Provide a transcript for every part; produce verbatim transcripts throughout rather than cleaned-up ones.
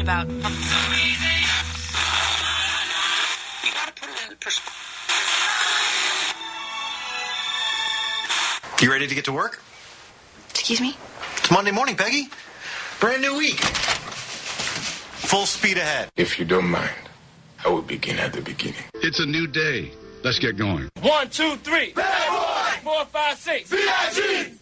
passionate about. You gotta put it in perspective. You ready to get to work? Excuse me? It's Monday morning, Peggy. Brand new week. Full speed ahead. If you don't mind, I will begin at the beginning. It's a new day. Let's get going. One, two, three. Bad boy. Four, five, six. B I G.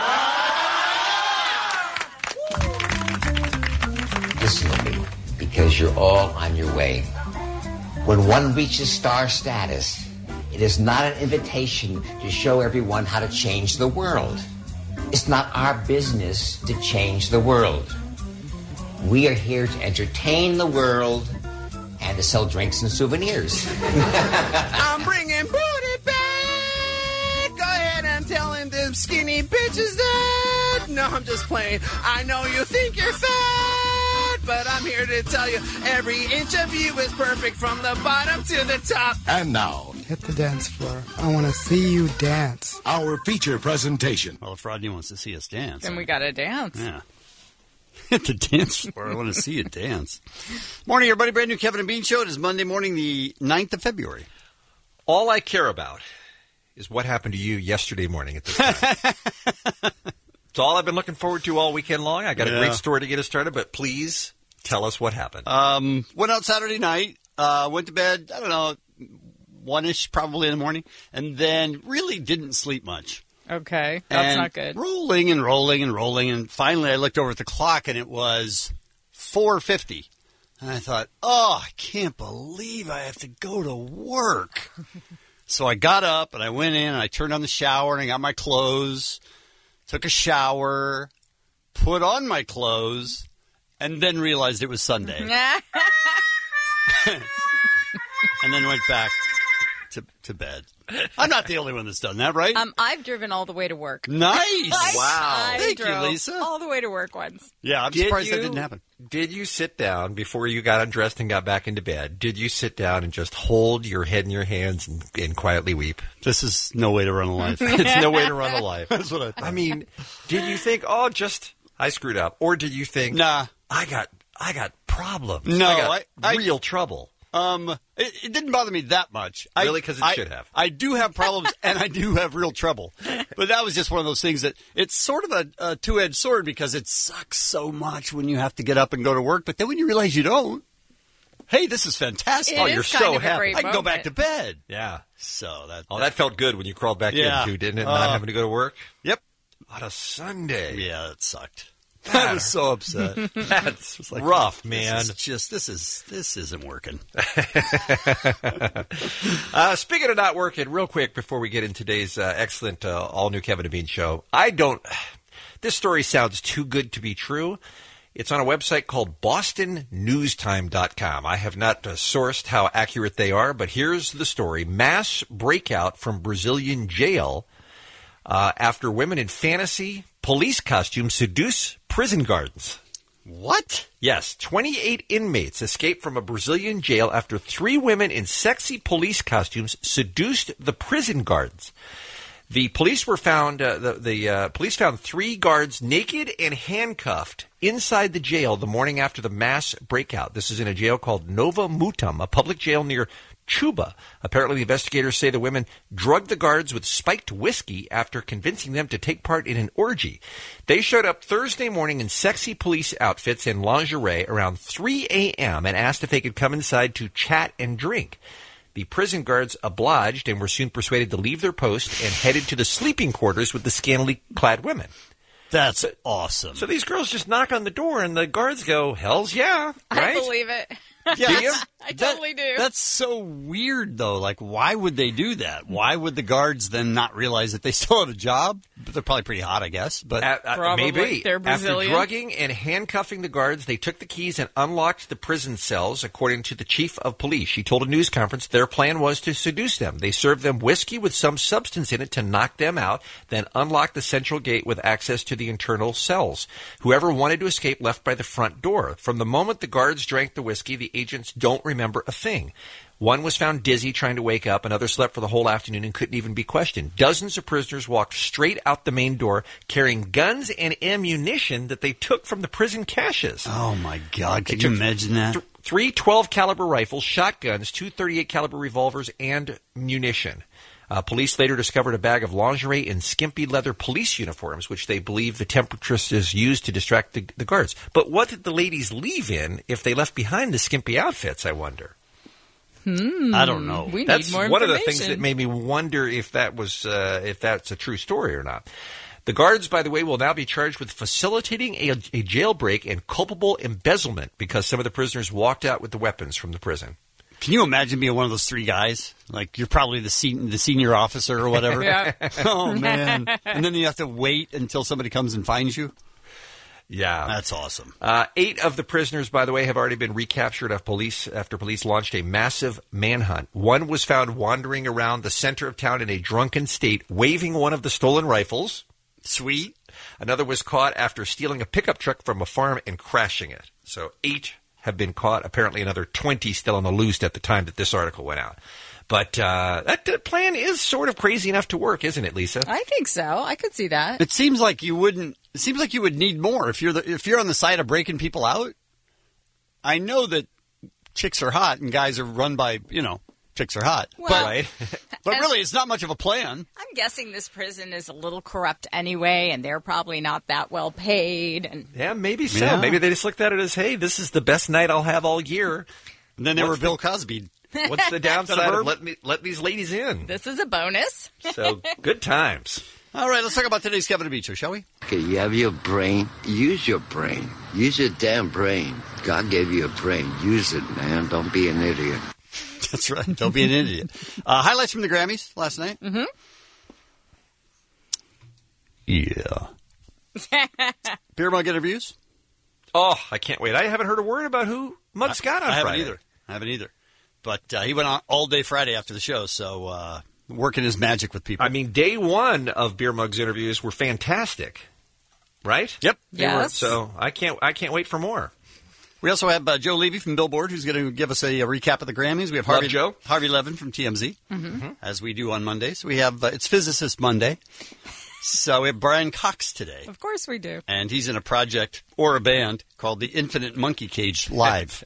Listen to me, because you're all on your way. When one reaches star status, it is not an invitation to show everyone how to change the world. It's not our business to change the world. We are here to entertain the world and to sell drinks and souvenirs. I'm bringing booty back. Go ahead and tell him them skinny bitches that. No, I'm just playing. I know you think you're fat, but I'm here to tell you every inch of you is perfect from the bottom to the top. And now, hit the dance floor. I want to see you dance. our feature presentation. Well, if Rodney wants to see us dance. Then we got to dance. Yeah. Hit the dance floor. I want to see you dance. Morning, everybody. Brand new Kevin and Bean Show. It is Monday morning, the ninth of February. All I care about is what happened to you yesterday morning at this time. It's all I've been looking forward to all weekend long. I got a Yeah. great story to get us started, but please tell us what happened. Um, went out Saturday night. Uh, went to bed, I don't know, one-ish probably in the morning. And then really didn't sleep much. Okay, that's and not good. Rolling and rolling and rolling. And finally I looked over at the clock and it was four fifty. And I thought, oh, I can't believe I have to go to work. So I got up and I went in and I turned on the shower and I got my clothes, took a shower, put on my clothes, and then realized it was Sunday. And then went back to, to bed. I'm not the only one that's done that, right? Um, I've driven all the way to work. Nice. I, Wow. I Thank you, drove Lisa. all the way to work once. Yeah, I'm Did surprised you- that didn't happen. Did you sit down before you got undressed and got back into bed? Did you sit down and just hold your head in your hands and, and quietly weep? This is no way to run a life. It's no way to run a life. That's what I thought. I mean, did you think, oh, just I screwed up, or did you think, Nah. I got, I got problems. No, I got I- I- real trouble. Um, it, it didn't bother me that much. I- Really? 'Cause it I- should have. I do have problems, and I do have real trouble. But that was just one of those things that it's sort of a, a two-edged sword because it sucks so much when you have to get up and go to work. But then when you realize you don't, hey, this is fantastic. It oh, is you're kind so of a happy. great I can go moment. back to bed. Yeah. So that. Oh, that felt good when you crawled back Yeah. in, too, didn't it? Uh, Not having to go to work? Yep. What a Sunday. Yeah, that sucked. I was so upset. That's like, rough, this man. is just this is this isn't working. uh, speaking of not working, real quick before we get in today's uh, excellent uh, all-new Kevin and Bean show, I don't – this story sounds too good to be true. It's on a website called Boston News Time dot com. I have not uh, sourced how accurate they are, but here's the story. Mass breakout from Brazilian jail uh, after women in fantasy police costumes seduce prison guards. What? Yes, twenty-eight inmates escaped from a Brazilian jail after three women in sexy police costumes seduced the prison guards. The police were found. Uh, the the uh, police found three guards naked and handcuffed inside the jail the morning after the mass breakout. This is in a jail called Nova Mutum, a public jail near Chuba. Apparently, the investigators say the women drugged the guards with spiked whiskey after convincing them to take part in an orgy. They showed up Thursday morning in sexy police outfits and lingerie around three a.m. and asked if they could come inside to chat and drink. The prison guards obliged and were soon persuaded to leave their post and headed to the sleeping quarters with the scantily clad women. That's awesome. So these girls just knock on the door and the guards go, "Hells yeah," right? I believe it. Yeah, Do you? I That- totally do. That's so weird, though. Like, why would they do that? Why would the guards then not realize that they still had a job? But they're probably pretty hot, I guess. But Uh, uh, Probably. maybe. They're After Brazilian. drugging and handcuffing the guards, they took the keys and unlocked the prison cells, according to the chief of police. She told a news conference their plan was to seduce them. They served them whiskey with some substance in it to knock them out, then unlocked the central gate with access to the internal cells. Whoever wanted to escape left by the front door. From the moment the guards drank the whiskey, the agents don't remember a thing. One was found dizzy trying to wake up. Another slept for the whole afternoon and couldn't even be questioned. Dozens of prisoners walked straight out the main door carrying guns and ammunition that they took from the prison caches. Oh, my God. They Could you took imagine that? Th- three twelve caliber rifles, shotguns, two thirty-eight caliber revolvers, and munition. Uh, police later discovered a bag of lingerie and skimpy leather police uniforms, which they believe the temptress used to distract the, the guards. But what did the ladies leave in if they left behind the skimpy outfits, I wonder? Hmm. I don't know. We That's need more one of the information. things that made me wonder if that was uh, if that's a true story or not. The guards, by the way, will now be charged with facilitating a, a jailbreak and culpable embezzlement because some of the prisoners walked out with the weapons from the prison. Can you imagine being one of those three guys? Like, you're probably the, sen- the senior officer or whatever. Yeah. Oh, man. And then you have to wait until somebody comes and finds you? Yeah. That's awesome. Uh, eight of the prisoners, by the way, have already been recaptured after police, after police launched a massive manhunt. One was found wandering around the center of town in a drunken state, waving one of the stolen rifles. Sweet. Another was caught after stealing a pickup truck from a farm and crashing it. So eight have been caught. Apparently another twenty still on the loose at the time that this article went out. But uh, that, that plan is sort of crazy enough to work, isn't it, Lisa? I think so. I could see that. It seems like you wouldn't. It seems like you would need more if you're the if you're on the side of breaking people out. I know that chicks are hot and guys are run by you know chicks are hot, Well, but Right? but really it's not much of a plan. I'm guessing this prison is a little corrupt anyway, and they're probably not that well paid. And Yeah, maybe so. Yeah. Maybe they just looked at it as, hey, this is the best night I'll have all year. And then they What's were Bill Cosby. What's the downside of verb? let me let these ladies in? this is a bonus. So good times. All right, let's talk about today's Kevin and Beach Show, shall we? Okay, you have your brain. Use your brain. Use your damn brain. God gave you a brain. Use it, man. Don't be an idiot. That's right. Don't be an idiot. Uh, highlights from the Grammys last night. Mm-hmm. Yeah. Beer mug interviews. Oh, I can't wait. I haven't heard a word about who Muggs got on I haven't Friday. either. I haven't either. But uh, he went on all day Friday after the show, so uh, working his magic with people. I mean, day one of Beer Muggs interviews were fantastic, right? Yep. They were. Yes. So I can't. I can't wait for more. We also have uh, Joe Levy from Billboard, who's going to give us a, a recap of the Grammys. We have Love Harvey Joe. Harvey Levin from T M Z, Mm-hmm. as we do on Mondays. We have uh, it's Physicist Monday, so we have Brian Cox today, Of course we do. and he's in a project or a band called the Infinite Monkey Cage Live.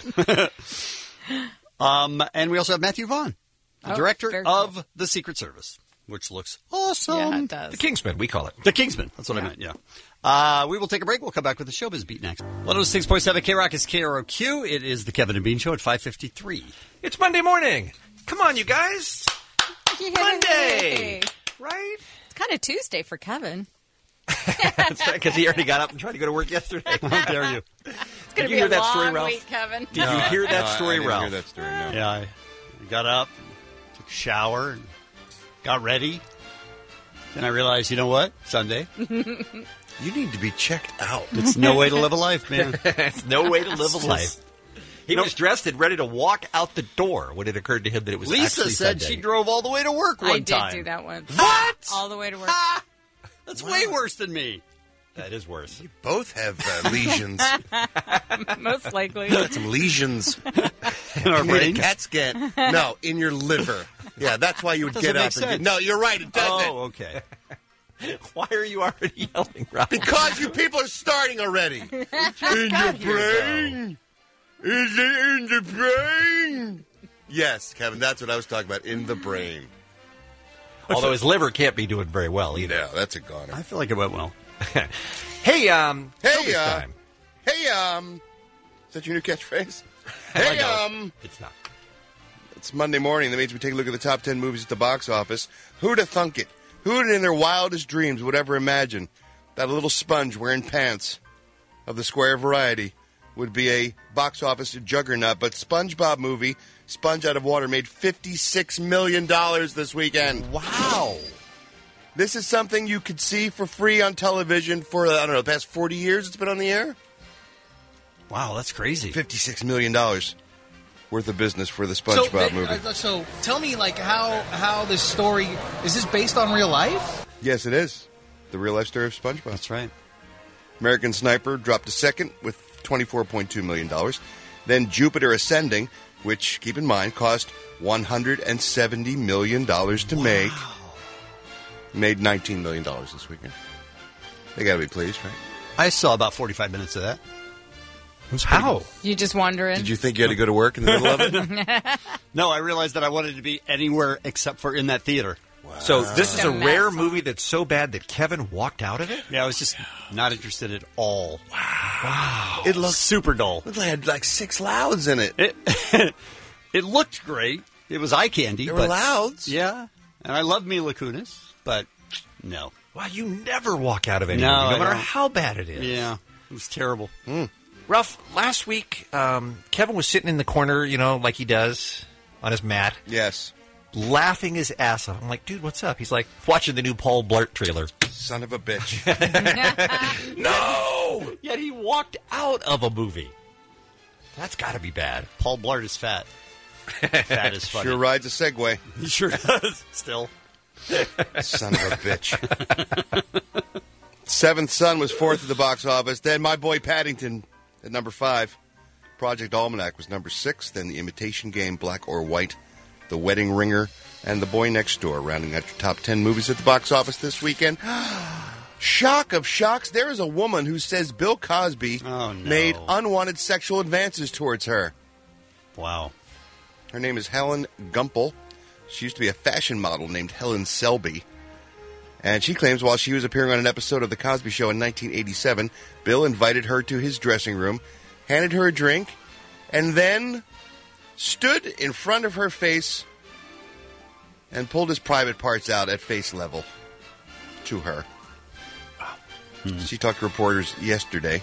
um, and we also have Matthew Vaughn, the Oh, director very cool. of the Secret Service, which looks awesome. Yeah, it does. The Kingsman, we call it. The Kingsman. That's what I meant, yeah. Uh, we will take a break. We'll come back with the Showbiz Beat next. one oh six point seven K-Rock is K R O Q. It is the Kevin and Bean Show at five fifty-three. It's Monday morning. Come on, you guys. Monday. Right? It's kind of Tuesday for Kevin. That's right, because he already got up and tried to go to work yesterday. How dare you? It's Did going to you be hear a that long story, Ralph? week, Kevin. Did you hear that No, I- story, I didn't Ralph? hear that story, no. Yeah, I got up, took a shower, and got ready. Then I realized, you know what? Sunday. You need to be checked out. It's no way to live a life, man. It's no way to live a It's life. just- He was dressed and ready to walk out the door when it occurred to him that it was Lisa actually said Sunday. she drove all the way to work one I did time. do that once. What? All the way to work. That's way worse than me. That is worse. You both have uh, lesions. Most likely. Got some lesions. In our You need a brains? CAT scan. No, in your liver. Yeah, that's why you would Doesn't get make up. And sense. get, no, you're right. It doesn't. Oh, okay. Why are you already yelling, Rob? Because you people are starting already. In your brain. Is it in the brain? Yes, Kevin, that's what I was talking about. In the brain. Although his liver can't be doing very well either. No, that's a goner. I feel like it went well. Hey, um, Hey, Showbiz uh, time. Hey, um, is that your new catchphrase? I Hey, know. um, It's not. it's Monday morning. That means we take a look at the top ten movies at the box office. Who'd have thunk it? Who'd in their wildest dreams would ever imagine that a little sponge wearing pants of the square variety would be a box office juggernaut? But SpongeBob movie, Sponge Out of Water, made fifty-six million dollars this weekend. Wow. This is something you could see for free on television for, I don't know, the past forty years it's been on the air? Wow, that's crazy. fifty-six million dollars worth of business for the So, SpongeBob they- movie. uh, so tell me, like, how how this story is this based on real life? Yes, it is. The real life story of SpongeBob. That's right. American Sniper dropped to second with twenty-four point two million dollars. Then Jupiter Ascending which, keep in mind, cost one hundred seventy million dollars to wow. make. Made nineteen million dollars this weekend. They got to be pleased, right? I saw about forty-five minutes of that. How? You just wondering? Did you think you had to go to work in the middle of it? No, I realized that I wanted to be anywhere except for in that theater. Wow. So this is a rare movie that's so bad that Kevin walked out of it? Yeah, I was just not interested at all. Wow. Wow. It looked super dull. It had like six louds in it. It, it looked great. It was eye candy. There but, were louds. Yeah. And I love Mila Kunis, but no. Wow, you never walk out of any no, movie, no I matter don't. how bad it is. Yeah. It was terrible. Mm. Ralph, last week, um, Kevin was sitting in the corner, you know, like he does on his mat. Yes. Laughing his ass off. I'm like, dude, what's up? He's like, watching the new Paul Blart trailer. Son of a bitch. No! Yet he walked out of a movie. That's got to be bad. Paul Blart is fat. Fat is funny. Sure rides a Segway. He sure does. Still. Son of a bitch. Seventh Son was fourth at the box office. Then My Boy Paddington at number five. Project Almanac was number six. Then The Imitation Game, Black or White, The Wedding Ringer, and The Boy Next Door, rounding out your top ten movies at the box office this weekend. Shock of shocks. There is a woman who says Bill Cosby oh, no. made unwanted sexual advances towards her. Wow. Her name is Helen Gumpel. She used to be a fashion model named Helen Selby. And she claims while she was appearing on an episode of The Cosby Show in nineteen eighty-seven, Bill invited her to his dressing room, handed her a drink, and then stood in front of her face and pulled his private parts out at face level to her. Hmm. She talked to reporters yesterday.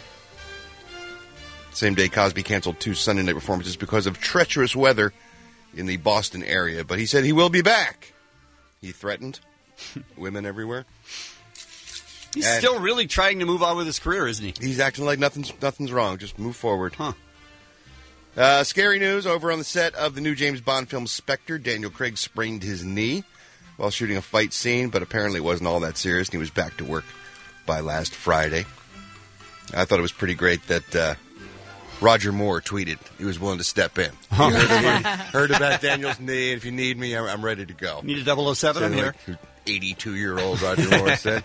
Same day Cosby canceled two Sunday night performances because of treacherous weather in the Boston area, but he said he will be back. He threatened women everywhere. He's and still really trying to move on with his career, isn't he? He's acting like nothing's nothing's wrong. Just move forward. Huh. Uh, scary news over on the set of the new James Bond film Spectre. Daniel Craig sprained his knee while shooting a fight scene, but apparently it wasn't all that serious, and he was back to work by last Friday. I thought it was pretty great that uh, Roger Moore tweeted he was willing to step in. He heard, about, heard about Daniel's knee, and if you need me, I'm, I'm ready to go. Need a double oh seven? I'm here. eighty-two-year-old Roger Moore said.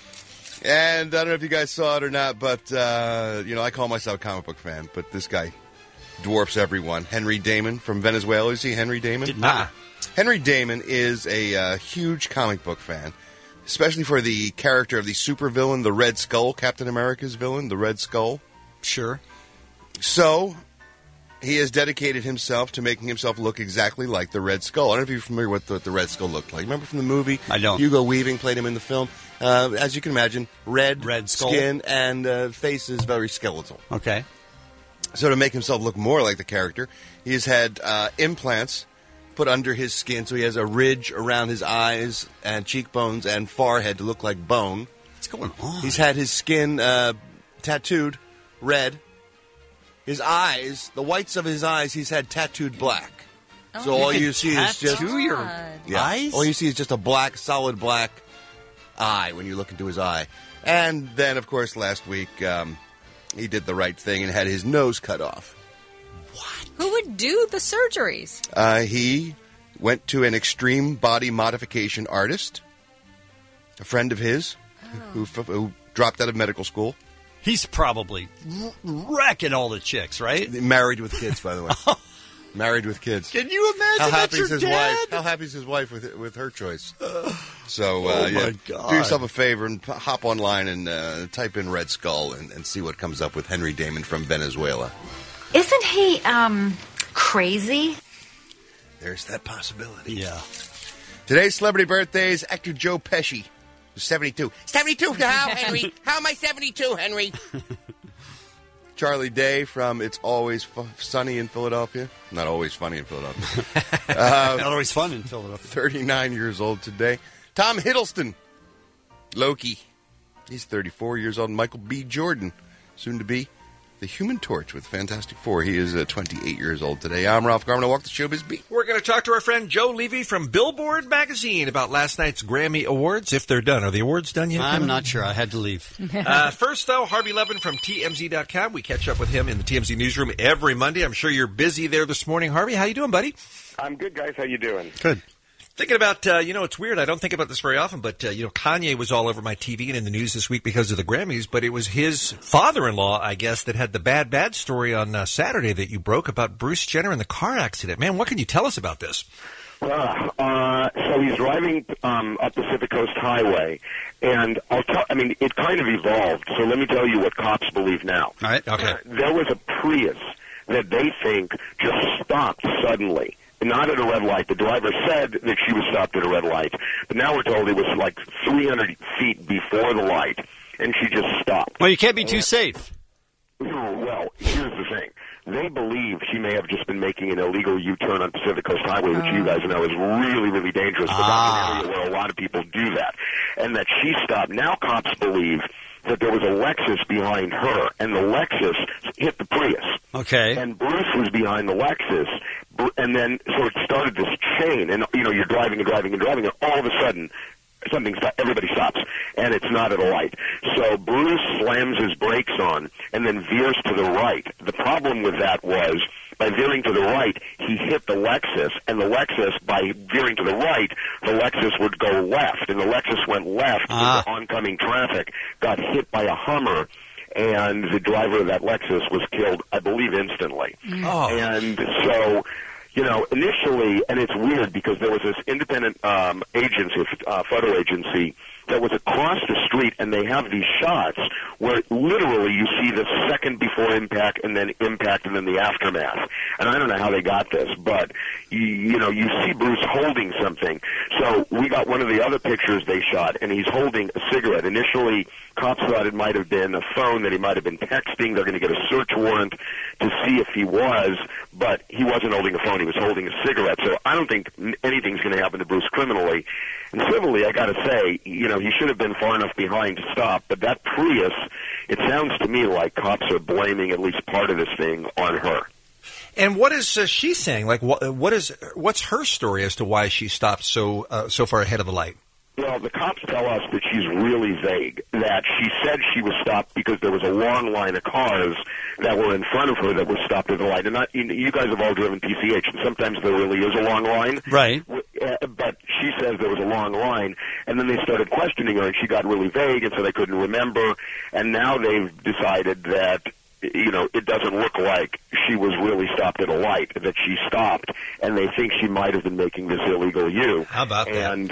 And I don't know if you guys saw it or not, but, uh, you know, I call myself a comic book fan, but this guy dwarfs everyone. Henry Damon from Venezuela. You see Henry Damon? Did not. Henry Damon is a uh, huge comic book fan, especially for the character of the supervillain, the Red Skull, Captain America's villain, the Red Skull. Sure. So, he has dedicated himself to making himself look exactly like the Red Skull. I don't know if you're familiar with what the Red Skull looked like. Remember from the movie? I don't. Hugo Weaving played him in the film. Uh, as you can imagine, red, red skull. skin and uh, face is very skeletal. Okay. So to make himself look more like the character, he has had uh, implants put under his skin, so he has a ridge around his eyes and cheekbones and forehead to look like bone. What's going on? He's had his skin uh, tattooed red. His eyes, the whites of his eyes, he's had tattooed black. Oh, so all you see is just your yeah, eyes. all you see is just a black, solid black eye when you look into his eye. And then, of course, last week um, he did the right thing and had his nose cut off. What? Who would do the surgeries? Uh, he went to an extreme body modification artist, a friend of his, oh. who, who dropped out of medical school. He's probably wrecking all the chicks, right? Married with kids, by the way. Married with kids. Can you imagine how that's happy your is his dad? wife? How happy is his wife with with her choice? So, uh, oh yeah, my God. do yourself a favor and p- hop online and uh, type in Red Skull and, and see what comes up with Henry Damon from Venezuela. Isn't he um crazy? There's that possibility. Yeah. Today's celebrity birthdays: actor Joe Pesci, who's seventy-two. seventy-two How, Henry? How am I seventy-two, Henry? Charlie Day from It's Always F- Sunny in Philadelphia. Not always funny in Philadelphia. uh, Not always fun in Philadelphia. thirty-nine years old today. Tom Hiddleston, Loki. He's thirty-four years old. Michael B. Jordan, soon to be the Human Torch with Fantastic Four. He is uh, twenty-eight years old today. I'm Ralph Garman. I walk the showbiz beat. We're going to talk to our friend Joe Levy from Billboard Magazine about last night's Grammy Awards, if they're done. Are the awards done yet? I'm not sure. I had to leave. uh, first, though, Harvey Levin from T M Z dot com. We catch up with him in the T M Z newsroom every Monday. I'm sure you're busy there this morning. Harvey, how you doing, buddy? I'm good, guys. How you doing? Good. Thinking about, uh, you know, it's weird. I don't think about this very often, but, uh, you know, Kanye was all over my T V and in the news this week because of the Grammys, but it was his father-in-law, I guess, that had the bad, bad story on uh, Saturday that you broke about Bruce Jenner and the car accident. Man, what can you tell us about this? Uh, uh, so he's driving um, up Pacific Coast Highway, and I'll tell. I mean, it kind of evolved. So let me tell you what cops believe now. All right. Okay. Uh, there was a Prius that they think just stopped suddenly. Not at a red light. The driver said that she was stopped at a red light, but now we're told it was like three hundred feet before the light, and she just stopped. Well, you can't be too safe. Well, here's the thing. They believe she may have just been making an illegal U-turn on Pacific Coast Highway, which you guys know is really, really dangerous, but Ah. that's an area where a lot of people do that, and that she stopped. Now cops believe that there was a Lexus behind her, and the Lexus hit the Prius. Okay. And Bruce was behind the Lexus, Br- and then so it started this chain, and you know you're driving and driving and driving, and all of a sudden something sto- everybody stops, and it's not at a light. So Bruce slams his brakes on and then veers to the right. The problem with that was by veering to the right, he hit the Lexus, and the Lexus, by veering to the right, the Lexus would go left, and the Lexus went left Ah. into oncoming traffic, got hit by a Hummer, and the driver of that Lexus was killed, I believe, instantly. Oh. And so, you know, initially, and it's weird because there was this independent um, agency, uh, photo agency, that was across the street, and they have these shots where literally you see the second before impact and then impact and then the aftermath. And I don't know how they got this, but, you, you know, you see Bruce holding something. So we got one of the other pictures they shot, and he's holding a cigarette. Initially, cops thought it might have been a phone, that he might have been texting. They're going to get a search warrant to see if he was, but he wasn't holding a phone. He was holding a cigarette. So I don't think anything's going to happen to Bruce criminally. And civilly, I got to say, you know, he should have been far enough behind to stop. But that Prius, it sounds to me like cops are blaming at least part of this thing on her. And what is uh, she saying? Like, what, what is what's her story as to why she stopped so uh, so far ahead of the light? Well, the cops tell us that she's really vague, that she said she was stopped because there was a long line of cars that were in front of her that were stopped at the light. And not, you guys have all driven P C H, and sometimes there really is a long line. Right. Uh, but she says there was a long line, and then they started questioning her, and she got really vague, and so they couldn't remember. And now they've decided that, you know, it doesn't look like she was really stopped at a light, that she stopped, and they think she might have been making this illegal U. How about that? And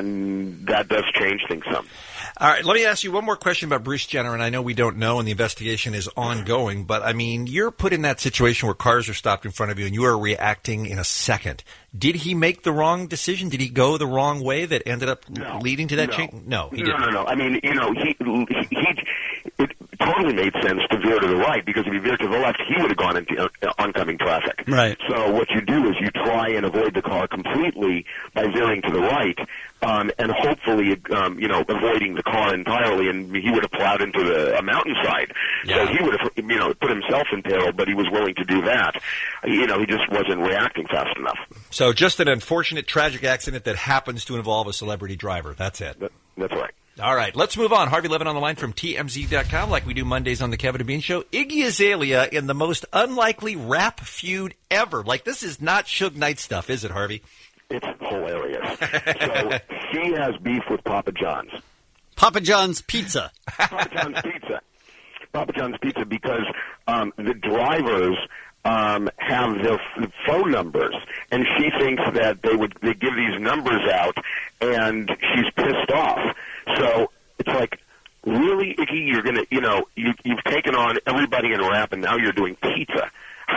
and that does change things some. All right, let me ask you one more question about Bruce Jenner, and I know we don't know, and the investigation is ongoing, but, I mean, you're put in that situation where cars are stopped in front of you, and you are reacting in a second. Did he make the wrong decision? Did he go the wrong way that ended up No. leading to that No. change? No, he no, didn't. No, no, I mean, you know, he, he, he it totally made sense to veer to the right, because if he veered to the left, he would have gone into uh, oncoming traffic. Right. So what you do is you try and avoid the car completely by veering to the right, um, and hopefully, um, you know, avoiding the car entirely, and he would have plowed into the, a mountainside. Yeah. So he would have, you know, put himself in peril, but he was willing to do that. You know, he just wasn't reacting fast enough. So just an unfortunate, tragic accident that happens to involve a celebrity driver. That's it. That, that's right. All right, let's move on. Harvey Levin on the line from T M Z dot com, like we do Mondays on the Kevin and Bean Show. Iggy Azalea in the most unlikely rap feud ever. Like, this is not Suge Knight stuff, is it, Harvey? It's hilarious. So she has beef with Papa John's. Papa John's Pizza. Papa John's Pizza. Papa John's Pizza because um, the drivers um, have their f- phone numbers, and she thinks that they would they give these numbers out, and she's pissed off. So it's like, really, Iggy, you're gonna, you know, you, you've taken on everybody in rap, and now you're doing pizza.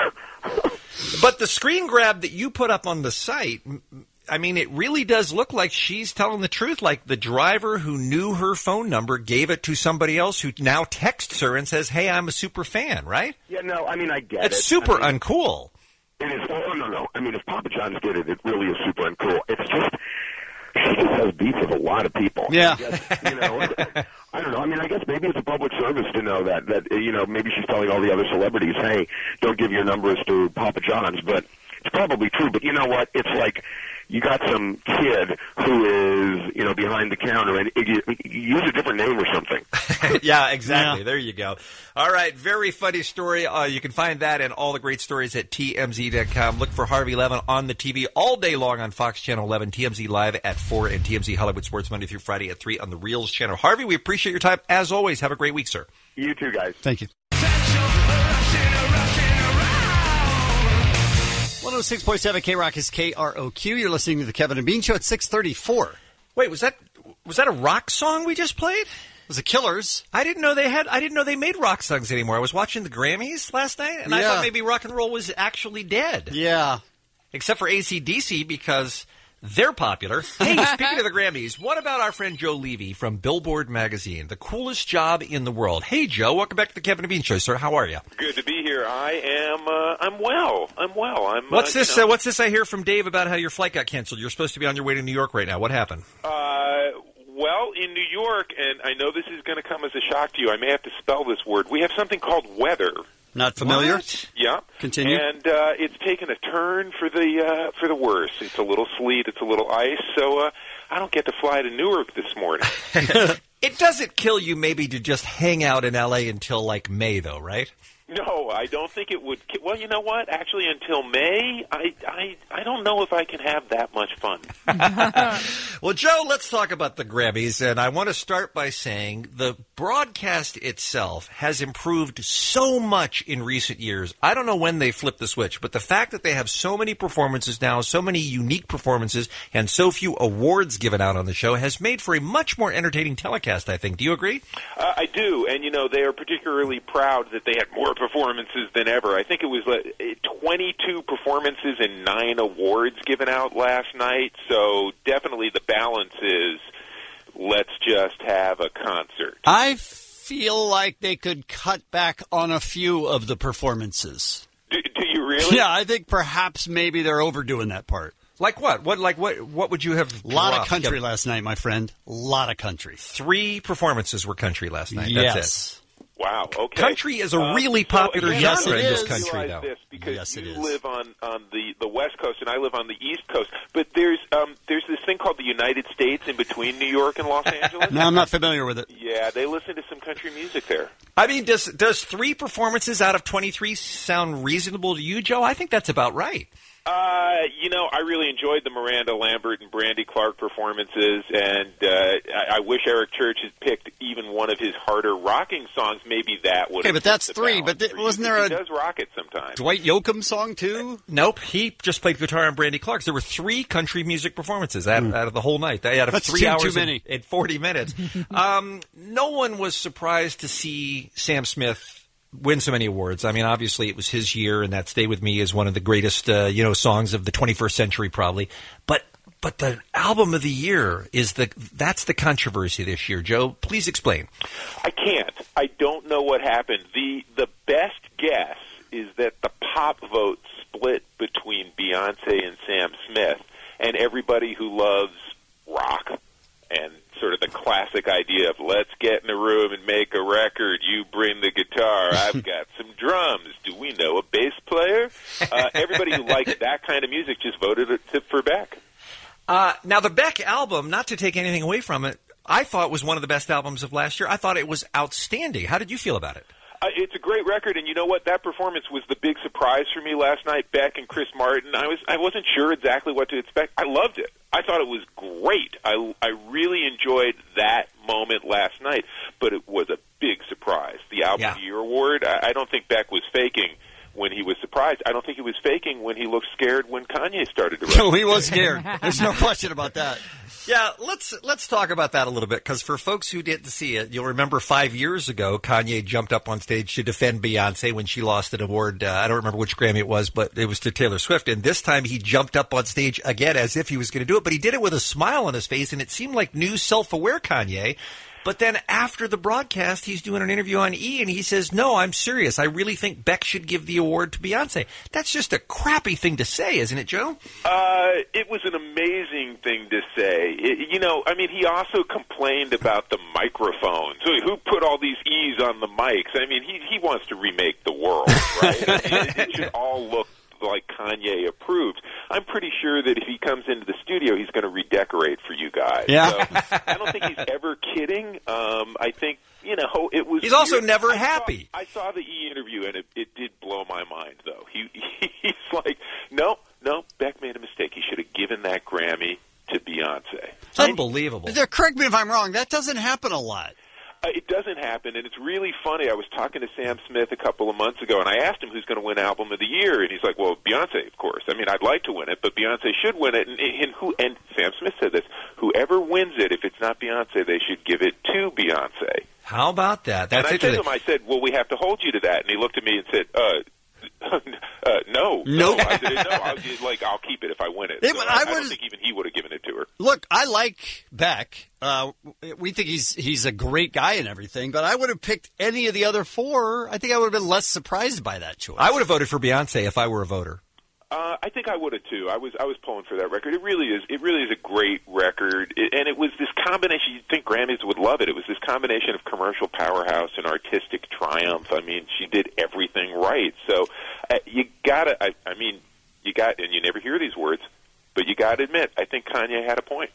But the screen grab that you put up on the site, I mean, it really does look like she's telling the truth. Like, the driver who knew her phone number gave it to somebody else who now texts her and says, hey, I'm a super fan, right? Yeah, no, I mean, I get It's it. super I mean, uncool. It is. Oh, no, no. I mean, if Papa John's did it, it really is super uncool. It's just, she just has beef with a lot of people. Yeah. I guess, you know, I don't know. I mean, I guess maybe it's a public service to know that, that, you know, maybe she's telling all the other celebrities, hey, don't give your numbers to Papa John's, but it's probably true. But you know what? It's like you got some kid who is, you know, behind the counter, and you, you use a different name or something. Yeah, exactly. Yeah. There you go. All right, very funny story. Uh, you can find that and all the great stories at T M Z dot com. Look for Harvey Levin on the T V all day long on Fox Channel eleven, T M Z Live at four, and T M Z Hollywood Sports Monday through Friday at three on the Reels channel. Harvey, we appreciate your time. As always, have a great week, sir. You too, guys. Thank you. one oh six point seven K-Rock is K R O Q. You're listening to the Kevin and Bean Show at six thirty-four. Wait, was that was that a rock song we just played? It was the Killers. I didn't know they had. I didn't know they made rock songs anymore. I was watching the Grammys last night, and I Yeah. thought maybe rock and roll was actually dead. Yeah. Except for A C D C, because they're popular. Hey, speaking of the Grammys, what about our friend Joe Levy from Billboard magazine? The coolest job in the world. Hey, Joe, welcome back to the Kevin and Bean Show, sir. How are you? Good to be here. I am. Uh, I'm well. I'm well. I'm. What's uh, this? You know, Uh, what's this I hear from Dave about how your flight got canceled? You're supposed to be on your way to New York right now. What happened? uh, well, in New York, and I know this is going to come as a shock to you. I may have to spell this word. We have something called weather. Not familiar? What? Yeah. Continue. And uh, it's taken a turn for the uh, for the worse. It's a little sleet. It's a little ice. So uh, I don't get to fly to Newark this morning. It doesn't kill you maybe to just hang out in L A until like May, though, right? No, I don't think it would. ki- Well, you know what? Actually, until May, I I I don't know if I can have that much fun. Well, Joe, let's talk about the Grammys, and I want to start by saying the broadcast itself has improved so much in recent years. I don't know when they flipped the switch, but the fact that they have so many performances now, so many unique performances, and so few awards given out on the show has made for a much more entertaining telecast, I think. Do you agree? Uh, I do, and you know they are particularly proud that they had more performances than ever. I think it was uh, twenty-two performances and nine awards given out last night. So definitely the balance is let's just have a concert. I feel like they could cut back on a few of the performances. Do, do you really? Yeah, I think perhaps maybe they're overdoing that part. Like what? What like what? What would you have? A lot of dropped? country Yeah. last night, my friend. A lot of country. Three performances were country last night. Yes. That's it. Wow. Okay. Country is a Um, really so popular again, Yes, genre it in this is. country, realize though. this because Yes, it you is. live on, on the, the West Coast and I live on the East Coast. But there's um, there's this thing called the United States in between New York and Los Angeles. No, I'm not familiar with it. Yeah, they listen to some country music there. I mean, does does three performances out of twenty-three sound reasonable to you, Joe? I think that's about right. Uh, you know, I really enjoyed the Miranda Lambert and Brandy Clark performances, and uh, I, I wish Eric Church had picked even one of his harder rocking songs. Maybe that would. Okay, have but that's tipped the three. balance But th- for you, wasn't there because a- He does rock it sometimes. Dwight Yoakam song, too? Nope, he just played guitar on Brandy Clark's. There were three country music performances out, out of the whole night. Out of That's three too- hours too many. And, and forty minutes. um, no one was surprised to see Sam Smith win so many awards. I mean, obviously it was his year, and that "Stay With Me" is one of the greatest, uh, you know, songs of the twenty-first century, probably. But but the album of the year is the that's the controversy this year. Joe, please explain. I can't. I don't know what happened. The the best guess is that the pop vote split between Beyonce and Sam Smith, and everybody who loves rock and sort of the classic idea of let's get in a room and make a record. You bring the guitar. I've got some drums. Do we know a bass player? Uh, everybody who likes that kind of music just voted it to- for Beck. Uh, now, the Beck album, not to take anything away from it, I thought was one of the best albums of last year. I thought it was outstanding. How did you feel about it? Uh, it's a great record, and you know what? That performance was the big surprise for me last night. Beck and Chris Martin. I was I wasn't sure exactly what to expect. I loved it. I thought it was great. I I really enjoyed that moment last night, but it was a big surprise. The Album Yeah. of the Year award. I, I don't think Beck was faking when he was surprised. I don't think he was faking when he looked scared when Kanye started to rap. No, he was scared. There's no question about that. Yeah, let's let's talk about that a little bit, because for folks who didn't see it, you'll remember five years ago, Kanye jumped up on stage to defend Beyonce when she lost an award. Uh, I don't remember which Grammy it was, but it was to Taylor Swift. And this time he jumped up on stage again as if he was going to do it, but he did it with a smile on his face, and it seemed like new self-aware Kanye. But then after the broadcast, he's doing an interview on E! and he says, no, I'm serious. I really think Beck should give the award to Beyonce. That's just a crappy thing to say, isn't it, Joe? Uh, it was an amazing thing to say. It, you know, I mean, he also complained about the microphones. So who put all these E's on the mics? I mean, he he wants to remake the world, right? I mean, it, it should all look like Kanye approved. I'm pretty sure that if he comes into the studio, he's going to redecorate for you guys. Yeah. So I don't think he's ever kidding. Um, I think, you know, it was... He's also weird. never I happy. Saw, I saw the E! interview, and it, it did blow my mind, though. He, he's like, no, no, Beck made a mistake. He should have given that Grammy to Beyonce. Unbelievable. Correct me if I'm wrong. That doesn't happen a lot. Uh, it doesn't happen, and it's really funny. I was talking to Sam Smith a couple of months ago, and I asked him who's going to win Album of the Year, and he's like, well, Beyonce, of course. I mean, I'd like to win it, but Beyonce should win it. And, and, who, and Sam Smith said this, whoever wins it, if it's not Beyonce, they should give it to Beyonce. How about that? That's and I said to interesting. him, I said, well, we have to hold you to that. And he looked at me and said, uh, uh, no. Nope. No. I said, no, I'll, like, I'll keep it if I win it. It- So I I, I would- don't think even he would have given it to her. Look, I like Beck. Uh, we think he's he's a great guy and everything, but I would have picked any of the other four. I think I would have been less surprised by that choice. I would have voted for Beyonce if I were a voter. Uh, I think I would have too. I was I was pulling for that record. It really is. It really is a great record, it, and it was this combination. You'd think Grammys would love it. It was this combination of commercial powerhouse and artistic triumph. I mean, she did everything right. So uh, you gotta. I, I mean, you got, and you never hear these words, but you got to admit, I think Kanye had a point.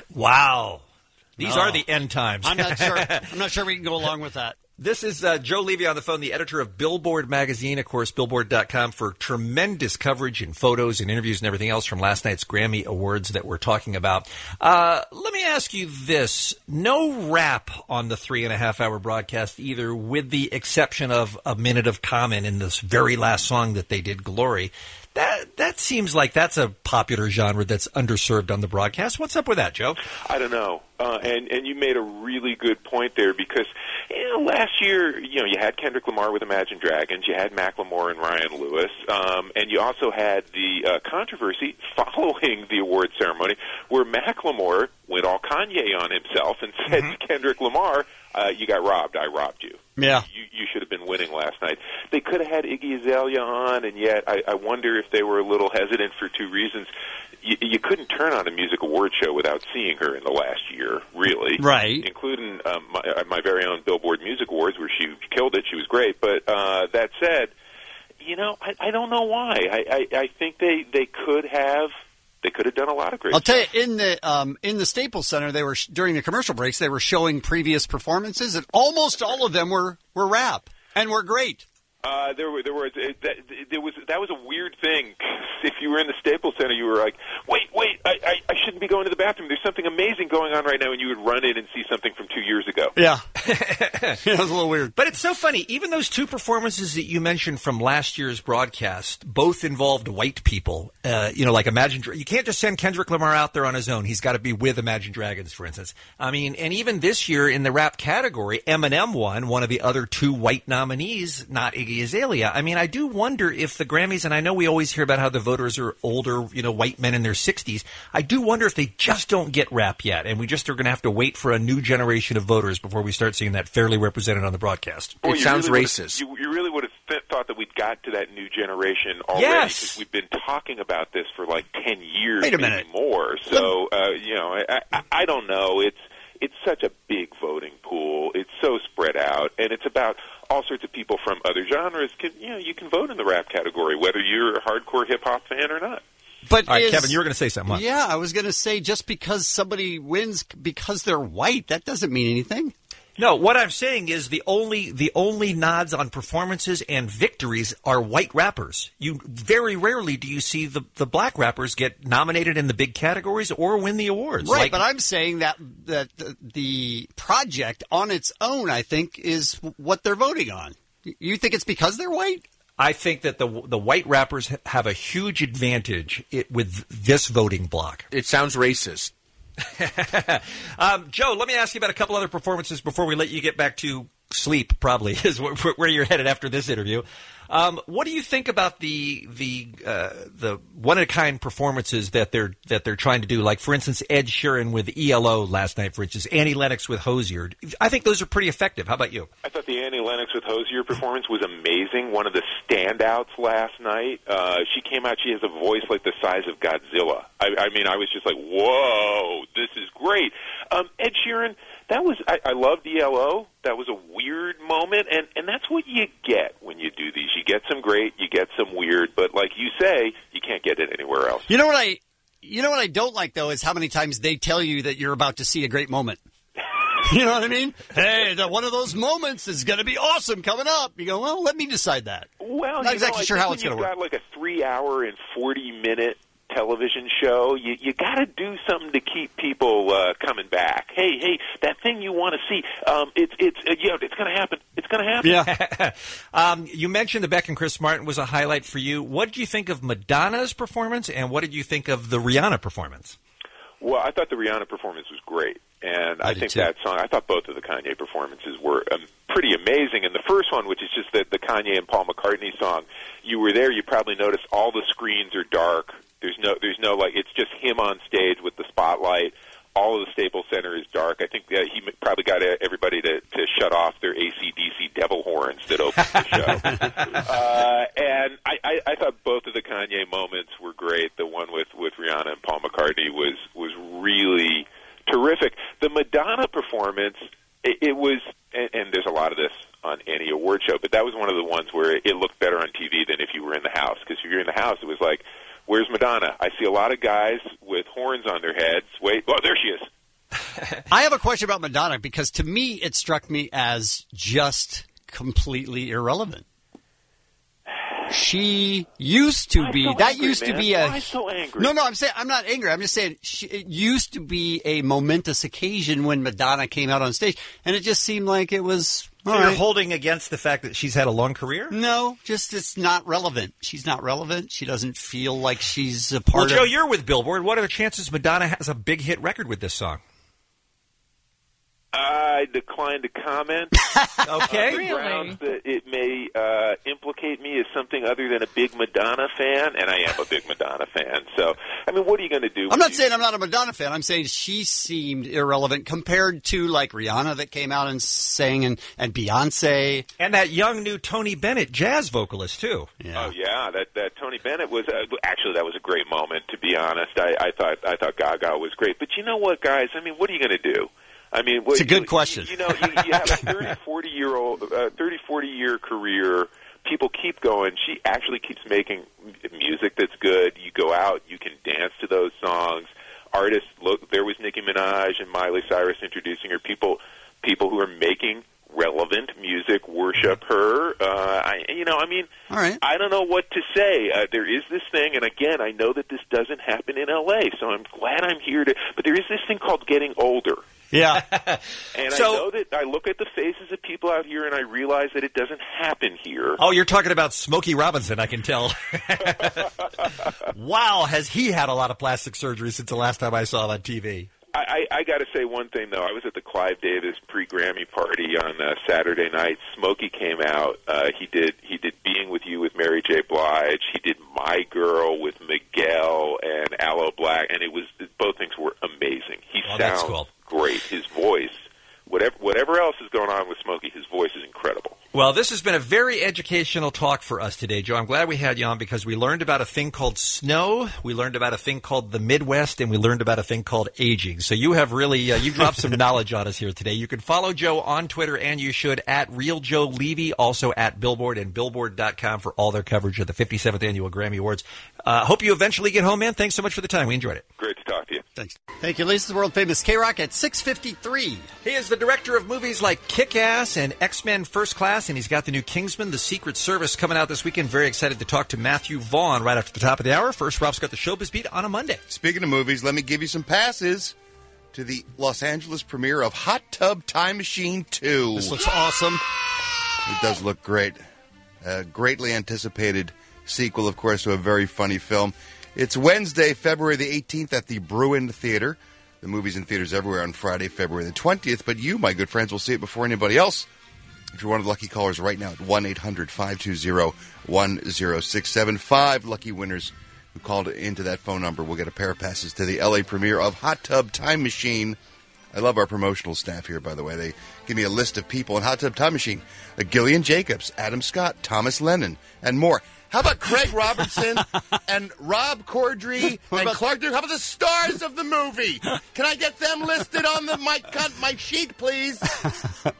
Wow. These No. are the end times. I'm not sure. I'm not sure we can go along with that. This is uh, Joe Levy on the phone, the editor of Billboard magazine, of course, billboard dot com, for tremendous coverage and photos and interviews and everything else from last night's Grammy Awards that we're talking about. Uh, let me ask you this. No rap on the three and a half hour broadcast either, with the exception of a minute of Common in this very last song that they did, Glory. That that seems like that's a popular genre that's underserved on the broadcast. What's up with that, Joe? I don't know. Uh, and, and you made a really good point there because, you know, last year, you know, you had Kendrick Lamar with Imagine Dragons, you had Macklemore and Ryan Lewis, um, and you also had the uh, controversy following the award ceremony where Macklemore went all Kanye on himself and said Mm-hmm. to Kendrick Lamar, uh, you got robbed, I robbed you. Yeah. You, you should have been winning last night. They could have had Iggy Azalea on, and yet I, I wonder if they were a little hesitant for two reasons. You, you couldn't turn on a music award show without seeing her in the last year, really. Right. Including um, my, uh, my very own Billboard Music Awards, where she killed it. She was great. But uh, that said, you know, I, I don't know why. I, I, I think they, they could have... They could have done a lot of great I'll tell you, stuff. in the um, in the Staples Center, they were sh- during the commercial breaks, they were showing previous performances, and almost all of them were, were rap and were great. Uh, there were there were that, there was that was a weird thing. If you were in the Staples Center, you were like, wait, wait, I, I, I shouldn't be going to the bathroom. There's something amazing going on right now, and you would run in and see something from two years ago. Yeah, it was a little weird. But it's so funny. Even those two performances that you mentioned from last year's broadcast both involved white people. Uh, you know, like Imagine Dra- You can't just send Kendrick Lamar out there on his own. He's got to be with Imagine Dragons, for instance. I mean, and even this year in the rap category, Eminem won, one of the other two white nominees, not Iggy Azalea. I mean, I do wonder if the Grammys, and I know we always hear about how the voters are older, you know, white men in their sixties. I do wonder if they just don't get rap yet, and we just are going to have to wait for a new generation of voters before we start seeing that fairly represented on the broadcast. Boy, you really would've- You, you really would have th- thought that we'd got to that new generation already, Yes. because we've been talking about this for like ten years, Wait a maybe minute. more. So, uh, you know, I, I, I don't know. It's it's such a big voting pool. It's so spread out, and it's about all sorts of people from other genres. Can, you know, you can vote in the rap category, whether you're a hardcore hip hop fan or not. But All right, is- Kevin, you were going to say something. huh? Yeah, I was going to say just because somebody wins because they're white, that doesn't mean anything. No, what I'm saying is the only the only nods on performances and victories are white rappers. You very rarely do you see the, the black rappers get nominated in the big categories or win the awards. Right, Like- but I'm saying that that the, the project on its own, I think, is what they're voting on. You think it's because they're white? I think that the the white rappers ha- have a huge advantage it, with this voting block. It sounds racist. um, Joe, let me ask you about a couple other performances before we let you get back to sleep probably is wh- where you're headed after this interview. Um, what do you think about the the uh, the one of a kind performances that they're that they're trying to do? Like, for instance, Ed Sheeran with E L O last night, for instance, Annie Lennox with Hozier. I think those are pretty effective. How about you? I thought the Annie Lennox with Hozier performance was amazing. One of the standouts last night. Uh, she came out. She has a voice like the size of Godzilla. I, I mean, I was just like, whoa, this is great. Um, Ed Sheeran. That was I, I loved E L O. That was a weird moment, and and that's what you get when you do these. You get some great, you get some weird, but like you say, you can't get it anywhere else. You know what I, you know what I don't like though is how many times they tell you that you're about to see a great moment. You know what I mean? Hey, the, one of those moments is going to be awesome coming up. You go, well, let me decide that. Well, not you exactly know, I sure think how when it's going to you've work. got like a three-hour and forty-minute television show, you you got to do something to keep people uh, coming back. Hey, hey, that thing you want to see, um, it's it's uh, you know, it's going to happen. It's going to happen. Yeah. um, you mentioned the Beck and Chris Martin was a highlight for you. What did you think of Madonna's performance, and what did you think of the Rihanna performance? Well, I thought the Rihanna performance was great, and I, I think too. that song. I thought both of the Kanye performances were um, pretty amazing. And the first one, which is just the, the Kanye and Paul McCartney song, you were there. You probably noticed all the screens are dark. There's no, there's no like. It's just him on stage with the spotlight. All of the Staples Center is dark. I think uh, he probably got everybody to, to shut off their A C D C devil horns that opened the show. uh, and I, I, I thought both of the Kanye moments were great. The one with, with Rihanna and Paul McCartney was was really terrific. The Madonna performance, it, it was, and, and there's a lot of this on any award show, but that was one of the ones where it looked better on T V than if you were in the house. Because if you're in the house, it was like, where's Madonna? I see a lot of guys with horns on their heads. Wait, oh, there she is. I have a question about Madonna because to me it struck me as just completely irrelevant. She used to Why be so that angry, used man? to be a Why so angry? No, no, I'm saying I'm not angry. I'm just saying she, it used to be a momentous occasion when Madonna came out on stage, and it just seemed like it was. So all you're right. holding against the fact that she's had a long career? No, just it's not relevant. She's not relevant. She doesn't feel like she's a part Well, of. Joe, you're with Billboard. What are the chances Madonna has a big hit record with this song? I decline to comment. Okay. On the grounds that it may uh, implicate me as something other than a big Madonna fan, and I am a big Madonna fan. So, I mean, what are you going to do? I'm not saying I'm not a Madonna fan. I'm saying she seemed irrelevant compared to like Rihanna that came out and sang, and, and Beyonce. And that young new Tony Bennett jazz vocalist, too. Yeah. Oh yeah, that that Tony Bennett was uh, actually that was a great moment. To be honest, I, I thought I thought Gaga was great. But you know what, guys? I mean, what are you going to do? I mean, what, It's a good you, question. You, you know, you, you have a thirty, forty year old, uh, thirty, forty year career. People keep going. She actually keeps making music that's good. You go out, you can dance to those songs. Artists, look, there was Nicki Minaj and Miley Cyrus introducing her. People, people who are making relevant music worship her. Uh, I, you know, I mean, All right. I don't know what to say. Uh, there is this thing, and again, I know that this doesn't happen in L A, so I'm glad I'm here to. But there is this thing called getting older. Yeah. And So- I know that I look at the faces of people out here and I realize that it doesn't happen here. Oh, you're talking about Smokey Robinson, I can tell. Wow, has he had a lot of plastic surgery since the last time I saw him on T V? I, I, I got to say one thing, though. I was at the Clive Davis pre-Grammy party on uh, Saturday night. Smokey came out. Uh, he did he did Being With You with Mary J. Blige. He did My Girl with Miguel and Aloe Black, and it was both things were amazing. He Oh, that's sounds cool. great. His voice, whatever whatever else is going on with Smokey, his voice is incredible. Well, this has been a very educational talk for us today, Joe. I'm glad we had you on because we learned about a thing called snow, we learned about a thing called the Midwest, and we learned about a thing called aging. So you have really, uh, you dropped some knowledge on us here today. You can follow Joe on Twitter, and you should, at Real Joe Levy, also at Billboard and Billboard dot com for all their coverage of the fifty-seventh Annual Grammy Awards. Uh, hope you eventually get home, man. Thanks so much for the time. We enjoyed it. Great to talk to you. Thanks. Thank you, Lisa. World famous K-Rock at six fifty-three. He is the director of movies like Kick-Ass and X-Men First Class, and he's got the new Kingsman, The Secret Service, coming out this weekend. Very excited to talk to Matthew Vaughn right after the top of the hour. First, Ralph's got the Showbiz Beat on a Monday. Speaking of movies, let me give you some passes to the Los Angeles premiere of Hot Tub Time Machine two. This looks awesome. It does look great. A greatly anticipated sequel, of course, to a very funny film. It's Wednesday, February the eighteenth at the Bruin Theater. The movie's in theaters everywhere on Friday, February the twentieth, but you, my good friends, will see it before anybody else If you're one of the lucky callers right now at one eight hundred five two zero one zero six seven, five lucky winners who called into that phone number will get a pair of passes to the L A premiere of Hot Tub Time Machine. I love our promotional staff here, by the way. They give me a list of people in Hot Tub Time Machine. Uh, Gillian Jacobs, Adam Scott, Thomas Lennon, and more. How about Craig Robertson and Rob Corddry and Clark Duke? How about the stars of the movie? Can I get them listed on the my, my sheet, please? What's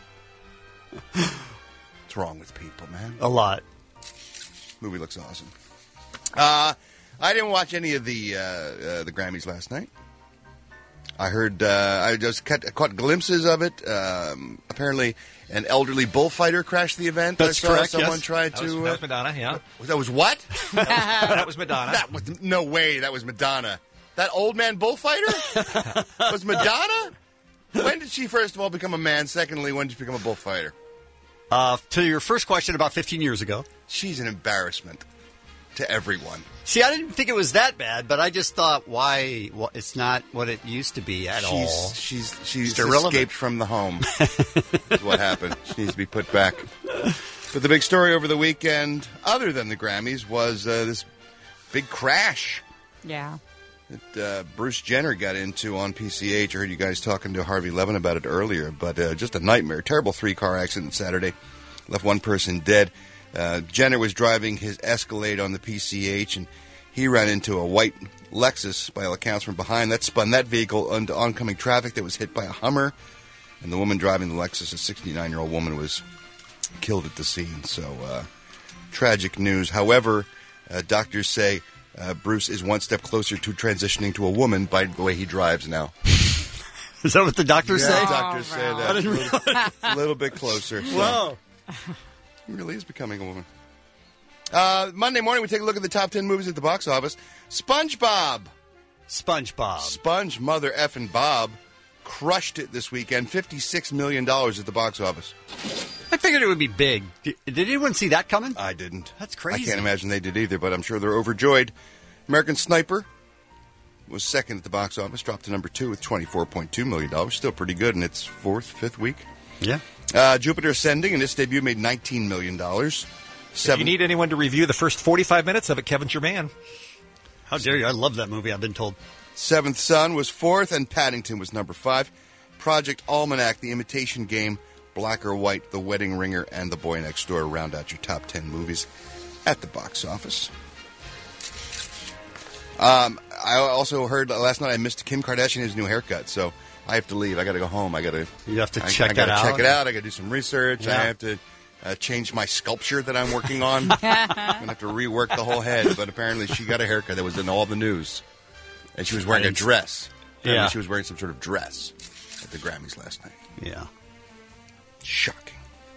wrong with people, man? A lot. Movie looks awesome. Uh, I didn't watch any of the uh, uh, the Grammys last night. I heard, uh, I just caught, caught glimpses of it. Um, apparently, an elderly bullfighter crashed the event. That's I saw correct, someone yes. try That to. was, that was Madonna, yeah. Uh, that was what? that, was, that was Madonna. That was no way. That was Madonna. That old man bullfighter was Madonna. When did she first of all become a man? Secondly, when did she become a bullfighter? Uh, to your first question, about fifteen years ago. She's an embarrassment to everyone. See, I didn't think it was that bad, but I just thought, why? Well, it's not what it used to be at she's, all. She's she's It's irrelevant. escaped from the home. Is what happened. She needs to be put back. But the big story over the weekend, other than the Grammys, was uh, this big crash Yeah. that uh, Bruce Jenner got into on P C H. I heard you guys talking to Harvey Levin about it earlier, but uh, just a nightmare. Terrible three-car accident Saturday. Left one person dead. Uh, Jenner was driving his Escalade on the P C H, and he ran into a white Lexus, by all accounts, from behind. That spun that vehicle into oncoming traffic that was hit by a Hummer. And the woman driving the Lexus, a sixty-nine-year-old woman, was killed at the scene. So, uh, tragic news. However, uh, doctors say uh, Bruce is one step closer to transitioning to a woman by the way he drives now. Is that what the doctors yeah, say? The doctors Oh, say wow. that. A little, a little bit closer. So. Whoa. He really is becoming a woman. Uh, Monday morning, we take a look at the top ten movies at the box office. SpongeBob. SpongeBob. Sponge Mother Effin' Bob crushed it this weekend. fifty-six million dollars at the box office. I figured it would be big. Did, did anyone see that coming? I didn't. That's crazy. I can't imagine they did either, but I'm sure they're overjoyed. American Sniper was second at the box office, dropped to number two with twenty-four point two million dollars. Still pretty good in its fourth, fifth week. Yeah. Uh, Jupiter Ascending, in its debut, made nineteen million dollars. If you need anyone to review the first forty-five minutes of it, Kevin Germain. How dare you? I love that movie, I've been told. Seventh Son was fourth, and Paddington was number five. Project Almanac, The Imitation Game, Black or White, The Wedding Ringer, and The Boy Next Door round out your top ten movies at the box office. Um, I also heard last night I missed Kim Kardashian's new haircut, so I have to leave. I got to go home. I got to. You have to I, check I gotta it out. Check it out. I got to do some research. Yeah. I have to uh, change my sculpture that I'm working on. I'm gonna have to rework the whole head. But apparently, she got a haircut that was in all the news, and she was wearing a dress. Apparently Yeah. she was wearing some sort of dress at the Grammys last night. Yeah. Shocking.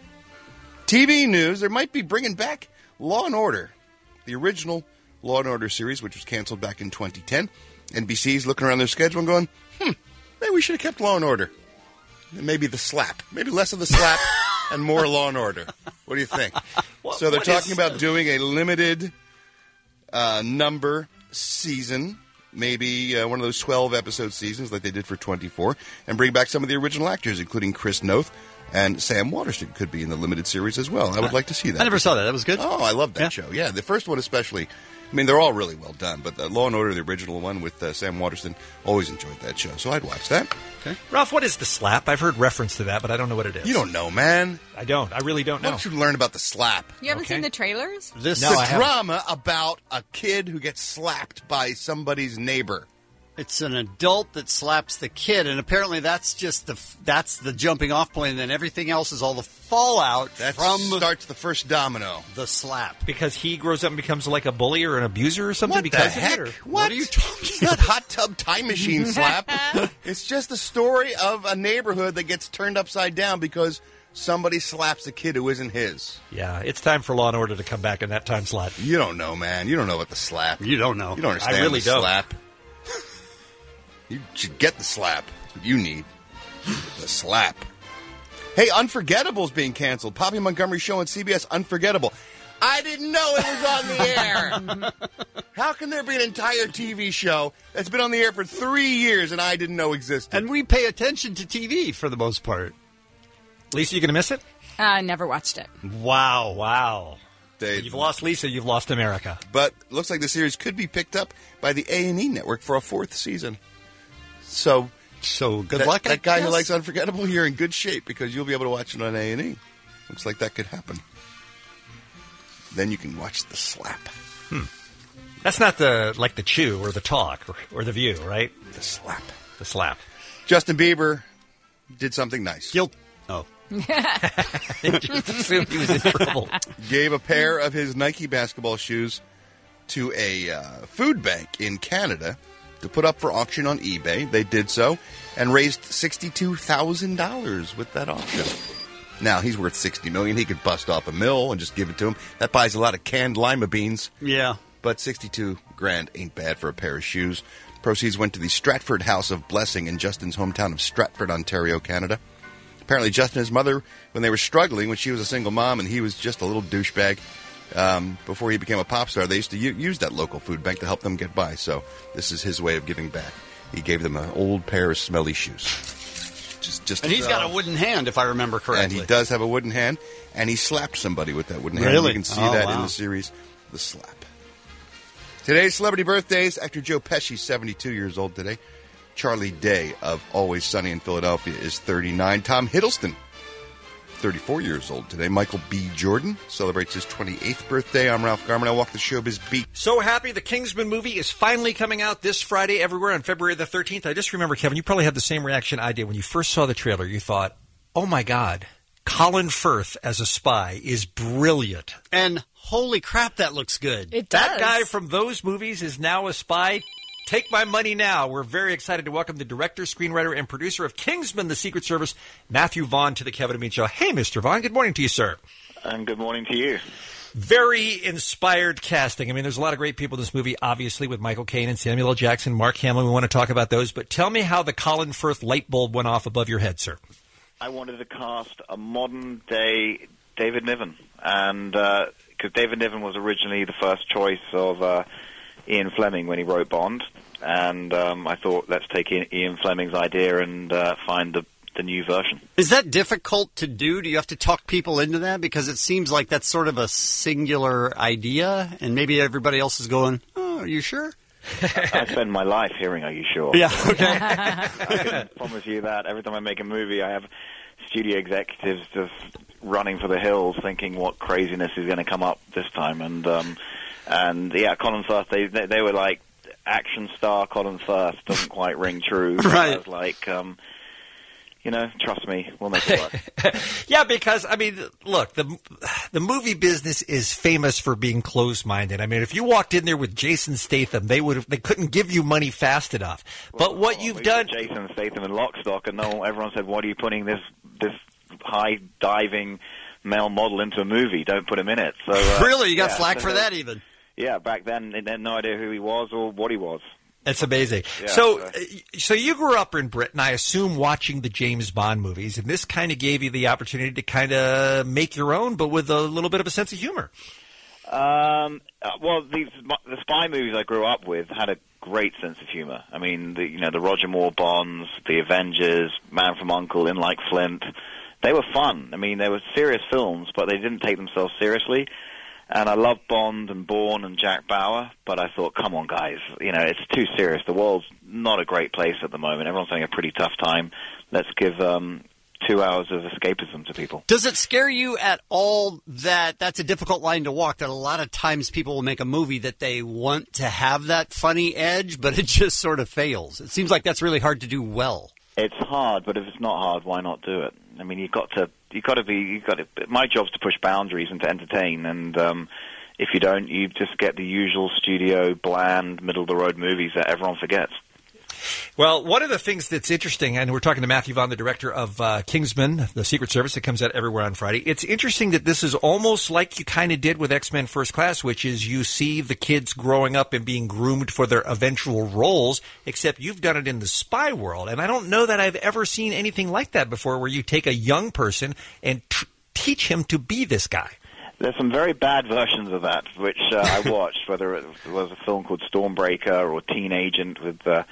T V news: there might be bringing back Law and Order, the original Law and Order series, which was canceled back in twenty ten. N B C's looking around their schedule and going, hmm, maybe we should have kept Law and Order. Maybe the slap. Maybe less of the slap and more Law and Order. What do you think? What- so they're what talking is- about doing a limited uh, number season, maybe uh, one of those twelve-episode seasons like they did for twenty-four, and bring back some of the original actors, including Chris Noth and Sam Waterston could be in the limited series as well. I would like to see that. I never saw that. That was good. Oh, I love that Yeah. show. Yeah, the first one especially. I mean, they're all really well done, but the Law and Order, the original one with uh, Sam Waterston, always enjoyed that show, so I'd watch that. Okay. Ralph, what is the slap? I've heard reference to that, but I don't know what it is. You don't know, man. I don't. I really don't know. Why don't you learn about the slap? You haven't Okay. seen the trailers? This No, the I haven't. drama about a kid who gets slapped by somebody's neighbor. It's an adult that slaps the kid, and apparently that's just the that's the jumping off point, and then everything else is all the fallout That from starts the first domino. the slap. Because he grows up and becomes like a bully or an abuser or something What because the of heck? it? Or? What? are you talking It's not Hot Tub Time Machine slap. It's just a story of a neighborhood that gets turned upside down because somebody slaps a kid who isn't his. Yeah, it's time for Law and Order to come back in that time slot. You don't know, man. You don't know about the slap. You don't know. You don't understand I really the don't. slap. You should get the slap. That's what you need. The slap. Hey, Unforgettable's being canceled. Poppy Montgomery show on C B S, Unforgettable. I didn't know it was on the air. How can there be an entire T V show that's been on the air for three years and I didn't know existed? And we pay attention to T V for the most part. Lisa, you going to miss it? I never watched it. Wow, wow. They, You've lost Lisa, you've lost America. But it looks like the series could be picked up by the A and E network for a fourth season. So, so good that, luck. That I guy guess. who likes Unforgettable, you're in good shape because you'll be able to watch it on A and E. Looks like that could happen. Then you can watch The Slap. Hmm. That's not the like the Chew or the Talk or, or the View, right? The Slap. The Slap. Justin Bieber did something nice. Guilt. Oh. Just assumed he was in trouble. Gave a pair of his Nike basketball shoes to a uh, food bank in Canada to put up for auction on eBay. They did so and raised sixty-two thousand dollars with that auction. Now, he's worth sixty million dollars. He could bust off a mill and just give it to him. That buys a lot of canned lima beans. Yeah. But sixty-two grand ain't bad for a pair of shoes. Proceeds went to the Stratford House of Blessing in Justin's hometown of Stratford, Ontario, Canada. Apparently, Justin and his mother, when they were struggling, when she was a single mom and he was just a little douchebag, um, before he became a pop star, they used to u- use that local food bank to help them get by. So this is his way of giving back. He gave them an old pair of smelly shoes. Just, just and he's got a wooden hand, if I remember correctly. And he does have a wooden hand, and he slapped somebody with that wooden hand. Really? You can see Oh, that wow. in the series, The Slap. Today's celebrity birthdays, actor Joe Pesci, seventy-two years old today. Charlie Day of Always Sunny in Philadelphia is thirty-nine. Tom Hiddleston, thirty-four years old today. Michael B. Jordan celebrates his twenty-eighth birthday. I'm Ralph Garman. I walk the showbiz beat. So happy the Kingsman movie is finally coming out this Friday everywhere on February the thirteenth. I just remember, Kevin, you probably had the same reaction I did when you first saw the trailer. You thought, oh my God, Colin Firth as a spy is brilliant. And holy crap, that looks good. It does. That guy from those movies is now a spy. Take my money now. We're very excited to welcome the director, screenwriter, and producer of Kingsman, The Secret Service, Matthew Vaughn, to the Kevin and Bean Show. Hey, Mister Vaughn. Good morning to you, sir. And good morning to you. Very inspired casting. I mean, there's a lot of great people in this movie, obviously, with Michael Caine and Samuel L. Jackson, Mark Hamill. We want to talk about those. But tell me how the Colin Firth light bulb went off above your head, sir. I wanted to cast a modern-day David Niven. And because uh, David Niven was originally the first choice of uh, Ian Fleming when he wrote Bond. And um, I thought, let's take Ian Fleming's idea and uh, find the, the new version. Is that difficult to do? Do you have to talk people into that? Because it seems like that's sort of a singular idea, and maybe everybody else is going, oh, are you sure? I spend my life hearing, are you sure? Yeah, okay. I can promise you that. Every time I make a movie, I have studio executives just running for the hills thinking what craziness is going to come up this time. And, um, and yeah, Colin Firth, they, they, they were like, action star Colin Firth doesn't quite ring true. Right. I was like, um, you know, trust me, we'll make it work. Yeah, because, I mean, look, the the movie business is famous for being closed-minded. I mean, if you walked in there with Jason Statham, they would have, they couldn't give you money fast enough. But well, what well, you've we done... put Jason Statham in Lock, Stock, and no, everyone said, what are you putting this, this high-diving male model into a movie? Don't put him in it. So uh, Really? You got yeah, flack so for that even? Yeah, back then, they had no idea who he was or what he was. It's amazing. Yeah, so, so. uh, so you grew up in Britain, I assume, watching the James Bond movies, and this kind of gave you the opportunity to kind of make your own, but with a little bit of a sense of humor. Um, uh, well, these, the spy movies I grew up with had a great sense of humor. I mean, the, you know, the Roger Moore Bonds, the Avengers, Man from U N C L E, In Like Flint. They were fun. I mean, they were serious films, but they didn't take themselves seriously. And I loved Bond and Bourne and Jack Bauer, but I thought, come on, guys, you know, it's too serious. The world's not a great place at the moment. Everyone's having a pretty tough time. Let's give um, two hours of escapism to people. Does it scare you at all that that's a difficult line to walk, that a lot of times people will make a movie that they want to have that funny edge, but it just sort of fails? It seems like that's really hard to do well. It's hard, but if it's not hard, why not do it? I mean, you've got to, you've got to be, you've got to, my job's to push boundaries and to entertain, and um, if you don't, you just get the usual studio, bland, middle-of-the-road movies that everyone forgets. Well, one of the things that's interesting, and we're talking to Matthew Vaughn, the director of uh, Kingsman, the Secret Service, that comes out everywhere on Friday. It's interesting that this is almost like you kind of did with X-Men First Class, which is you see the kids growing up and being groomed for their eventual roles, except you've done it in the spy world. And I don't know that I've ever seen anything like that before, where you take a young person and t- teach him to be this guy. There's some very bad versions of that, which uh, I watched, whether it was a film called Stormbreaker or Teen Agent with... Uh,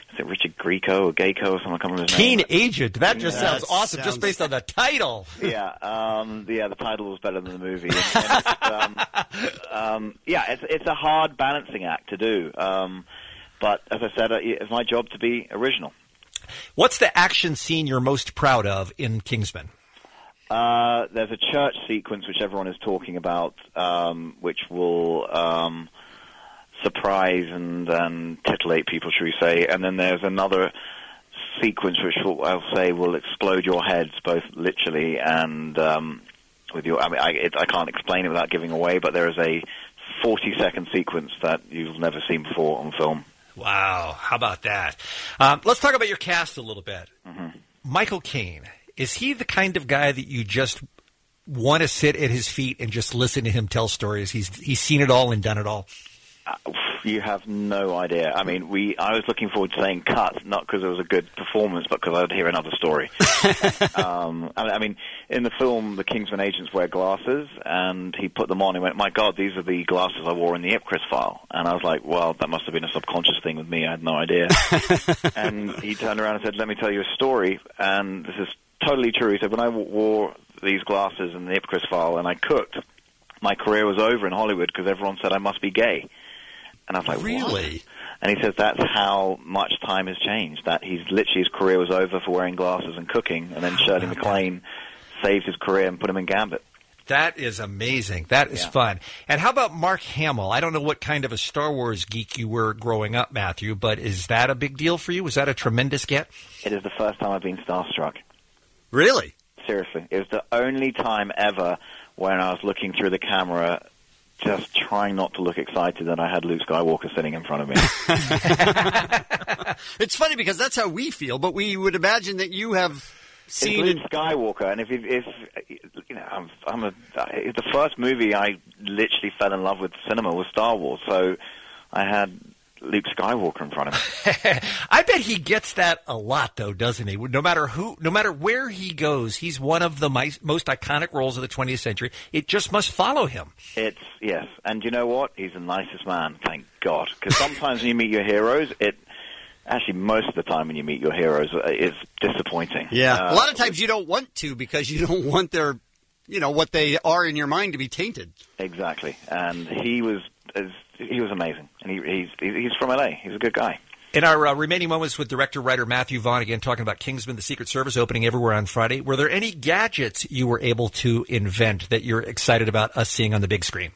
is it Richard Grieco or Gayco or something? I can't remember his Keen name. Agent. That just Yeah. sounds awesome, just based on the title. Yeah, um, yeah, the title was better than the movie. And, and it's, um, um, yeah, it's it's a hard balancing act to do. Um, but as I said, uh, it's my job to be original. What's the action scene you're most proud of in Kingsman? Uh, there's a church sequence which everyone is talking about, um, which will um, surprise and, and titillate people, shall we say. And then there's another sequence which will, I'll say will explode your heads, both literally and um, with your. I mean, I, it, I can't explain it without giving away, but there is a forty-second sequence that you've never seen before on film. Wow, how about that? Um, let's talk about your cast a little bit. Mm-hmm. Michael Caine, is he the kind of guy that you just want to sit at his feet and just listen to him tell stories? He's he's seen it all and done it all. Uh, you have no idea. I mean, we. I was looking forward to saying cut, not because it was a good performance, but because I'd hear another story. um, I, I mean, in the film, the Kingsman agents wear glasses, and he put them on and went, "My God, these are the glasses I wore in the Ipcris file." And I was like, "Well, that must have been a subconscious thing with me. I had no idea." And he turned around and said, "Let me tell you a story." And this is totally true. He said, "When I w- wore these glasses in the Ipcris file and I cooked, my career was over in Hollywood because everyone said I must be gay." And I was like, really? What? And he says that's how much time has changed. That he's literally his career was over for wearing glasses and cooking, and then Shirley MacLaine saved his career and put him in Gambit. That is amazing. That is Yeah. fun. And how about Mark Hamill? I don't know what kind of a Star Wars geek you were growing up, Matthew, but is that a big deal for you? Was that a tremendous get? It is the first time I've been starstruck. Really? Seriously. It was the only time ever when I was looking through the camera, just trying not to look excited that I had Luke Skywalker sitting in front of me. It's funny because that's how we feel, but we would imagine that you have seen It's Luke Skywalker, and if, if, if you know, I'm, I'm a, the first movie I literally fell in love with cinema was Star Wars, so I had Luke Skywalker in front of me. I bet he gets that a lot, though, doesn't he? No matter who, no matter where he goes, he's one of the mi- most iconic roles of the twentieth century. It just must follow him. It's, yes, and you know what? He's the nicest man, thank God. Because sometimes when you meet your heroes, it, actually most of the time when you meet your heroes, it's disappointing. Yeah, Uh, a lot of times you don't want to because you don't want their, you know, what they are in your mind to be tainted. Exactly, and he was he was amazing, and he, he's he's from L A. He's a good guy. In our uh, remaining moments with director-writer Matthew Vaughn, again talking about Kingsman, the Secret Service opening everywhere on Friday, were there any gadgets you were able to invent that you're excited about us seeing on the big screen?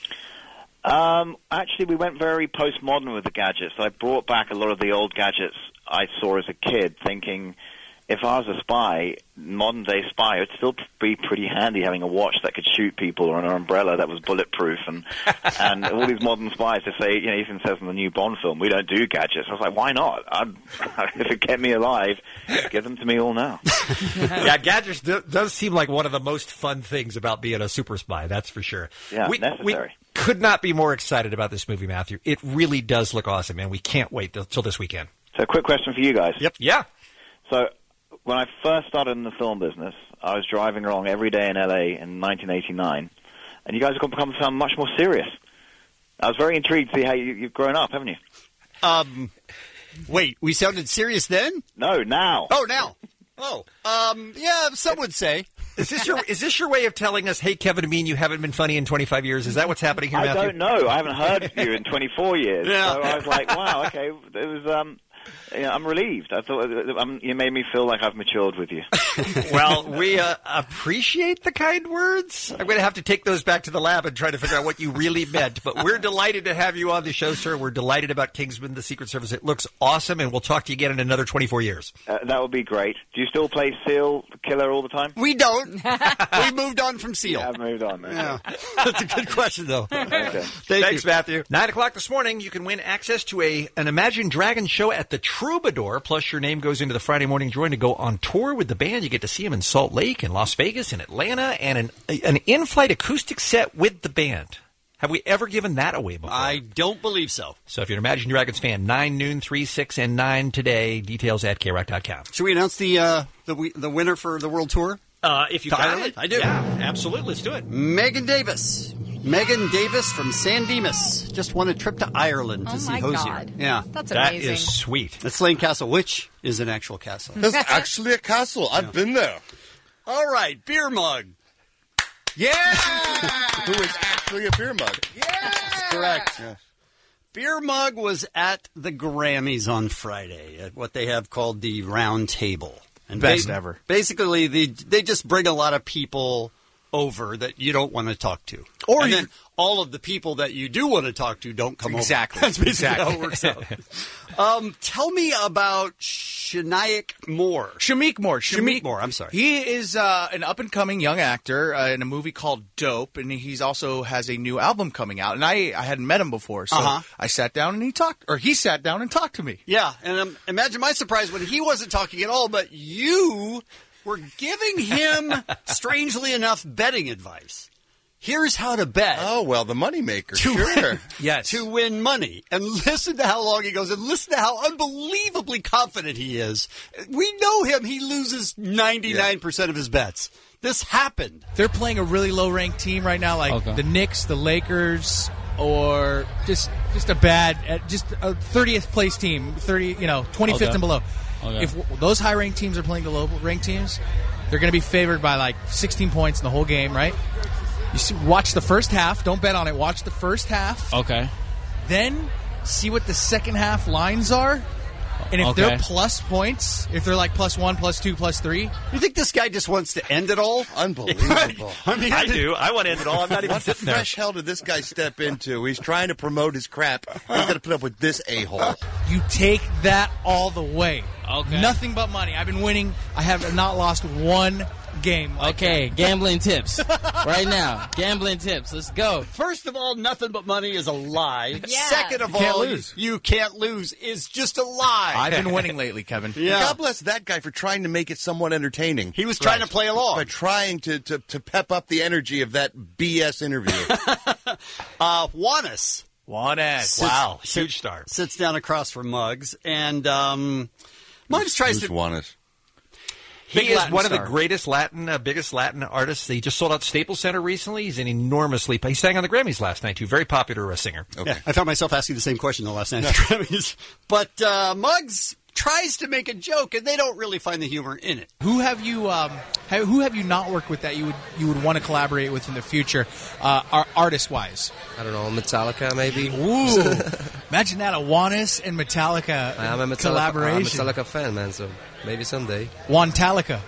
Um, actually, we went very postmodern with the gadgets. I brought back a lot of the old gadgets I saw as a kid, thinking if I was a spy, modern-day spy, it would still be pretty handy having a watch that could shoot people or an umbrella that was bulletproof. And and all these modern spies, they say, you know, even says in the new Bond film, we don't do gadgets. I was like, why not? I'd, if it kept me alive, give them to me all now. Yeah, gadgets do, does seem like one of the most fun things about being a super spy, that's for sure. Yeah, we, necessary. We could not be more excited about this movie, Matthew. It really does look awesome, and we can't wait till this weekend. So, quick question for you guys. Yep. Yeah. So, when I first started in the film business, I was driving along every day in L A in nineteen eighty-nine, and you guys have become sound much more serious. I was very intrigued to see how you, you've grown up, haven't you? Um, wait, we sounded serious then? No, now. Oh, now. Oh, um, yeah, some would say. Is this your is this your way of telling us, hey, Kevin and Bean, you haven't been funny in twenty-five years? Is that what's happening here, I Matthew? don't know. I haven't heard you in twenty-four years. Yeah. So I was like, wow, okay. It was. Um, you know, I'm relieved. I thought um, you made me feel like I've matured with you. Well, we uh, appreciate the kind words. I'm going to have to take those back to the lab and try to figure out what you really meant. But we're delighted to have you on the show, sir. We're delighted about Kingsman, the Secret Service. It looks awesome, and we'll talk to you again in another twenty-four years. Uh, that would be great. Do you still play Seal the Killer all the time? We don't. We moved on from Seal. Yeah, I've moved on. Yeah. That's a good question, though. Okay. Thank Thanks, you. Matthew. Nine o'clock this morning, you can win access to a an Imagine Dragons show at the Troubadour. Plus, your name goes into the Friday morning drawing to go on tour with the band. You get to see them in Salt Lake, in Las Vegas, in Atlanta, and an an in-flight acoustic set with the band. Have we ever given that away before? I don't believe so. So if you're an Imagine Dragons fan, nine, noon, three, six, and nine today. Details at K rock dot com. Should we announce the uh, the we- the winner for the World Tour? Uh, if you To got Ireland? it. I do. Yeah, absolutely. Let's do it. Megan Davis Megan Davis from San Dimas just won a trip to Ireland to Oh, see my Hosier. God. Yeah, That's That amazing. is sweet. That's Slane Castle, which is an actual castle. That's actually a castle. I've been there. All right, beer mug. Yeah! Who is actually a beer mug. That's correct. Yes. Beer Mug was at the Grammys on Friday at what they have called the Round Table. And Best ba- ever. Basically, they, they just bring a lot of people over that you don't want to talk to. Or and you- then all of the people that you do want to talk to don't come Exactly. over. That's basically Exactly. how it works out. um, tell me about Shaniak Moore. Shamik Moore. Shamik Moore, I'm sorry. He is uh, an up-and-coming young actor uh, in a movie called Dope, and he's also has a new album coming out. And I, I hadn't met him before, so Uh-huh. I sat down and he talked, or he sat down and talked to me. Yeah, and um, imagine my surprise when he wasn't talking at all, but you were giving him, strangely enough, betting advice. Here's how to bet. Oh, well, the moneymaker, To sure. win, yes. To win money. And listen to how long he goes, and listen to how unbelievably confident he is. We know him. He loses ninety-nine percent of his bets. This happened. They're playing a really low-ranked team right now, like Okay. the Knicks, the Lakers, or just just a bad, uh, just a thirtieth place team, thirty, you know, twenty-fifth Okay. and below. Okay. If w- those high-ranked teams are playing the low-ranked teams, they're going to be favored by like sixteen points in the whole game, right? You see, watch the first half. Don't bet on it. Watch the first half. Okay. Then see what the second half lines are. And if Okay. they're plus points, if they're like plus one, plus two, plus three. You think this guy just wants to end it all? Unbelievable. I mean, I do. I want to end it all. I'm not even What sitting there. fresh hell did this guy step into? He's trying to promote his crap. He's got to put up with this a-hole. You take that all the way. Okay. Nothing but money. I've been winning. I have not lost one game. Like Okay, that. gambling tips. Right now. Gambling tips. Let's go. First of all, nothing but money is a lie. Yeah. Second of You can't all, lose. you can't lose is just a lie. I've been winning lately, Kevin. Yeah. God bless that guy for trying to make it somewhat entertaining. He was trying to play along. By trying to, to, to pep up the energy of that B S interview. Uh, Juanis. Juanis. Sits- Wow, sits- huge star. Sits down across from Muggs, and um, Muggs tries Who's to. Juanis? He Big is Latin one of star. the greatest Latin, uh, biggest Latin artists. He just sold out Staples Center recently. He's an enormously. He sang on the Grammys last night too. Very popular uh, singer. Okay. Yeah, I found myself asking the same question the last night at the Grammys. But uh, Muggs tries to make a joke, and they don't really find the humor in it. Who have you um, ha- who have you not worked with that you would you would want to collaborate with in the future, uh, artist wise? I don't know, Metallica maybe. Ooh, imagine that, a Juanis and Metallica I'm a Metallica, collaboration. I'm a Metallica fan, man, so maybe someday. Juantalica.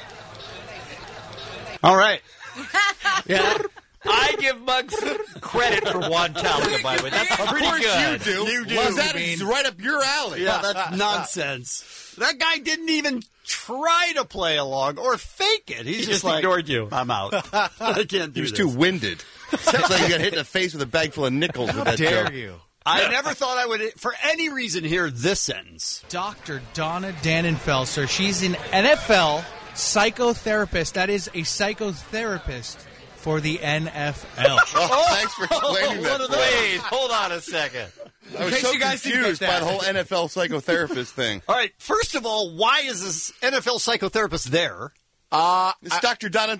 All right. Yeah. I give Muggs credit for Juan Talca, by the way. That's Of pretty course good. you do. You do. Well, that I is mean- right up your alley. Yeah, that's nonsense. That guy didn't even try to play along or fake it. He's He just, just like, ignored you. I'm out. I can't do He was this. too winded. It's like you got hit in the face with a bag full of nickels with How that dare joke. you? I never thought I would, for any reason, hear this sentence. Doctor Donna Dannenfelser. She's an N F L psychotherapist. That is a psychotherapist for the N F L. Oh, thanks for explaining that. What are for me. Wait, hold on a second. I was case so you guys didn't confused get by that. the whole N F L psychotherapist thing. All right, first of all, why is this N F L psychotherapist there? Uh, It's Doctor Donna.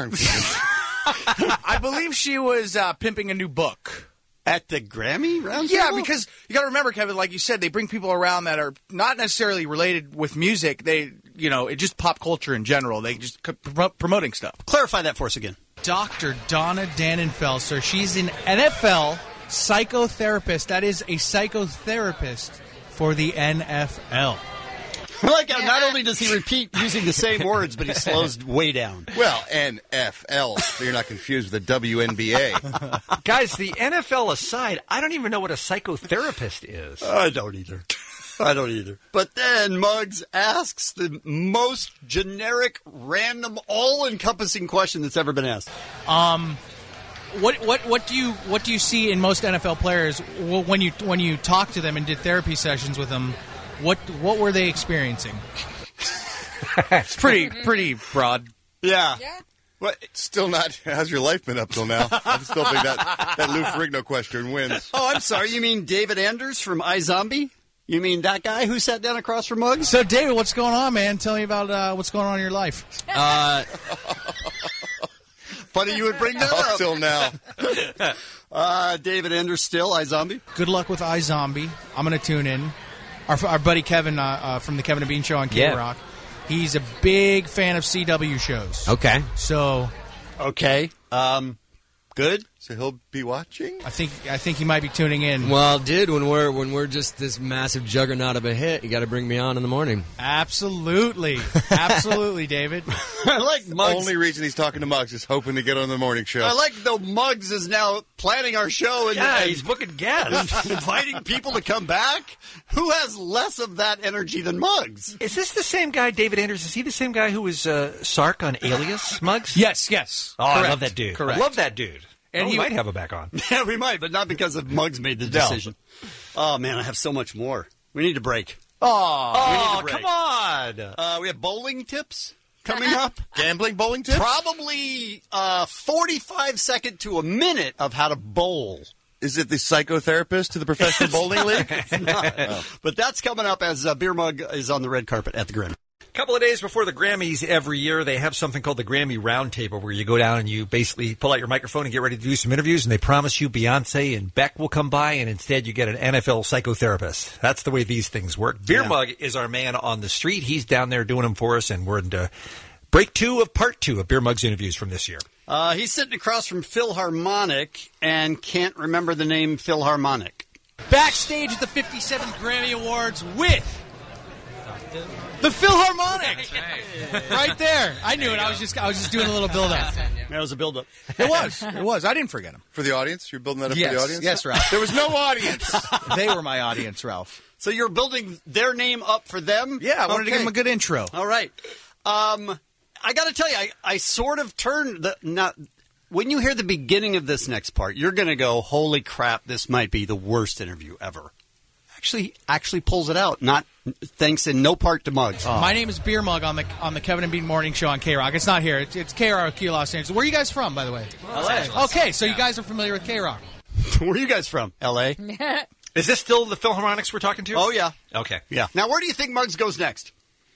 I believe she was uh, pimping a new book. At the Grammy round Yeah, table? because you got to remember, Kevin, like you said, they bring people around that are not necessarily related with music. They, you know, it's just pop culture in general. They just c- promote, promoting stuff. Clarify that for us again. Doctor Donna Dannenfelser. She's an N F L psychotherapist. That is a psychotherapist for the N F L. I like how not only does he repeat using the same words, but he slows way down. Well, N F L, so you're not confused with the W N B A. Guys, the N F L aside, I don't even know what a psychotherapist is. I don't either. I don't either. But then Muggs asks the most generic, random, all-encompassing question that's ever been asked. Um, what what what do you what do you see in most N F L players wh- when you when you talk to them and did therapy sessions with them? What what were they experiencing? It's pretty pretty broad. Yeah. What? Still not. How's your life been up till now? I still think that that Lou Ferrigno question wins. Oh, I'm sorry. You mean David Anders from iZombie? You mean that guy who sat down across from Muggs? So, David, what's going on, man? Tell me about uh, what's going on in your life. Uh, Funny you would bring that Up up. till now. uh, David Anders still, iZombie. Good luck with iZombie. I'm going to tune in. Our, our buddy Kevin uh, uh, from the Kevin and Bean Show on K-Rock, he's a big fan of C W shows. Okay. So, okay. Um, good. So he'll be watching? I think I think he might be tuning in. Well, dude, when we're when we're just this massive juggernaut of a hit, you got to bring me on in the morning. Absolutely. Absolutely, David. I like Muggs. Only reason he's talking to Muggs is hoping to get on the morning show. I like though Muggs is now planning our show and, Yeah, and he's booking guests. inviting people to come back. Who has less of that energy than Muggs? Is this the same guy, David Anders? Is he the same guy who was uh, Sark on Alias, Muggs? Yes, yes. Oh, I Correct. love that dude. Correct. I love that dude. And And he- we might have him back on. Yeah, we might, but not because of Muggs made the decision. Oh, man, I have so much more. We need to break. Oh, we need Oh, to break. come on. Uh, we have bowling tips coming up. Gambling bowling tips? Probably uh, forty-five second to a minute of how to bowl. Is it the psychotherapist to the Professional Bowling League? It's not. Oh. But that's coming up as uh, Beer Mug is on the red carpet at the Grim. A couple of days before the Grammys every year, they have something called the Grammy Roundtable, where you go down and you basically pull out your microphone and get ready to do some interviews, and they promise you Beyonce and Beck will come by, and instead you get an N F L psychotherapist. That's the way these things work. Beer Yeah. Mug is our man on the street. He's down there doing them for us, and we're into break two of part two of Beer Mug's interviews from this year. Uh, he's sitting across from Philharmonic and can't remember the name Philharmonic. Backstage at the fifty-seventh Grammy Awards with the Philharmonic. Right there. I knew it. I was just I was just doing a little build up. That was a build up. It was. It was. I didn't forget them. For the audience? You're building that up Yes. for the audience? Yes, Ralph. There was no audience. They were my audience, Ralph. So you're building their name up for them? Yeah, I wanted to give them a good intro. All right. Um, I got to tell you, I, I sort of turned the not. When you hear the beginning of this next part, you're going to go, "Holy crap! This might be the worst interview ever." Actually, actually pulls it out. Not thanks in no part to Muggs. My name is Beer Mug on the on the Kevin and Bean Morning Show on K-Rock. It's not here. It's, it's K-Rock, Key, Los Angeles. Where are you guys from, by the way? L A. Okay, so you guys are familiar with K-Rock. Where are you guys from? L A. Is this still the Philharmonics we're talking to? Oh yeah, Okay. yeah. Now, where do you think Muggs goes next?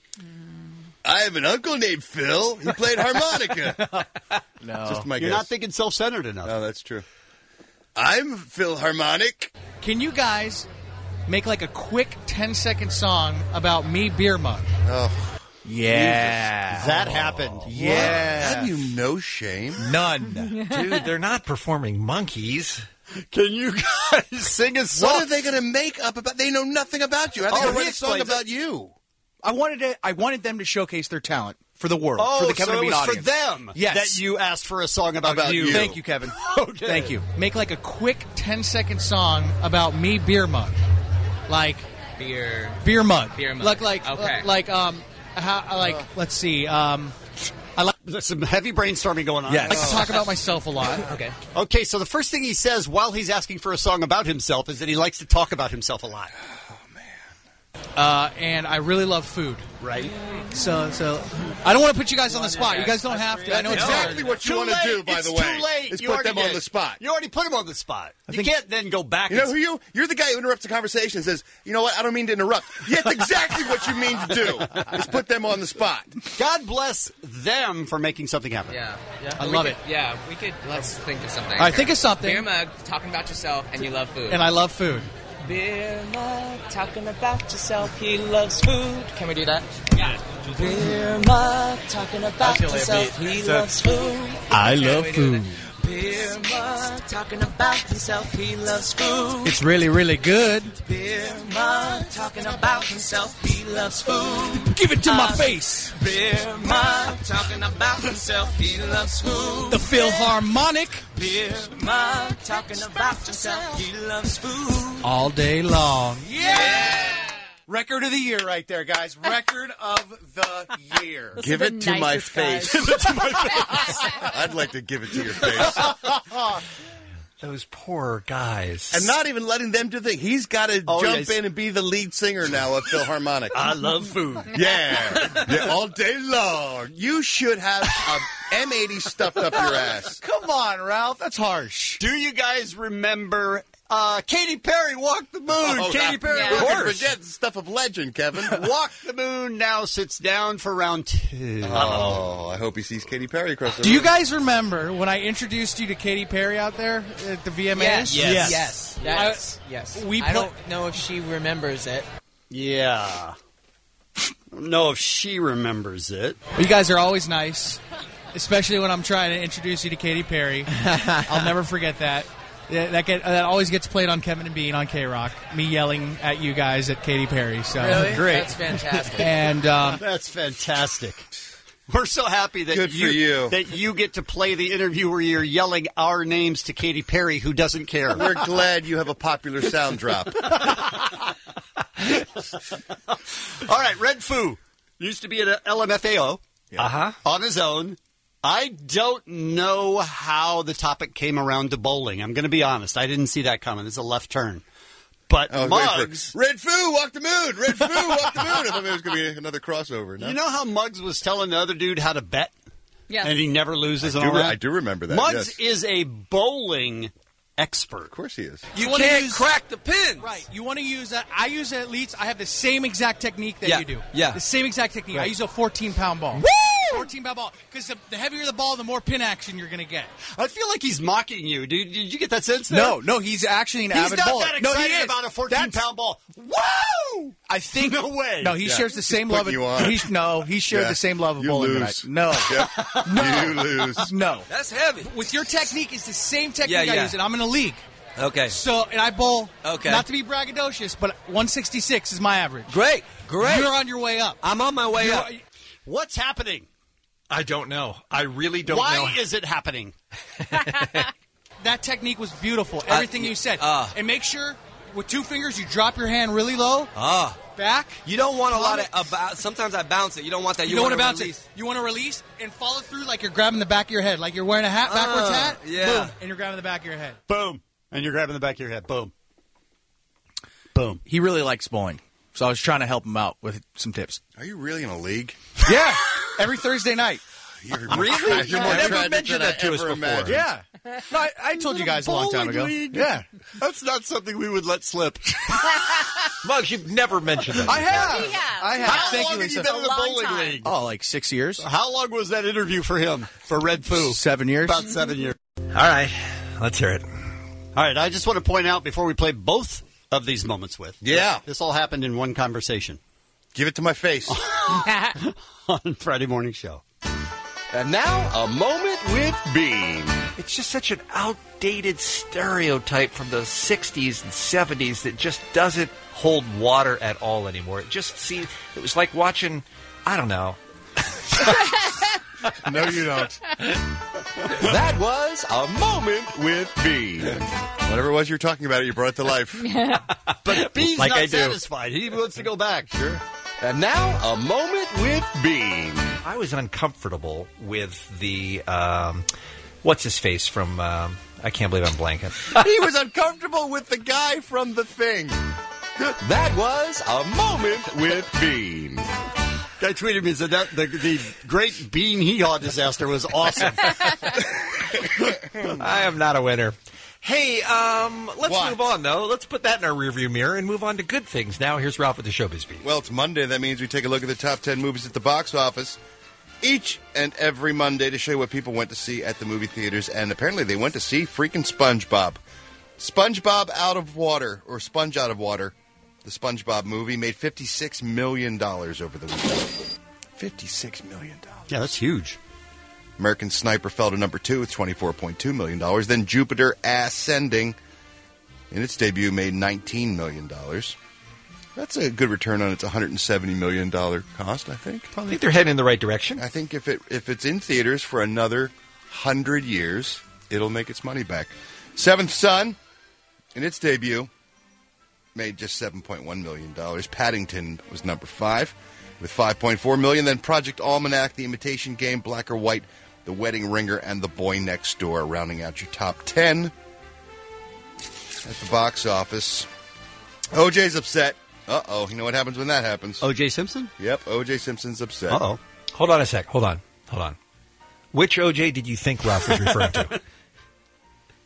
I have an uncle named Phil. He played harmonica. No. Just my You're guess. not thinking self-centered enough. No, that's true. I'm Phil Harmonic. Can you guys make like a quick ten-second song about me, Beer Mug? Oh, Yeah. That happened. Yeah. have you no shame? None. Dude, they're not performing monkeys. Can you guys sing a song? What are they going to make up about? They know nothing about you. How are they Oh, going to he write a song explains it. about you? I wanted to, I wanted them to showcase their talent for the world, Oh, for the Kevin so and it Bean was audience. for them Yes. that you asked for a song about, About you. Thank you, Kevin. Okay. Thank you. Make like a quick ten-second song about me, Beer Mug. Like Beer. Beer Mug. Beer Mug. Like like Okay. like um how like let's see um I like There's some heavy brainstorming going on. I like to talk about myself a lot. Okay. Okay, so the first thing he says while he's asking for a song about himself is that he likes to talk about himself a lot. Uh, and I really love food. Right? So so I don't want to put you guys on the spot. You guys don't have to. I know it's exactly hard. what you Too want to do, late. by It's the way. too late. Is You put already them on did. the spot. You already put him on the spot. You think- can't then go back. You know and who you? You're the guy who interrupts the conversation and says, you know what, I don't mean to interrupt. Yet exactly what you mean to do is put them on the spot. God bless them for making something happen. Yeah. yeah. I We love could- it. Yeah, we could. Let's think of something. All right, think of something. Beer Mug, talking about yourself, and you love food. And I love food. Beer Mug, talking about yourself, he loves food. Can we do that? Yeah. Beer Mug, talking about That's the only yourself, beat. he So- loves food. I Can love we do that? food. Beer Mug, talking about himself, he loves food. It's really really good. Beer Mug, talking about himself, he loves food. Give it to my Uh, face. Beer Mug, talking about himself, he loves food. The Philharmonic Beer Mug, talking about himself, he loves food. all day long. Yeah. Record of the year right there, guys. Record of the year. Give it to my face. I'd like to give it to your face. Those poor guys. And not even letting them do the thing. He's got to Oh, jump yes. in and be the lead singer now of Philharmonic. I love food. Yeah. yeah, all day long. You should have a M eighty stuffed up your ass. Come on, Ralph. That's harsh. Do you guys remember Uh, Katy Perry, Walk the Moon. Oh, Katy Perry, yeah. of Who can course. forget the stuff of legend, Kevin. Walk the Moon now sits down for round two. Oh, I hope he sees Katy Perry across the Do you room. guys remember when I introduced you to Katy Perry out there at the V M As? Yes. Yes. Yes. Yes. I- yes. We I pla- don't know if she remembers it. Yeah. I don't know if she remembers it. You guys are always nice, especially when I'm trying to introduce you to Katy Perry. I'll never forget that. Yeah, that get that always gets played on Kevin and Bean on K-Rock. Me yelling at you guys at Katy Perry. So Really? great. That's fantastic. And um, That's fantastic. We're so happy that Good for you, you. that you get to play the interview where you're yelling our names to Katy Perry, who doesn't care. We're glad you have a popular sound drop. All right, Red Foo used to be at L M F A O Uh-huh. on his own. I don't know how the topic came around to bowling. I'm going to be honest. I didn't see that coming. It's a left turn. But Oh, Muggs, Red Foo, walk the moon. Red Foo, walk the moon. I thought maybe it was going to be another crossover. No? you know how Muggs was telling the other dude how to bet? Yes. And he never loses I and do, all re- that? I do remember that. Muggs yes. is a bowling expert. Of course he is. you, You can't crack the pins. Right. You want to use that. I use it at Leeds. I have the same exact technique that Yeah, you do. yeah. The same exact technique. I Right. use a fourteen-pound ball. Woo! fourteen-pound ball. Because the, the heavier the ball, the more pin action you're going to get. I feel like he's mocking you. Did, did you get that sense there? No, no, he's actually an He's avid not bowler. that No, excited he is. about a fourteen-pound ball. Woo! I think No way. No, he Yeah. shares the same He's love. putting Of, you on. he's, no, he shared Yeah. the same love of You bowling. lose. That I, no, Yep. You lose. no. That's heavy. With your technique, is the same technique Yeah, I yeah. use, and I'm in a league. Okay. So, and I bowl, Okay. not to be braggadocious, but one sixty-six is my average. Great. Great. You're on your way up. I'm on my way You're- up. What's happening? I don't know. I really don't Why know. is it happening? That technique was beautiful. Everything you said. uh. and make sure, with two fingers, you drop your hand really low, Ah. back. You don't want a lot of Plummet. about. Sometimes I bounce it. You don't want that. You, You, don't want want to bounce release. it. You want to release and follow through like you're grabbing the back of your head, like you're wearing a hat, backwards Ah, hat. yeah. Boom, and you're grabbing the back of your head. Boom. And you're grabbing the back of your head. Boom. Boom. He really likes bowling, so I was trying to help him out with some tips. Are you really in a league? Yeah, every Thursday night. You're Really? You're more I never tragic mentioned than that I to us ever before. imagined. Yeah, no, I, I told you guys a long time Bowling ago. league? Yeah, That's not something we would let slip. Muggs, you've never mentioned that. I have. He has. I have. How Thank long you, have you Lisa. been in the A long bowling time. league? Oh, like six years, How long was that interview for him? For Red Foo? seven years. About seven years. All right. Let's hear it. All right, I just want to point out before we play both of these moments with. Yeah. This all happened in one conversation Give it to my face. on Friday Morning Show. And now, a moment with Bean. It's just such an outdated stereotype from the sixties and seventies that just doesn't hold water at all anymore. It just seems, it was like watching, I don't know. No, you don't. That was a moment with Bean. Whatever it was you were talking about, you brought it to life. But Bean's Like not I do. satisfied. He wants to go back. Sure. And now, a moment with Bean. I was uncomfortable with the, um, what's his face from, um, I can't believe I'm blanking. He was uncomfortable with the guy from The Thing. That was a moment with Bean. Guy tweeted me and said that the, the great Bean Hee-Haw disaster was awesome. I am not a winner. Hey, um, let's What? move on, though. Let's put that in our rearview mirror and move on to good things. Now, here's Ralph with the Showbiz Beat. Well, it's Monday. That means we take a look at the top ten movies at the box office each and every Monday to show you what people went to see at the movie theaters. And apparently they went to see freaking SpongeBob. SpongeBob Out of Water, or Sponge Out of Water, the SpongeBob movie, made fifty-six million dollars over the weekend. fifty-six million dollars. Yeah, that's huge. American Sniper fell to number two with twenty-four point two million dollars. Then Jupiter Ascending, in its debut, made nineteen million dollars. That's a good return on its one hundred seventy million dollars cost, I think. I think they're heading in the right direction. I think if it if it's in theaters for another hundred years, it'll make its money back. Seventh Son, in its debut, made just seven point one million dollars. Paddington was number five with five point four million dollars. Then Project Almanac, The Imitation Game, Black or White, The Wedding Ringer, and The Boy Next Door, rounding out your top ten at the box office. O J's upset. Uh-oh. You know what happens when that happens? O J Simpson? Yep, O J Simpson's upset. Uh-oh. Hold on a sec. Hold on. Hold on. Which O J did you think Ralph was referring to?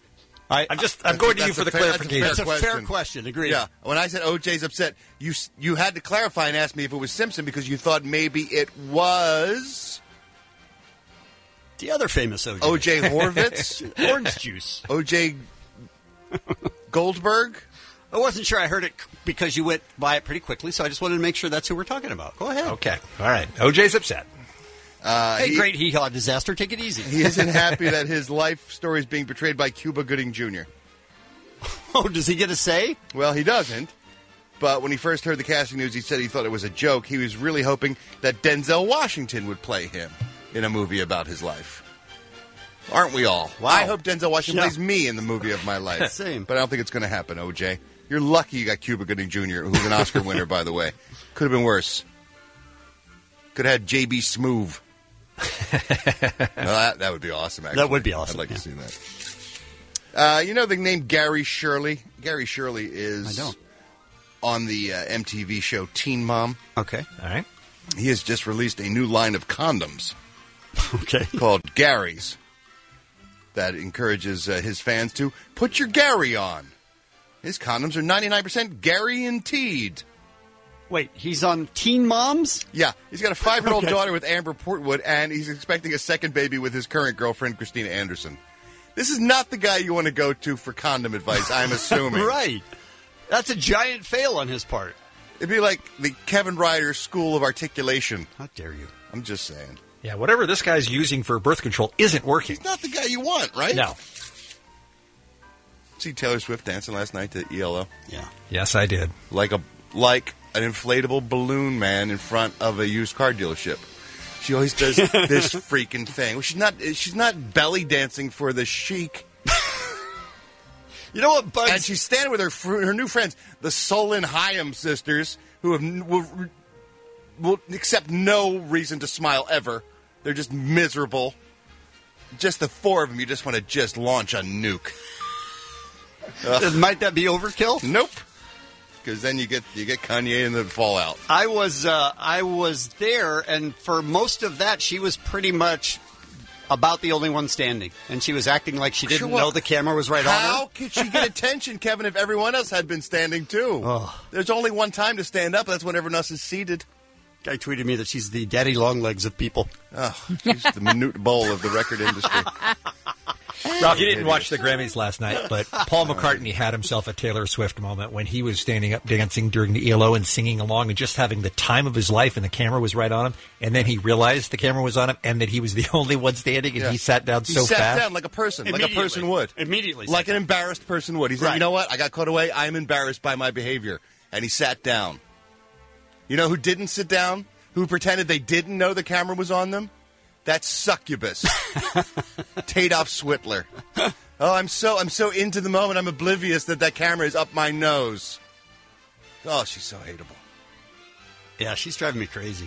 I, I'm just I'm going to you for the fair, clarification. That's a fair question. Agreed. Yeah. When I said O J's upset, you you had to clarify and ask me if it was Simpson because you thought maybe it was the other famous O J. O J Horvitz, orange juice. O J Goldberg. I wasn't sure I heard it because you went by it pretty quickly, so I just wanted to make sure that's who we're talking about. Go ahead. Okay. All right. O J's upset. Uh, hey, he, great hee-haw disaster. Take it easy. He isn't happy that his life story is being portrayed by Cuba Gooding Junior Oh, does he get a say? Well, he doesn't. But when he first heard the casting news, he said he thought it was a joke. He was really hoping that Denzel Washington would play him in a movie about his life. Aren't we all? Wow. I hope Denzel Washington Yeah. plays me in the movie of my life. Same. But I don't think it's going to happen, O J. You're lucky you got Cuba Gooding Junior, who's an Oscar winner, by the way. Could have been worse. Could have had J B Smoove. No, that, that would be awesome, actually. That would be awesome, I'd like yeah. to see that. Uh, you know the name Gary Shirley? Gary Shirley is I don't. on the uh, M T V show Teen Mom. Okay. All right. He has just released a new line of condoms Okay. called Gary's that encourages uh, his fans to put your Gary on. His condoms are ninety-nine percent guaranteed. Wait, he's on Teen Moms? Yeah, he's got a five-year-old Okay. daughter with Amber Portwood, and he's expecting a second baby with his current girlfriend, Christina Anderson. This is not the guy you want to go to for condom advice, I'm assuming. Right. That's a giant fail on his part. It'd be like the Kevin Ryder School of Articulation. How dare you? I'm just saying. Yeah, whatever this guy's using for birth control isn't working. He's not the guy you want, right? No. See Taylor Swift dancing last night to E L O? Yeah. Yes, I did. Like a like an inflatable balloon man in front of a used car dealership. She always does this freaking thing. Well, she's not. She's not belly dancing for the chic. You know what bugs? And she's standing with her fr- her new friends, the Solon Hyam sisters, who have n- will, will accept no reason to smile ever. They're just miserable. Just the four of them, you just want to just launch a nuke. Ugh. Might that be overkill? Nope. Because then you get you get Kanye in the fallout. I was uh, I was there, and for most of that, she was pretty much about the only one standing, and she was acting like she didn't Sure, well, know the camera was right on her. How could she get attention, Kevin, if everyone else had been standing too? Oh. There's only one time to stand up. That's when everyone else is seated. Guy tweeted me that she's the daddy long legs of people. Oh, she's the minute bowl of the record industry. Ralph, you didn't watch the Grammys last night, but Paul McCartney had himself a Taylor Swift moment when he was standing up dancing during the E L O and singing along and just having the time of his life, and the camera was right on him. And then he realized the camera was on him and that he was the only one standing, and Yeah. he sat down He so sat fast. down like a person, like a Immediately. person would. Immediately Like sat an embarrassed person would. He said, Right. you know what? I got caught away. I am embarrassed by my behavior. And he sat down. You know who didn't sit down? Who pretended they didn't know the camera was on them? That's Succubus. Tadoff Switler. Oh, I'm so I'm so into the moment. I'm oblivious that that camera is up my nose. Oh, she's so hateable. Yeah, she's driving me crazy.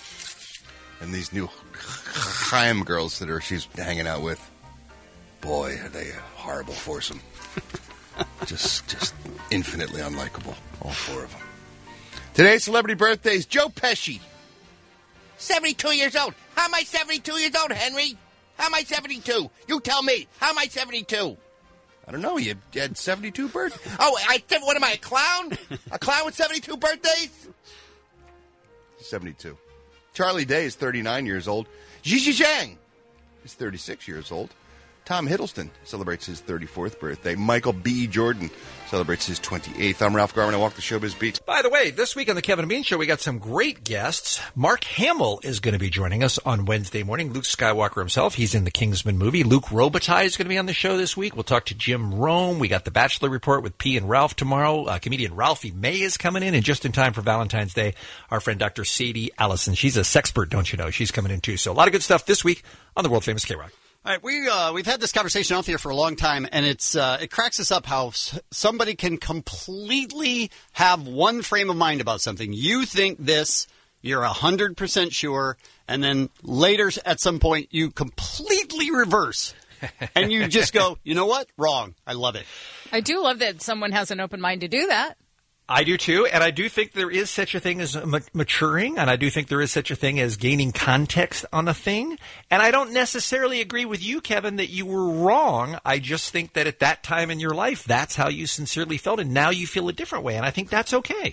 And these new Chaim girls that are she's hanging out with, boy, are they a horrible foursome. just, just infinitely unlikable, all four of them. Today's celebrity birthdays: Joe Pesci. seventy-two years old. How am I seventy-two years old, Henry? How am I seventy-two? You tell me. How am I seventy-two? I don't know. You had seventy-two birthdays. Oh, I what am I, a clown? A clown with seventy-two birthdays? seventy-two. Charlie Day is thirty-nine years old. Gigi Zhang is thirty-six years old. Tom Hiddleston celebrates his thirty-fourth birthday. Michael B. Jordan celebrates his twenty-eighth. I'm Ralph Garman. I walk the showbiz beat. By the way, this week on the Kevin and Bean Show, we got some great guests. Mark Hamill is going to be joining us on Wednesday morning. Luke Skywalker himself, he's in the Kingsman movie. Luke Robitaille is going to be on the show this week. We'll talk to Jim Rome. We got the Bachelor Report with P and Ralph tomorrow. Uh, comedian Ralphie May is coming in, and just in time for Valentine's Day, our friend Doctor Sadie Allison. She's a sexpert, don't you know? She's coming in too. So a lot of good stuff this week on the world famous K-Rock. All right, we uh, we've had this conversation out there for a long time, and it's uh, it cracks us up how s- somebody can completely have one frame of mind about something. You think this, you're a hundred percent sure, and then later at some point you completely reverse, and you just go, you know what, wrong. I love it. I do love that someone has an open mind to do that. I do too, and I do think there is such a thing as ma- maturing, and I do think there is such a thing as gaining context on a thing. And I don't necessarily agree with you, Kevin, that you were wrong. I just think that at that time in your life, that's how you sincerely felt, and now you feel a different way, and I think that's okay.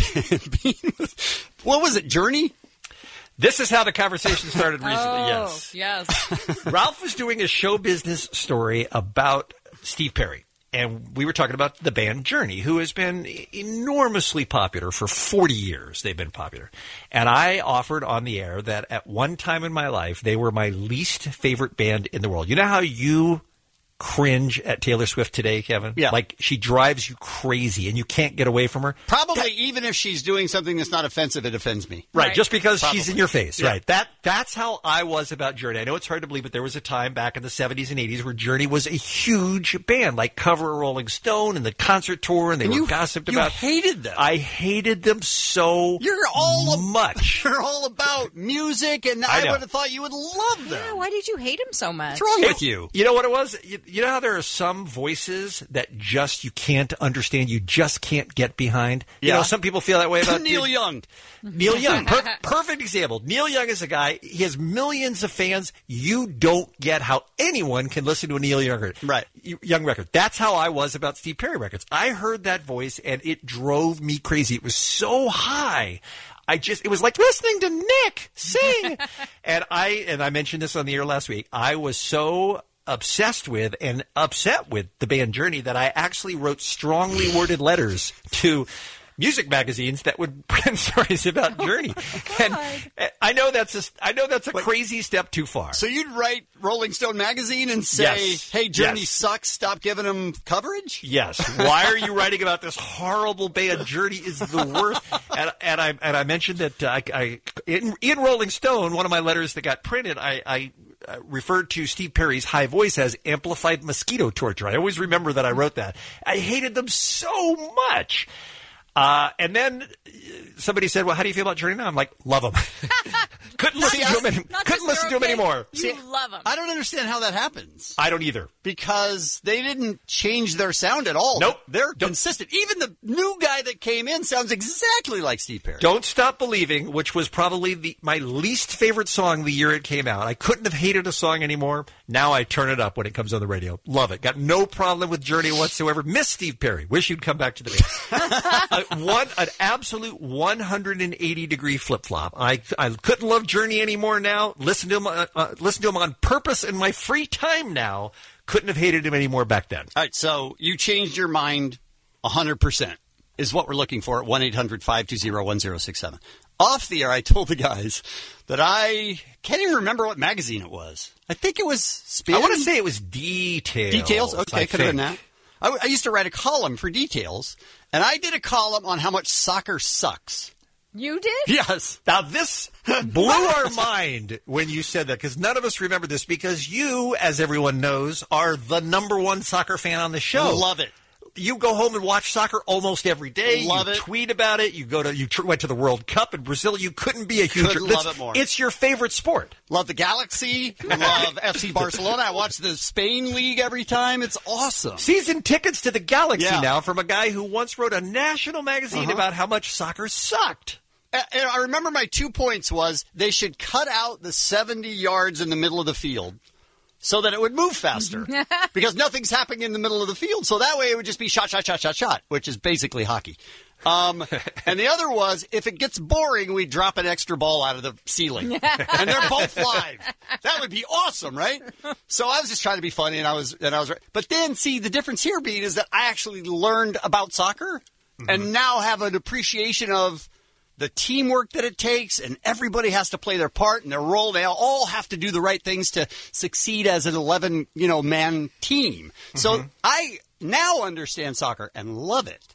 What was it, Journey? This is how the conversation started recently, Oh, yes. yes. Ralph was doing a show business story about Steve Perry. And we were talking about the band Journey, who has been enormously popular for forty years. They've been popular. And I offered on the air that at one time in my life, they were my least favorite band in the world. You know how you cringe at Taylor Swift today, Kevin? Yeah. Like, she drives you crazy and you can't get away from her. Probably even if she's doing something that's not offensive, it offends me. Right, Right. just because Probably. she's in your face. Yeah. Right. That that's how I was about Journey. I know it's hard to believe, but there was a time back in the seventies and eighties where Journey was a huge band, like cover a Rolling Stone and the concert tour, and they And were you- gossiped you about. hated them. I hated them so You're all much. You're all about music, and I I, know. would have thought you would love them. Yeah, why did you hate him so much? What's wrong with you? You know what it was? You, you know how there are some voices that just you can't understand, you just can't get behind? You Yeah. know, some people feel that way about Neil Young. Neil Young, per- perfect example. Neil Young is a guy, he has millions of fans. You don't get how anyone can listen to a Neil Young record. Right. Young record. That's how I was about Steve Perry records. I heard that voice and it drove me crazy. It was so high. I just, it was like listening to Nick sing. and I, and I mentioned this on the air last week. I was so obsessed with and upset with the band Journey that I actually wrote strongly worded letters to music magazines that would print stories about Journey. And I know that's just, I know that's a crazy step too far. So you'd write Rolling Stone magazine and say, Yes. "Hey, Journey Yes. sucks. Stop giving them coverage." Yes. Why are you writing about this horrible band? Journey is the worst. And, and I and I mentioned that uh, I, I in, in Rolling Stone, one of my letters that got printed, I, I uh, referred to Steve Perry's high voice as amplified mosquito torture. I always remember that I wrote that. I hated them so much. Uh, and then somebody said, "Well, how do you feel about Journey now?" I'm like, "Love them." couldn't listen to them. Any, Not couldn't just listen to they're them okay, anymore. You love him. I don't understand how that happens. I don't either. Because they didn't change their sound at all. Nope. They're consistent. Even the new guy that came in sounds exactly like Steve Perry. Don't Stop Believing, which was probably the, my least favorite song the year it came out. I couldn't have hated a song anymore. Now I turn it up when it comes on the radio. Love it. Got no problem with Journey whatsoever. Miss Steve Perry. Wish you'd come back to the band. uh, one, an absolute one hundred eighty degree flip flop. I I couldn't love Journey anymore now. Listen to him, uh, uh, listen to him on purpose in my free time now. Couldn't have hated him anymore back then. All right, so you changed your mind one hundred percent is what we're looking for at one eight hundred five two zero one zero six seven. Off the air, I told the guys that I can't even remember what magazine it was. I think it was Spin. I want to say it was Details. Details? Okay, I could have been think. that. I, I used to write a column for Details, and I did a column on how much soccer sucks. You did? Yes. Now, this blew our mind when you said that, because none of us remember this, because you, as everyone knows, are the number one soccer fan on the show. Love it. You go home and watch soccer almost every day. Love you it. tweet about it. You go to you tr- went to the World Cup in Brazil. You couldn't be a huge Couldn't it's- love it more. It's your favorite sport. Love the Galaxy. Love F C Barcelona. I watch the Spain League every time. It's awesome. Season tickets to the Galaxy Yeah. now from a guy who once wrote a national magazine Uh-huh. about how much soccer sucked. And I remember my two points was they should cut out the seventy yards in the middle of the field so that it would move faster because nothing's happening in the middle of the field. So that way it would just be shot, shot, shot, shot, shot, which is basically hockey. Um, and the other was if it gets boring, we drop an extra ball out of the ceiling and they're both live. That would be awesome, right? So I was just trying to be funny and I was, and I was right. But then see the difference here being is that I actually learned about soccer and now have an appreciation of the teamwork that it takes, and everybody has to play their part and their role. They all have to do the right things to succeed as an eleven, you know, man team. So I now understand soccer and love it.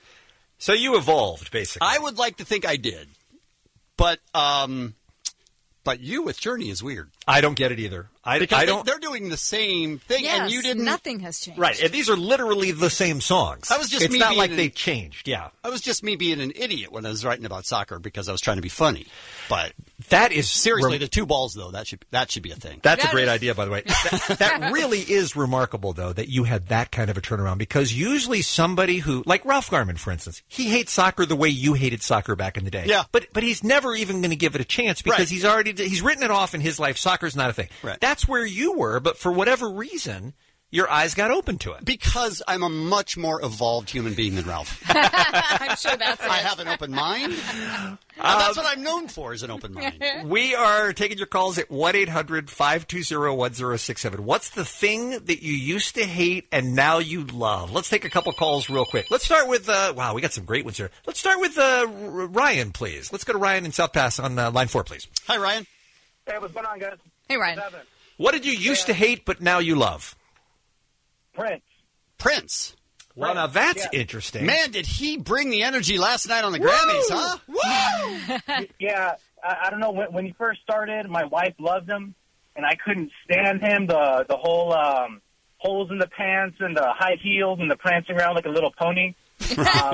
So you evolved, basically. I would like to think I did, but um, but you with Journey is weird. I don't get it either. I, because I they, don't. they're doing the same thing, Yes, and you didn't. nothing has changed. Right, and these are literally the same songs. That was just it's me not being like an- they changed. Yeah, That was just me being an idiot when I was writing about soccer because I was trying to be funny. But that is seriously rem- the two balls though. That should that should be a thing. That's That a great is- idea, by the way. That, that really is remarkable, though, that you had that kind of a turnaround. Because usually somebody who, like Ralph Garman, for instance, he hates soccer the way you hated soccer back in the day. Yeah. But but he's never even going to give it a chance because Right. he's already he's written it off in his life. Soccer's not a thing. Right. That's where you were, but for whatever reason, your eyes got open to it. Because I'm a much more evolved human being than Ralph. I'm sure that's it. I have an open mind. And that's what I'm known for, is an open mind. We are taking your calls at one eight hundred five two zero one zero six seven. What's the thing that you used to hate and now you love? Let's take a couple calls real quick. Let's start with, uh, wow, we got some great ones here. Let's start with uh, R- Ryan, please. Let's go to Ryan in South Pass on uh, line four, please. Hi, Ryan. Hey, what's going on, guys? Hey, Ryan. What did you used to hate but now you love? Prince. Prince. Well, now that's Yeah. interesting. Man, did he bring the energy last night on the Grammys, huh? Woo! Yeah, I, I don't know. When, when he first started, my wife loved him, and I couldn't stand him. The the whole um, holes in the pants and the high heels and the prancing around like a little pony. Um,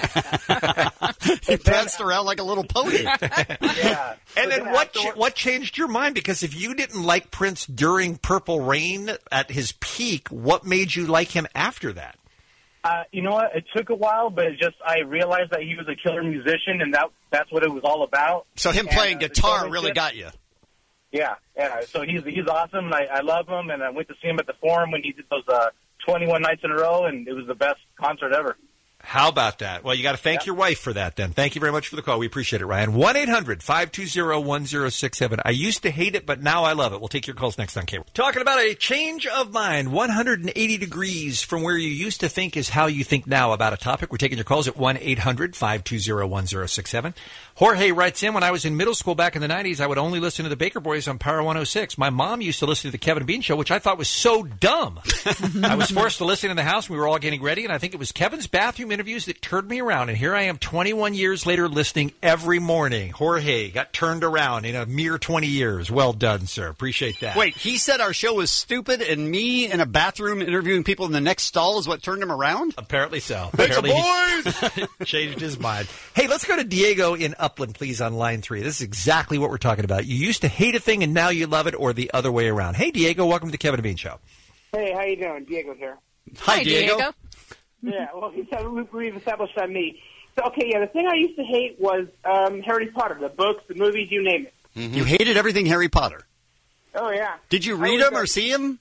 He pranced around like a little pony. yeah. And But then what after- ch- what changed your mind? Because if you didn't like Prince during Purple Rain at his peak, what made you like him after that? Uh, you know what? It took a while, but it just I realized that he was a killer musician, and that that's what it was all about. So him And, playing uh, the guitar showmanship- really got you. Yeah, yeah. So he's he's awesome, and I, I love him. And I went to see him at the Forum when he did those uh, twenty-one nights in a row, and it was the best concert ever. How about that? Well, you got to thank your wife for that then. Thank you very much for the call. We appreciate it, Ryan. one eight hundred five two zero one zero six seven. I used to hate it, but now I love it. We'll take your calls next on Cable. Talking about a change of mind, one hundred eighty degrees from where you used to think is how you think now about a topic. We're taking your calls at one eight hundred five two zero one zero six seven. Jorge writes in, when I was in middle school back in the nineties, I would only listen to the Baker Boys on Power one oh six. My mom used to listen to the Kevin and Bean Show, which I thought was so dumb. I was forced to listen in the house when we were all getting ready, and I think it was Kevin's bathroom interviews that turned me around. And here I am twenty-one years later listening every morning. Jorge got turned around in a mere twenty years. Well done, sir. Appreciate that. Wait, he said our show was stupid, and me in a bathroom interviewing people in the next stall is what turned him around? Apparently so. Thanks, Apparently boys! he changed his mind. Hey, let's go to Diego in Upland, please, on line three. This is exactly what we're talking about. You used to hate a thing, and now you love it, or the other way around. Hey, Diego, welcome to the Kevin and Bean Show. Hey, how you doing? Diego here. Hi, Hi Diego. Diego. Yeah, well, he said we- we've established that me. So, okay, yeah, the thing I used to hate was um, Harry Potter, the books, the movies, you name it. You hated everything Harry Potter. Oh, yeah. Did you I read was, them uh, or see them?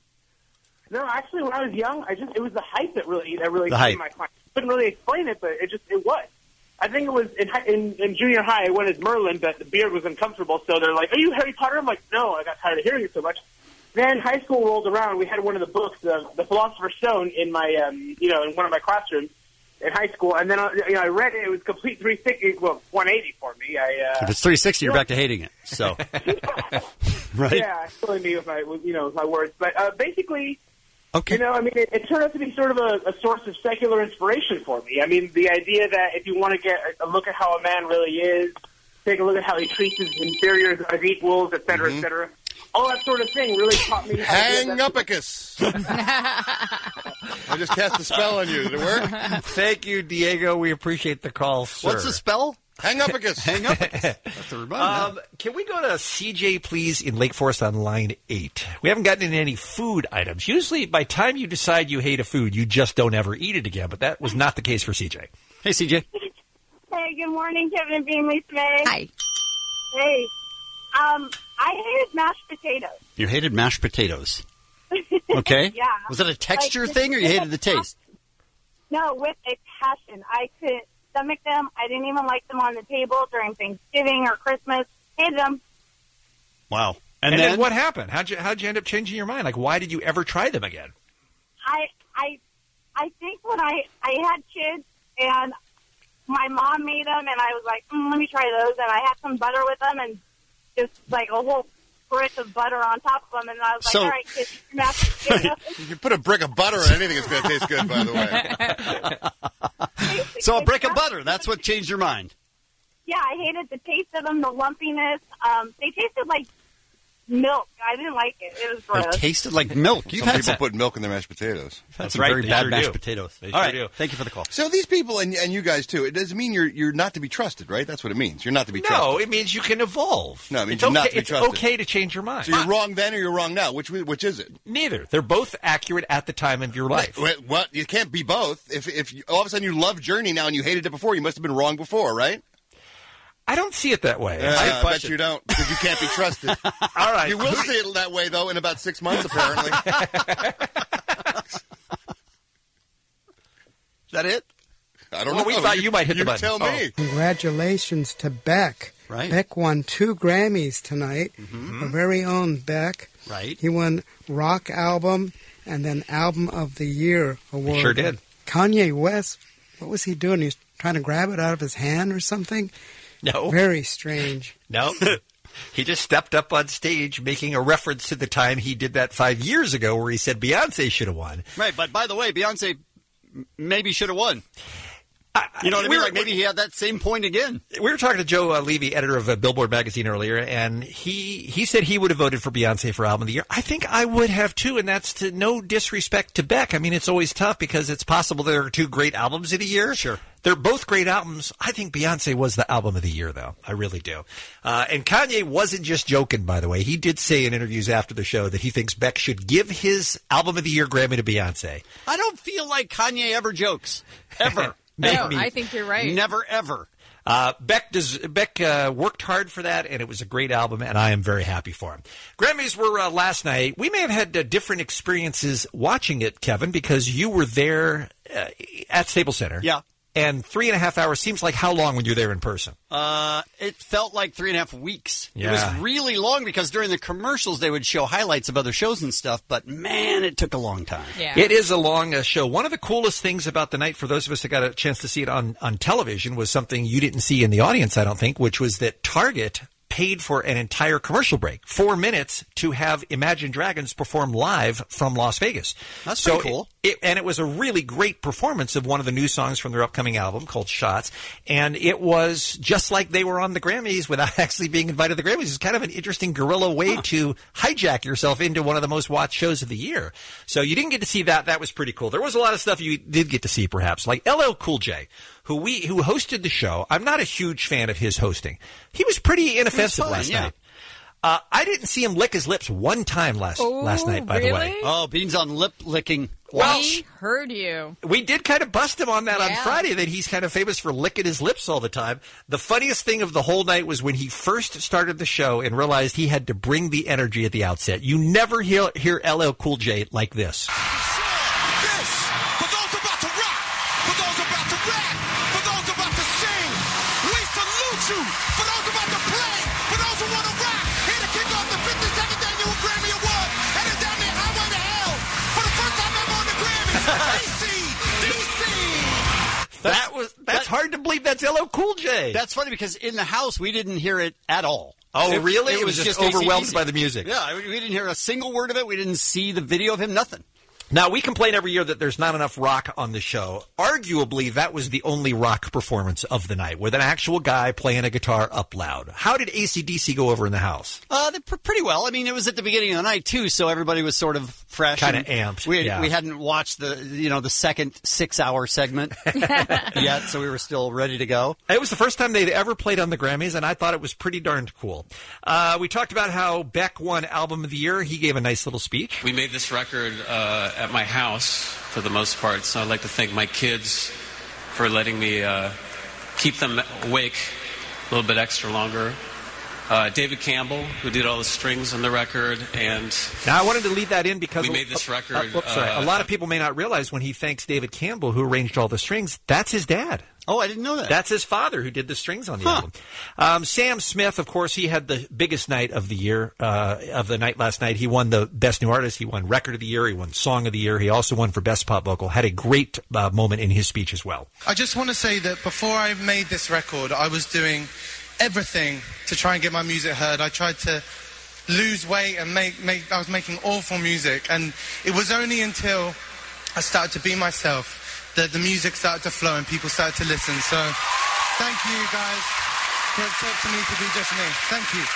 No, actually, when I was young, I just it was the hype that really that really The came hype. to my mind. I couldn't really explain it, but it just it was. I think it was in hi- in, in junior high. I went as Merlin, but the beard was uncomfortable, so they're like, "Are you Harry Potter?" I'm like, "No." I got tired of hearing it so much. Then high school rolled around. We had one of the books, uh, The Philosopher's Stone, in my um, you know in one of my classrooms in high school, and then uh, you know I read it. It was complete three sixty, well, one eighty for me. I uh, If it's three sixty, you're back to hating it. So, right? Yeah, silly me with my with, you know with my words, but uh, basically. Okay. You know, I mean, it, it turned out to be sort of a, a source of secular inspiration for me. I mean, the idea that if you want to get a look at how a man really is, take a look at how he treats his inferiors as equals, et cetera, Mhm. et cetera, all that sort of thing really taught me how to do Hang that. upicus. I just cast a spell on you. Did it work? Thank you, Diego. We appreciate the call, sir. What's the spell? Hang upicus. Hang upicus. That's the reminder. Um, can we go to C J, please, in Lake Forest on line eight? We haven't gotten into any food items. Usually, by the time you decide you hate a food, you just don't ever eat it again. But that was not the case for C J. Hey, C J. Hey, good morning, Kevin and Bean, Lisa May. Hi. Hey. Um, I hated mashed potatoes. You hated mashed potatoes. Okay. Yeah. Was it a texture Like, thing, or you with hated a the taste? No, with a passion. I couldn't stomach them. I didn't even like them on the table during Thanksgiving or Christmas. Hated them. Wow. And, And, then, then, what happened? How'd you how'd you end up changing your mind? Like, why did you ever try them again? I, I, I think when I, I had kids and my mom made them, and I was like, mm, let me try those. And I had some butter with them, and just like a whole brick of butter on top of them. And I was like, So- all right, kids, you're mashed potatoes. You can put a brick of butter on anything, it's going to taste good, by the way. So a brick of butter. That's what changed your mind. Yeah, I hated the taste of them, the lumpiness. Um, they tasted like milk. I didn't like it. It was gross. It tasted like milk. You've Some had people some, put milk in their mashed potatoes. had some very They bad sure mashed do. potatoes. They All sure right. do. Thank you for the call. So these people, and, and you guys too, it doesn't mean you're you're not to be trusted, right? That's what it means. You're not to be trusted. No, it means you can evolve. No, it means it's you're okay, not to be it's trusted. okay to change your mind. So you're wrong then or you're wrong now? Which which is it? Neither. They're both accurate at the time of your life. Wait, what? You can't be both. If if you, all of a sudden you love Journey now and you hated it before, you must have been wrong before, right? I don't see it that way. Uh, I bet you don't, because you can't be trusted. All right. You will see it that way, though, in about six months, apparently. Is that it? I don't Well, know. we thought you might hit the you button. tell me. Congratulations to Beck. Right. Beck won two Grammys tonight. Our very own Beck. Right. He won Rock Album and then Album of the Year award. Sure did. Kanye West, what was he doing? He was trying to grab it out of his hand or something? No. Very strange. No. He just stepped up on stage making a reference to the time he did that five years ago where he said Beyonce should have won. Right, but by the way, Beyonce m- maybe should have won. You know what I we mean? were- Like maybe he had that same point again. We were talking to Joe uh, Levy, editor of uh, Billboard magazine earlier, and he, he said he would have voted for Beyonce for Album of the Year. I think I would have too, and that's to no disrespect to Beck. I mean, it's always tough because it's possible there are two great albums in a year. Sure. They're both great albums. I think Beyonce was the Album of the Year, though. I really do. Uh, and Kanye wasn't just joking, by the way. He did say in interviews after the show that he thinks Beck should give his Album of the Year Grammy to Beyonce. I don't feel like Kanye ever jokes. Ever. No, Maybe. I think you're right. Never, ever. Uh, Beck does, Beck uh, worked hard for that, and it was a great album, and I am very happy for him. Grammys were uh, last night. We may have had uh, different experiences watching it, Kevin, because you were there uh, at Staples Center. Yeah. And three and a half hours seems like how long when you're there in person? Uh, it felt like three and a half weeks. It Yeah. was really long because during the commercials they would show highlights of other shows and stuff, but man, it took a long time. Yeah. It is a long uh, show. One of the coolest things about the night, for those of us that got a chance to see it on, on television, was something you didn't see in the audience, I don't think, which was that Target paid for an entire commercial break, four minutes, to have Imagine Dragons perform live from Las Vegas. That's so pretty cool. It, and it was a really great performance of one of the new songs from their upcoming album called Shots. And it was just like they were on the Grammys without actually being invited to the Grammys. It's kind of an interesting guerrilla way Huh. to hijack yourself into one of the most watched shows of the year. So you didn't get to see that. That was pretty cool. There was a lot of stuff you did get to see, perhaps, like L L Cool J, who we who hosted the show. I'm not a huge fan of his hosting. He was pretty inoffensive fine, last yeah. night. Uh, I didn't see him lick his lips one time last Oh, last night, by the way. really? Oh, Beans on lip licking. Well, We heard you. we did kind of bust him on that on Yeah. Friday, that he's kind of famous for licking his lips all the time. The funniest thing of the whole night was when he first started the show and realized he had to bring the energy at the outset. You never hear, hear L L Cool J like this. For those about to rock, for those about to rap, for those about to sing, we salute you. For those about to play, for those who want to rock, here to kick off the fifty-second Annual Grammy Award, and it's down there highway to hell. For the first time ever on the Grammys, D C, D C. That was that's hard to believe. That's L L Cool J. That's funny because in the house we didn't hear it at all. Oh, really? It was just overwhelmed A C D C. by the music. Yeah, we we didn't hear a single word of it. We didn't see the video of him. Nothing. Now, we complain every year that there's not enough rock on the show. Arguably, that was the only rock performance of the night, with an actual guy playing a guitar up loud. How did A C D C go over in the house? Uh, they pr- pretty well. I mean, it was at the beginning of the night too, so everybody was sort of fresh, Kinda and amped, We yeah. we hadn't watched the you know the second six-hour segment yet, so we were still ready to go. It was the first time they'd ever played on the Grammys, and I thought it was pretty darned cool. Uh, we talked about how Beck won Album of the Year. He gave a nice little speech. We made this record uh, at my house for the most part, so I'd like to thank my kids for letting me uh, keep them awake a little bit extra longer. Uh, David Campbell, who did all the strings on the record, and Now, I wanted to lead that in because we made this uh, record. uh, whoops, sorry. uh, a lot of people may not realize when he thanks David Campbell, who arranged all the strings, that's his dad. Oh, I didn't know that. That's his father who did the strings on the Huh. album. Um, Sam Smith, of course, he had the biggest night of the year, uh, of the night last night. He won the Best New Artist. He won Record of the Year. He won Song of the Year. He also won for Best Pop Vocal. Had a great uh, moment in his speech as well. I just want to say that before I made this record, I was doing everything to try and get my music heard. I tried to lose weight and make, make I was making awful music, and it was only until I started to be myself that the music started to flow and people started to listen. So thank you guys for accepting me to be just me. Thank you.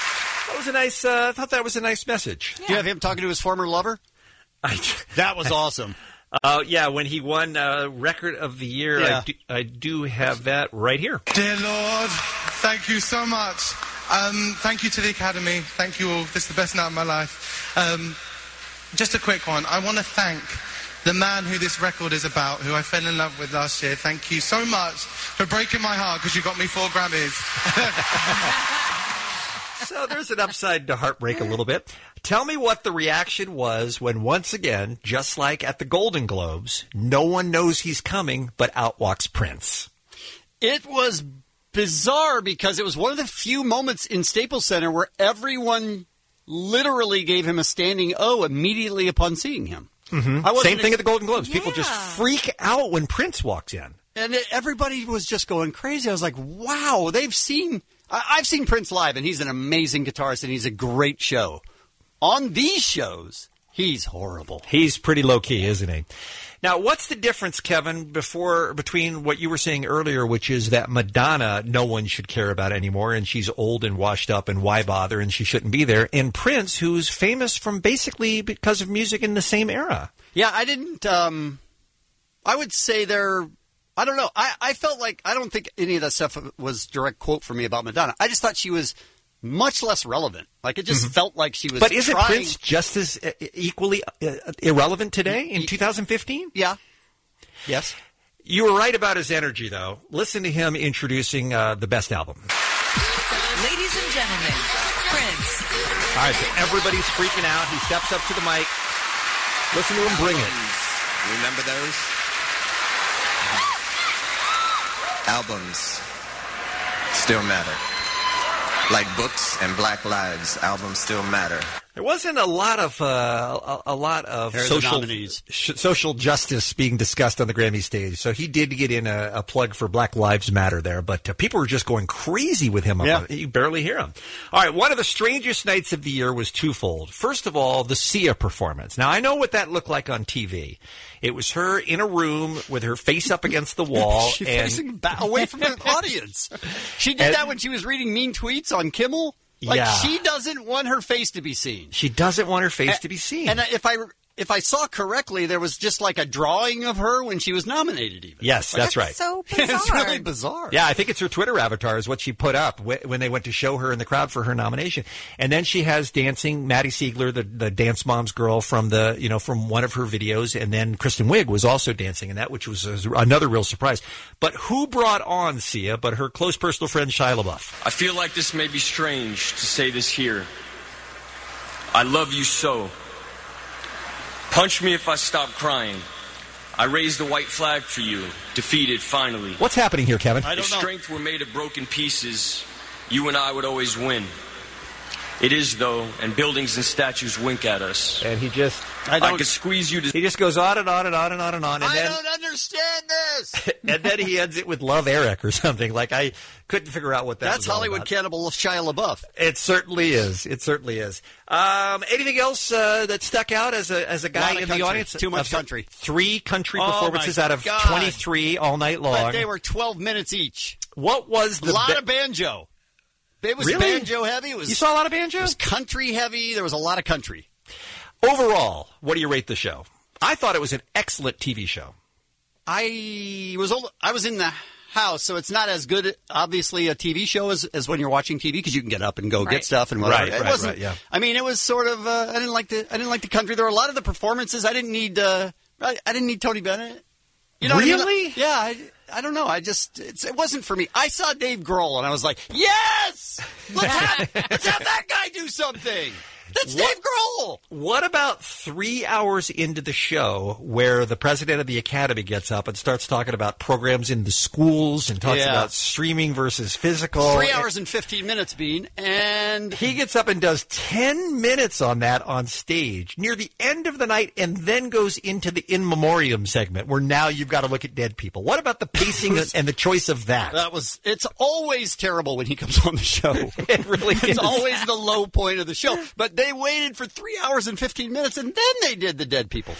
That was a nice. Uh, I thought that was a nice message. Do you have him talking to his former lover? I, that was awesome. Uh, yeah, when he won uh, Record of the Year, Yeah. I, do, I do have that right here. Dear Lord, thank you so much. Um, thank you to the Academy. Thank you all. This is the best night of my life. Um, just a quick one. I want to thank the man who this record is about, who I fell in love with last year. Thank you so much for breaking my heart because you got me four Grammys. So there's an upside to heartbreak a little bit. Tell me what the reaction was when, once again, just like at the Golden Globes, no one knows he's coming, but out walks Prince. It was bizarre because it was one of the few moments in Staples Center where everyone literally gave him a standing O immediately upon seeing him. Mm-hmm. I wasn't Same thing ex- at the Golden Globes. People just freak out when Prince walks in. And it, everybody was just going crazy. I was like, wow, they've seen... I, I've seen Prince live, and he's an amazing guitarist, and he's a great show. On these shows, he's horrible. He's pretty low-key, isn't he? Now, what's the difference, Kevin, before between what you were saying earlier, which is that Madonna no one should care about anymore, and she's old and washed up, and why bother, and she shouldn't be there, and Prince, who's famous from basically because of music in the same era? Yeah, I didn't... Um, I would say they're... I don't know. I, I felt like... I don't think any of that stuff was direct quote for me about Madonna. I just thought she was much less relevant. Like, it just Mm-hmm. felt like she was But isn't trying... Prince just as uh, equally uh, irrelevant today in two thousand fifteen? Yeah. Yes. You were right about his energy, though. Listen to him introducing uh, the best album. Ladies and gentlemen, Prince. All right, so everybody's freaking out. He steps up to the mic. Listen to him bring it. Remember those? Albums still matter. Like books and Black Lives, albums still matter. There wasn't a lot of uh, a, a lot of Here are the social nominees. sh- social justice being discussed on the Grammy stage. So he did get in a, a plug for Black Lives Matter there, but uh, people were just going crazy with him. Yeah. Up on, you barely hear him. All right, one of the strangest nights of the year was twofold. First of all, the Sia performance. Now I know what that looked like on T V. It was her in a room with her face up against the wall, She's and facing back away from the audience. She did And- that when she was reading mean tweets on Kimmel. Like, Yeah. she doesn't want her face to be seen. she doesn't want her face A- to be seen. And if I if I saw correctly, there was just like a drawing of her when she was nominated. Even Yes, Like, that's right. So it's really bizarre. Yeah, I think it's her Twitter avatar is what she put up wh- when they went to show her in the crowd for her nomination. And then she has dancing Maddie Siegler, the, the Dance Moms girl from the you know from one of her videos, and then Kristen Wiig was also dancing in that, which was a, another real surprise. But who brought on Sia but her close personal friend Shia LaBeouf? I feel like this may be strange to say this here. I love you so. Punch me if I stop crying. I raised the white flag for you, defeated finally. What's happening here, Kevin? If strength were made of broken pieces, you and I would always win. It is, though, and buildings and statues wink at us. And he just... I, I could squeeze you to... He just goes on and on and on and on and on. And I then, don't understand this. and then he ends it with Love Eric or something. Like, I couldn't figure out what that That's was all Hollywood about. cannibal Shia LaBeouf. It certainly is. It certainly is. Um, anything else uh, that stuck out as a as a guy Lot of in country. the audience? Too much Uh, country. Three country Oh, performances my out of God. twenty-three all night long. But they were twelve minutes each. What was A the lot be- of banjo. It was Really? banjo heavy. It was, You saw a lot of banjo? It was country heavy. There was a lot of country. Overall, what do you rate the show? I thought it was an excellent T V show. I was old, I was in the house, so it's not as good, obviously, a T V show as, as when you're watching T V because you can get up and go Right. get stuff and whatever. Right, it right, wasn't, right, yeah. I mean, it was sort of. Uh, I didn't like the. I didn't like the country. There were a lot of the performances. I didn't need. Uh, I, I didn't need Tony Bennett. You know what I mean? Really? Yeah. I, I don't know. I just it's, it wasn't for me. I saw Dave Grohl and I was like, yes, let's have let's have that guy do something. That's What- Dave Grohl. What about three hours into the show where the president of the Academy gets up and starts talking about programs in the schools and talks Yeah. about streaming versus physical? Three hours and fifteen minutes, Bean, and He gets up and does ten minutes on that on stage near the end of the night and then goes into the in memoriam segment where now you've got to look at dead people. What about the pacing and the choice of that? that was. It's always terrible when he comes on the show. It really is. It's always the low point of the show. But they waited for three hours and fifteen minutes, and then they did the dead people thing.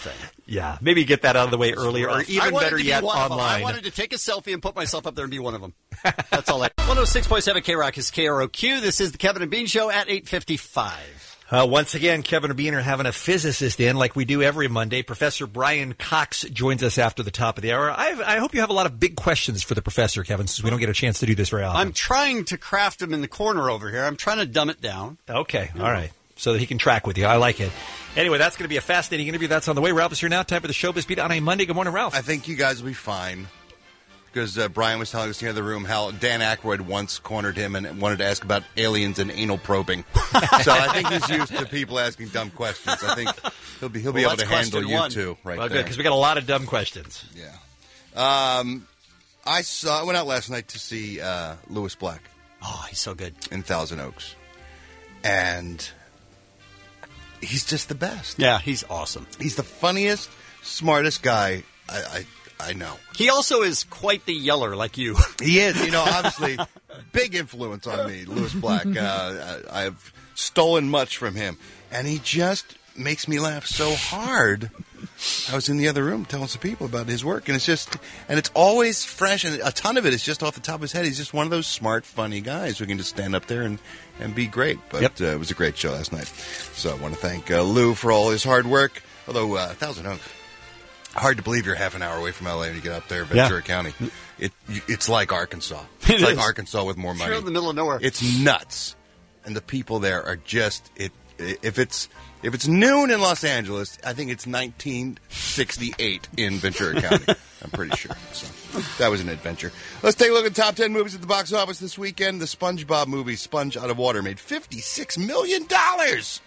Yeah, maybe get that out of the way earlier, or I even wanted better to be yet, one of them. I online. wanted to take a selfie and put myself up there and be one of them. That's all I... one oh six point seven K-Rock is K R O Q. This is the Kevin and Bean Show at eight fifty-five. Uh, once again, Kevin and Bean are having a physicist in like we do every Monday. Professor Brian Cox joins us after the top of the hour. I've, I hope you have a lot of big questions for the professor, Kevin, since we don't get a chance to do this very often. I'm trying to craft them in the corner over here. I'm trying to dumb it down. Okay, all right. So that he can track with you. I like it. Anyway, that's going to be a fascinating interview. That's on the way. Ralph is here now. Time for the Showbiz Beat on a Monday. Good morning, Ralph. I think you guys will be fine. Because uh, Brian was telling us in the other room how Dan Aykroyd once cornered him and wanted to ask about aliens and anal probing. So I think he's used to people asking dumb questions. I think he'll be he'll be Well, able to that's handle question you one. two right well, there. good, because we got a lot of dumb questions. Yeah. Um, I saw. I went out last night to see uh, Lewis Black. Oh, he's so good in Thousand Oaks, and he's just the best. Yeah, he's awesome. He's the funniest, smartest guy I, I I know. He also is quite the yeller, like you. He is. You know, obviously, big influence on me, Lewis Black. Uh, I, I've stolen much from him, and he just makes me laugh so hard. I was in the other room telling some people about his work, and it's just, and it's always fresh, and a ton of it is just off the top of his head. He's just one of those smart, funny guys who can just stand up there and, and be great. But Yep. uh, it was a great show last night. So I want to thank uh, Lou for all his hard work. Although uh, Thousand Oaks, hard to believe you're half an hour away from L A when you get up there, Ventura Yeah. County. It it's like Arkansas. It's It like is. Arkansas with more money. You're in the middle of nowhere. It's nuts, and the people there are just it. If it's if it's noon in Los Angeles, I think it's nineteen sixty-eight in Ventura County. I'm pretty sure. So that was an adventure. Let's take a look at the top ten movies at the box office this weekend. The SpongeBob movie, Sponge Out of Water, made fifty-six million dollars.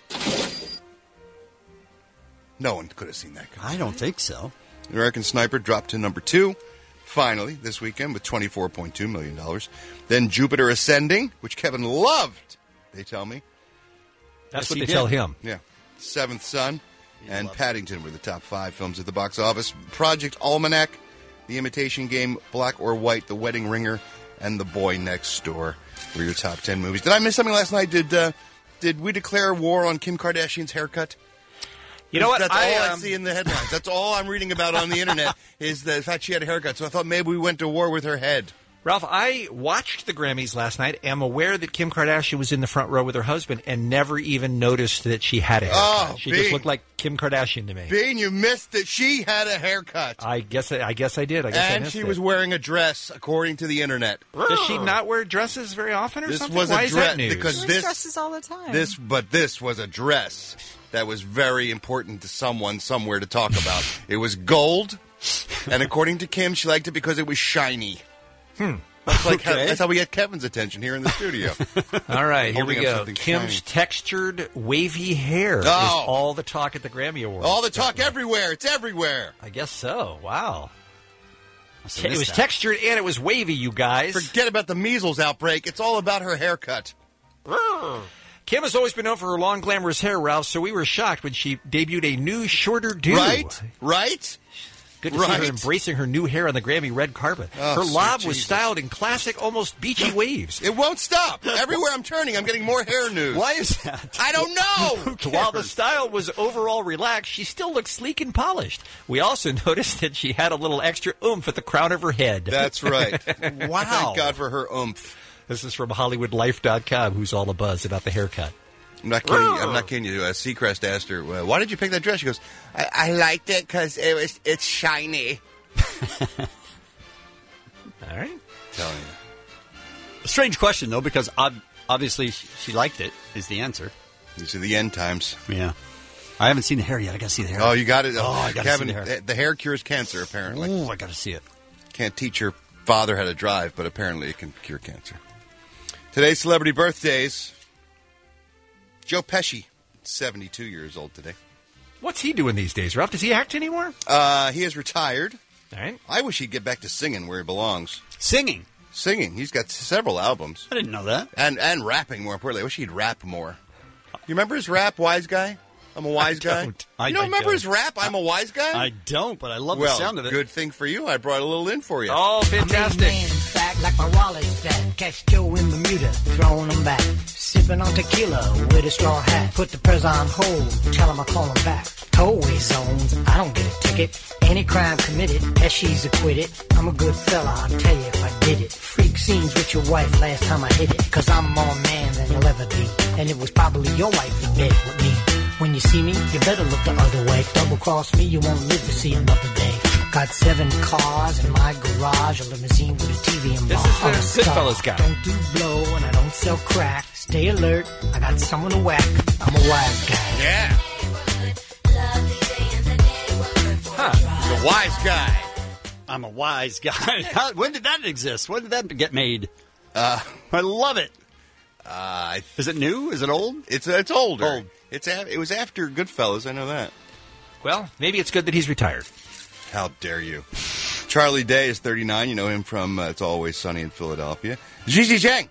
No one could have seen that coming. I don't think so. American Sniper dropped to number two, finally, this weekend with twenty-four point two million dollars. Then Jupiter Ascending, which Kevin loved, they tell me. That's Yes, what he they did. tell him. Yeah. Seventh Son and Paddington were the top five films at the box office. Project Almanac, The Imitation Game, Black or White, The Wedding Ringer, and The Boy Next Door were your top ten movies. Did I miss something last night? Did uh, did we declare war on Kim Kardashian's haircut? You know what? That's I, all I um, see in the headlines. That's all I'm reading about on the internet is the fact she had a haircut. So I thought maybe we went to war with her head. Ralph, I watched the Grammys last night. Am aware that Kim Kardashian was in the front row with her husband and never even noticed that she had a haircut. Oh, she Bean. just looked like Kim Kardashian to me. Bean, you missed that she had a haircut. I guess I, I guess I did. I guess I and missed she it. was wearing a dress, according to the internet. Does she not wear dresses very often or This something? was Why a is dress that news? because She this dresses all the time. This, but this was a dress that was very important to someone somewhere to talk about. It was gold, and according to Kim, she liked it because it was shiny. Hmm. That's like how, Okay. that's how we get Kevin's attention here in the studio. All right, here we Holding up go. something Kim's shiny. textured wavy hair is Oh. all the talk at the Grammy Awards. All the talk everywhere. It's everywhere. I guess so. Wow. have It was missed that. textured and it was wavy, you guys. Forget about the measles outbreak. It's all about her haircut. Kim has always been known for her long, glamorous hair, Ralph, so we were shocked when she debuted a new, shorter do. Right? Right? Good to see Right. her embracing her new hair on the Grammy red carpet. Oh, her sweet lob was Jesus. styled in classic, almost beachy waves. It won't stop. Everywhere I'm turning, I'm getting more hair news. Why is that? I don't know. While the style was overall relaxed, she still looked sleek and polished. We also noticed that she had a little extra oomph at the crown of her head. That's right. Wow. Thank God for her oomph. This is from Hollywood Life dot com, who's all abuzz about the haircut. I'm not kidding. I'm not kidding you. Uh, Seacrest asked her, well, "Why did you pick that dress?" She goes, "I, I liked it because it was it's shiny." All right, telling you. A strange question, though, because ob- obviously she liked it, is the answer. These are the end times. Yeah. I haven't seen the hair yet. I got to see the hair. Oh, you got it. Oh, I got to see Kevin, the hair. the, the hair cures cancer. Apparently, Oh, I got to see it. can't teach your father how to drive, but apparently it can cure cancer. Today's celebrity birthdays. Joe Pesci, seventy-two years old today. What's he doing these days, Ralph? Does he act anymore? Uh, he is retired. All right. I wish he'd get back to singing where he belongs. Singing? Singing. He's got several albums. I didn't know that. And and rapping, more importantly. I wish he'd rap more. You remember his rap, Wise Guy? I'm a wise I guy. don't. I- you don't I remember don't. his rap, I'm a wise guy? I don't, but I love well, the sound of it. good thing for you. I brought a little in for you. Oh, fantastic. Man, fact, like my wallet's fat. Catch Joe in Bermuda, throwing them back. Sipping on tequila with a straw hat. Put the press on hold, tell him I call him back. tollway zones. I don't get a ticket. Any crime committed, that she's acquitted. I'm a good fella, I'll tell you if I did it. Freak scenes with your wife last time I hit it. Cause I'm more man than you'll ever be. And it was probably your wife in bed with me. When you see me, you better look the other way. Double cross me, you won't live to see another day. Got seven cars in my garage, a limousine with a T V and bar. This is a Goodfellas guy. Don't do blow and I don't sell crack. Stay alert, I got someone to whack. I'm a wise guy. Yeah. Huh. The wise guy. I'm a wise guy. How, when did that exist? When did that get made? Uh, I love it. Uh, th- Is it new? Is it old? It's uh, it's older. Old. It's a- it was after Goodfellas. I know that. Well, maybe it's good that he's retired. How dare you? Charlie Day is thirty-nine. You know him from uh, It's Always Sunny in Philadelphia. Gigi Chang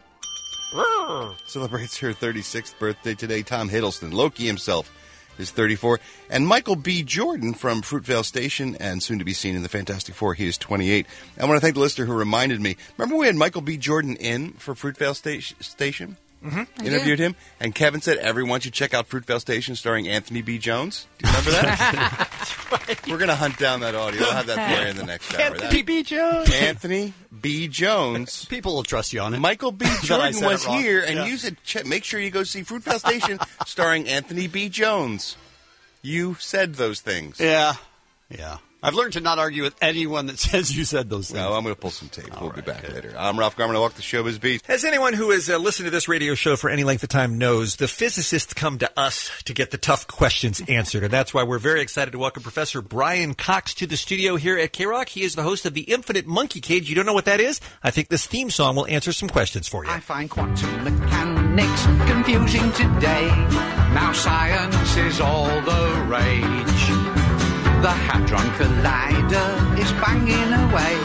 celebrates her thirty-sixth birthday today. Tom Hiddleston, Loki himself, is thirty-four. And Michael B. Jordan from Fruitvale Station and soon to be seen in the Fantastic Four, he is twenty-eight. I want to thank the listener who reminded me. Remember we had Michael B. Jordan in for Fruitvale sta- Station? Mm-hmm. Interviewed him, and Kevin said everyone should check out Fruitvale Station starring Anthony B. Jones. Do you remember that? We're going to hunt down that audio. We'll have that for you in the next hour. Anthony B. Jones. Anthony B. Jones. People will trust you on it. Michael B. That I Jordan said was it wrong. here, and Yeah. you said check, make sure you go see Fruitvale Station starring Anthony B. Jones. You said those things. Yeah. Yeah. I've learned to not argue with anyone that says you said those things. No, I'm going to pull some tape. All we'll right, be back good. later. I'm Ralph Garman. I walk the showbiz beat. As anyone who has uh, listened to this radio show for any length of time knows, the physicists come to us to get the tough questions answered. And that's why we're very excited to welcome Professor Brian Cox to the studio here at K-Rock. He is the host of the Infinite Monkey Cage. You don't know what that is? I think this theme song will answer some questions for you. I find quantum mechanics confusing today. Now science is all the rage. The Hadron Collider is banging away,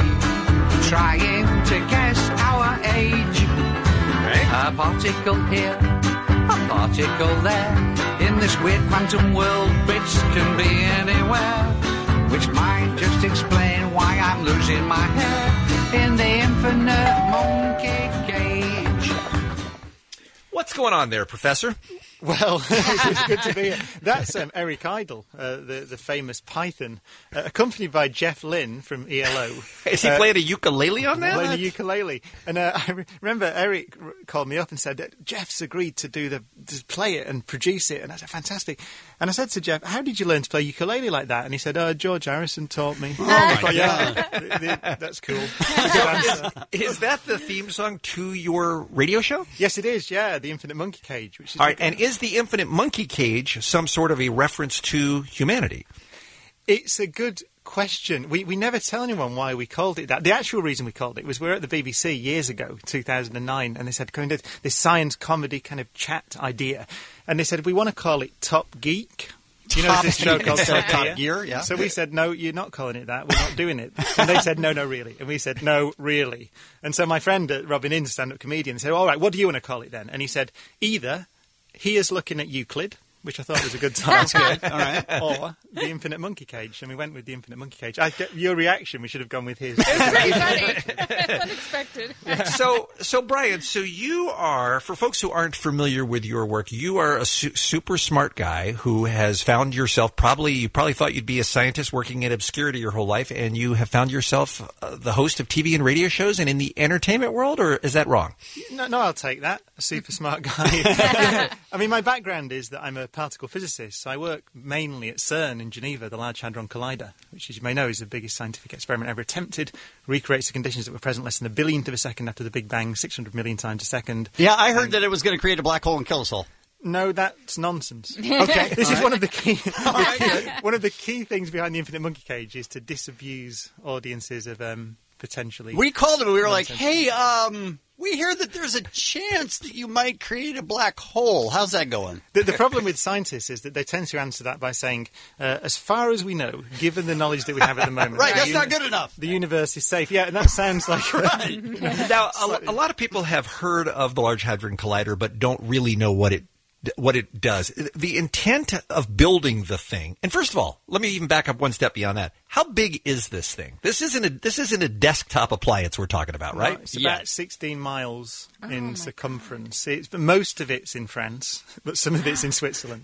trying to guess our age. Okay. A particle here, a particle there. In this weird quantum world, bits can be anywhere, which might just explain why I'm losing my hair in the infinite monkey cage. What's going on there, Professor? Well, it's good to be here. That's um, Eric Idle, uh, the, the famous Python, uh, accompanied by Jeff Lynne from E L O. Is he uh, playing a ukulele on that? Playing a ukulele. And uh, I re- remember Eric r- called me up and said, Jeff's agreed to do the to play it and produce it. And I said, fantastic. And I said to Jeff, how did you learn to play ukulele like that? And he said, uh, George Harrison taught me. Oh, my thought, God. Yeah, th- th- that's cool. is, is that the theme song to your radio show? Yes, it is, yeah, The Infinite Monkey Cage. Which is All right, and is the Infinite Monkey Cage some sort of a reference to humanity? It's a good question. We we never tell anyone why we called it that. The actual reason we called it was we were at the B B C years ago, two thousand nine, and they said, "Come and do this science comedy kind of chat idea," and they said, "We want to call it Top Geek." You know, Top this show Geek called instead Top of Top Gear? Gear, yeah. So we said, no, you're not calling it that. We're not doing it. And they said, no, no, really. And we said, no, really. And so my friend, uh, Robin Innes, stand-up comedian, said, all right, what do you want to call it then? And he said, either He Is Looking at Euclid, which I thought was a good title. That's good. All right. Or The Infinite Monkey Cage. And we went with The Infinite Monkey Cage. I, your reaction, we should have gone with his. It's pretty funny. It's unexpected. So, so Brian, so you are, for folks who aren't familiar with your work, you are a su- super smart guy who has found yourself probably, you probably thought you'd be a scientist working in obscurity your whole life, and you have found yourself uh, the host of T V and radio shows and in the entertainment world, or is that wrong? No, no, I'll take that. A super smart guy. I mean, my background is that I'm a particle physicist, so I work mainly at CERN in Geneva, the Large Hadron Collider, which, as you may know, is the biggest scientific experiment ever attempted. Recreates the conditions that were present less than a billionth of a second after the Big Bang, six hundred million times a second. Yeah, I heard um, that it was going to create a black hole and kill us all. No, that's nonsense. Okay. This all is right. one of the key right, good. one of the key things behind the Infinite Monkey Cage is to disabuse audiences of um, potentially. We called him and we were like, nonsense. hey, um, we hear that there's a chance that you might create a black hole. How's that going? The, the problem with scientists is that they tend to answer that by saying, uh, as far as we know, given the knowledge that we have at the moment. Right, the that's not good enough. The universe is safe. Yeah, and that sounds like... right. Now, a, a lot of people have heard of the Large Hadron Collider, but don't really know what it what it does. The intent of building the thing, and first of all, let me even back up one step beyond that. How big is this thing? This isn't a this isn't a desktop appliance we're talking about, right? No, it's about sixteen miles in circumference. It's, most of it's in France, but some of it's in Switzerland.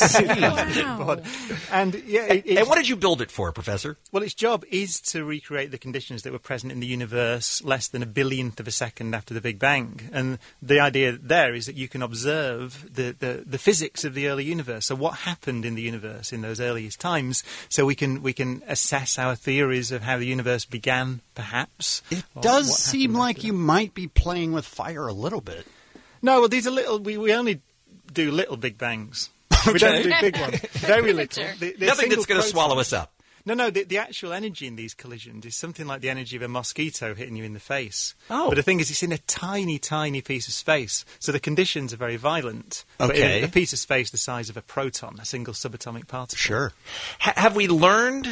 Wow. And yeah, it, and what did you build it for, Professor? Well, its job is to recreate the conditions that were present in the universe less than a billionth of a second after the Big Bang. And the idea there is that you can observe the, the, the physics of the early universe. So what happened in the universe in those earliest times, so we can we can assess our theories of how the universe began, perhaps. It does seem like you might be playing with fire a little bit. No, well, these are little. We, we only do little Big Bangs. Okay. We don't do big ones. Very little. They, they're Nothing that's single going to swallow us up. No, no, the, the actual energy in these collisions is something like the energy of a mosquito hitting you in the face. Oh. But the thing is, it's in a tiny, tiny piece of space, so the conditions are very violent. But Okay. in a piece of space the size of a proton, a single subatomic particle. Sure. Ha- have we learned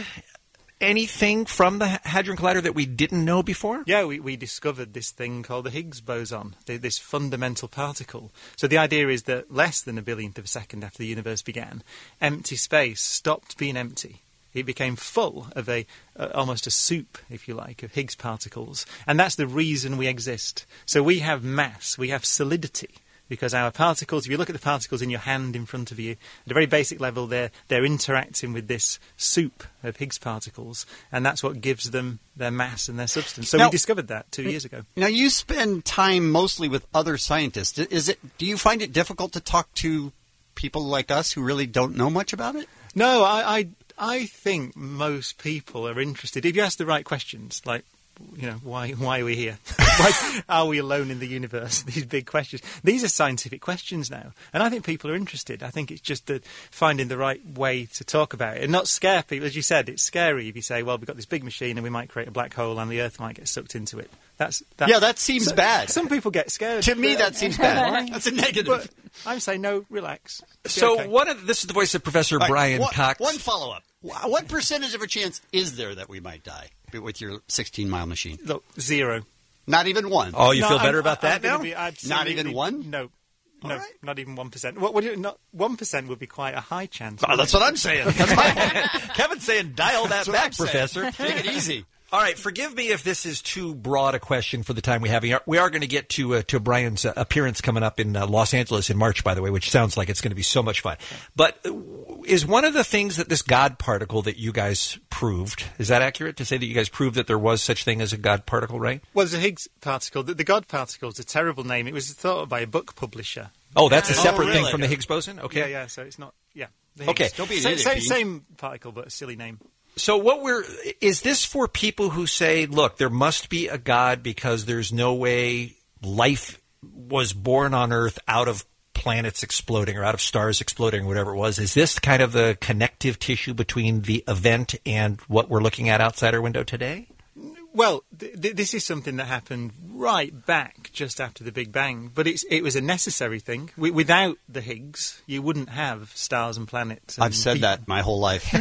anything from the Hadron Collider that we didn't know before? Yeah, we, we discovered this thing called the Higgs boson, the, this fundamental particle. So the idea is that less than a billionth of a second after the universe began, empty space stopped being empty. It became full of a uh, almost a soup, if you like, of Higgs particles. And that's the reason we exist. So we have mass, we have solidity. Because our particles, if you look at the particles in your hand in front of you, at a very basic level, they're, they're interacting with this soup of Higgs particles, and that's what gives them their mass and their substance. So Now- we discovered that two years ago. Now, you spend time mostly with other scientists. Is it? Do you find it difficult to talk to people like us who really don't know much about it? No, I, I, I think most people are interested. If you ask the right questions, like, you know, why why are we here? Why are we alone in the universe? These big questions. These are scientific questions now. And I think people are interested. I think it's just that finding the right way to talk about it and not scare people. As you said, it's scary if you say, well, we've got this big machine and we might create a black hole and the Earth might get sucked into it. That's, that's Yeah, that seems so- bad. Some people get scared. To me, that seems bad. Why? That's a negative. But I'm saying, no, relax. Be So okay. one of this is the voice of Professor All right, Brian one, Cox. One follow-up. Wh- What percentage of a chance is there that we might die with your sixteen-mile machine? Look, zero. Not even one. Oh, you No, feel I'm- better about I'm that gonna now? be Not absolutely- even one? No. No, not even one percent. What would you not? One percent would be quite a high chance. Oh, that's what I'm saying. That's my Kevin's saying dial that That's what back, I'm saying. Professor. Take it easy. All right, forgive me if this is too broad a question for the time we have. We are, we are going to get to uh, to Brian's uh, appearance coming up in uh, Los Angeles in March, by the way, which sounds like it's going to be so much fun. But uh, is one of the things that this God particle that you guys proved, is that accurate to say that you guys proved that there was such thing as a God particle, right? Well, the Higgs particle, the, the God particle is a terrible name. It was thought of by a book publisher. Oh, that's a Oh, separate thing really? from the Higgs boson? Okay. Yeah, yeah, so it's not, yeah. the Okay. Higgs. Don't be an Sa- idiot, same, Pete. same particle, but a silly name. So what we're is this for people who say, look, there must be a God because there's no way life was born on Earth out of planets exploding or out of stars exploding or whatever it was. Is this kind of the connective tissue between the event and what we're looking at outside our window today? Well, th- th- this is something that happened right back just after the Big Bang, but it's, it was a necessary thing. W- without the Higgs, you wouldn't have stars and planets. And I've said people. that my whole life.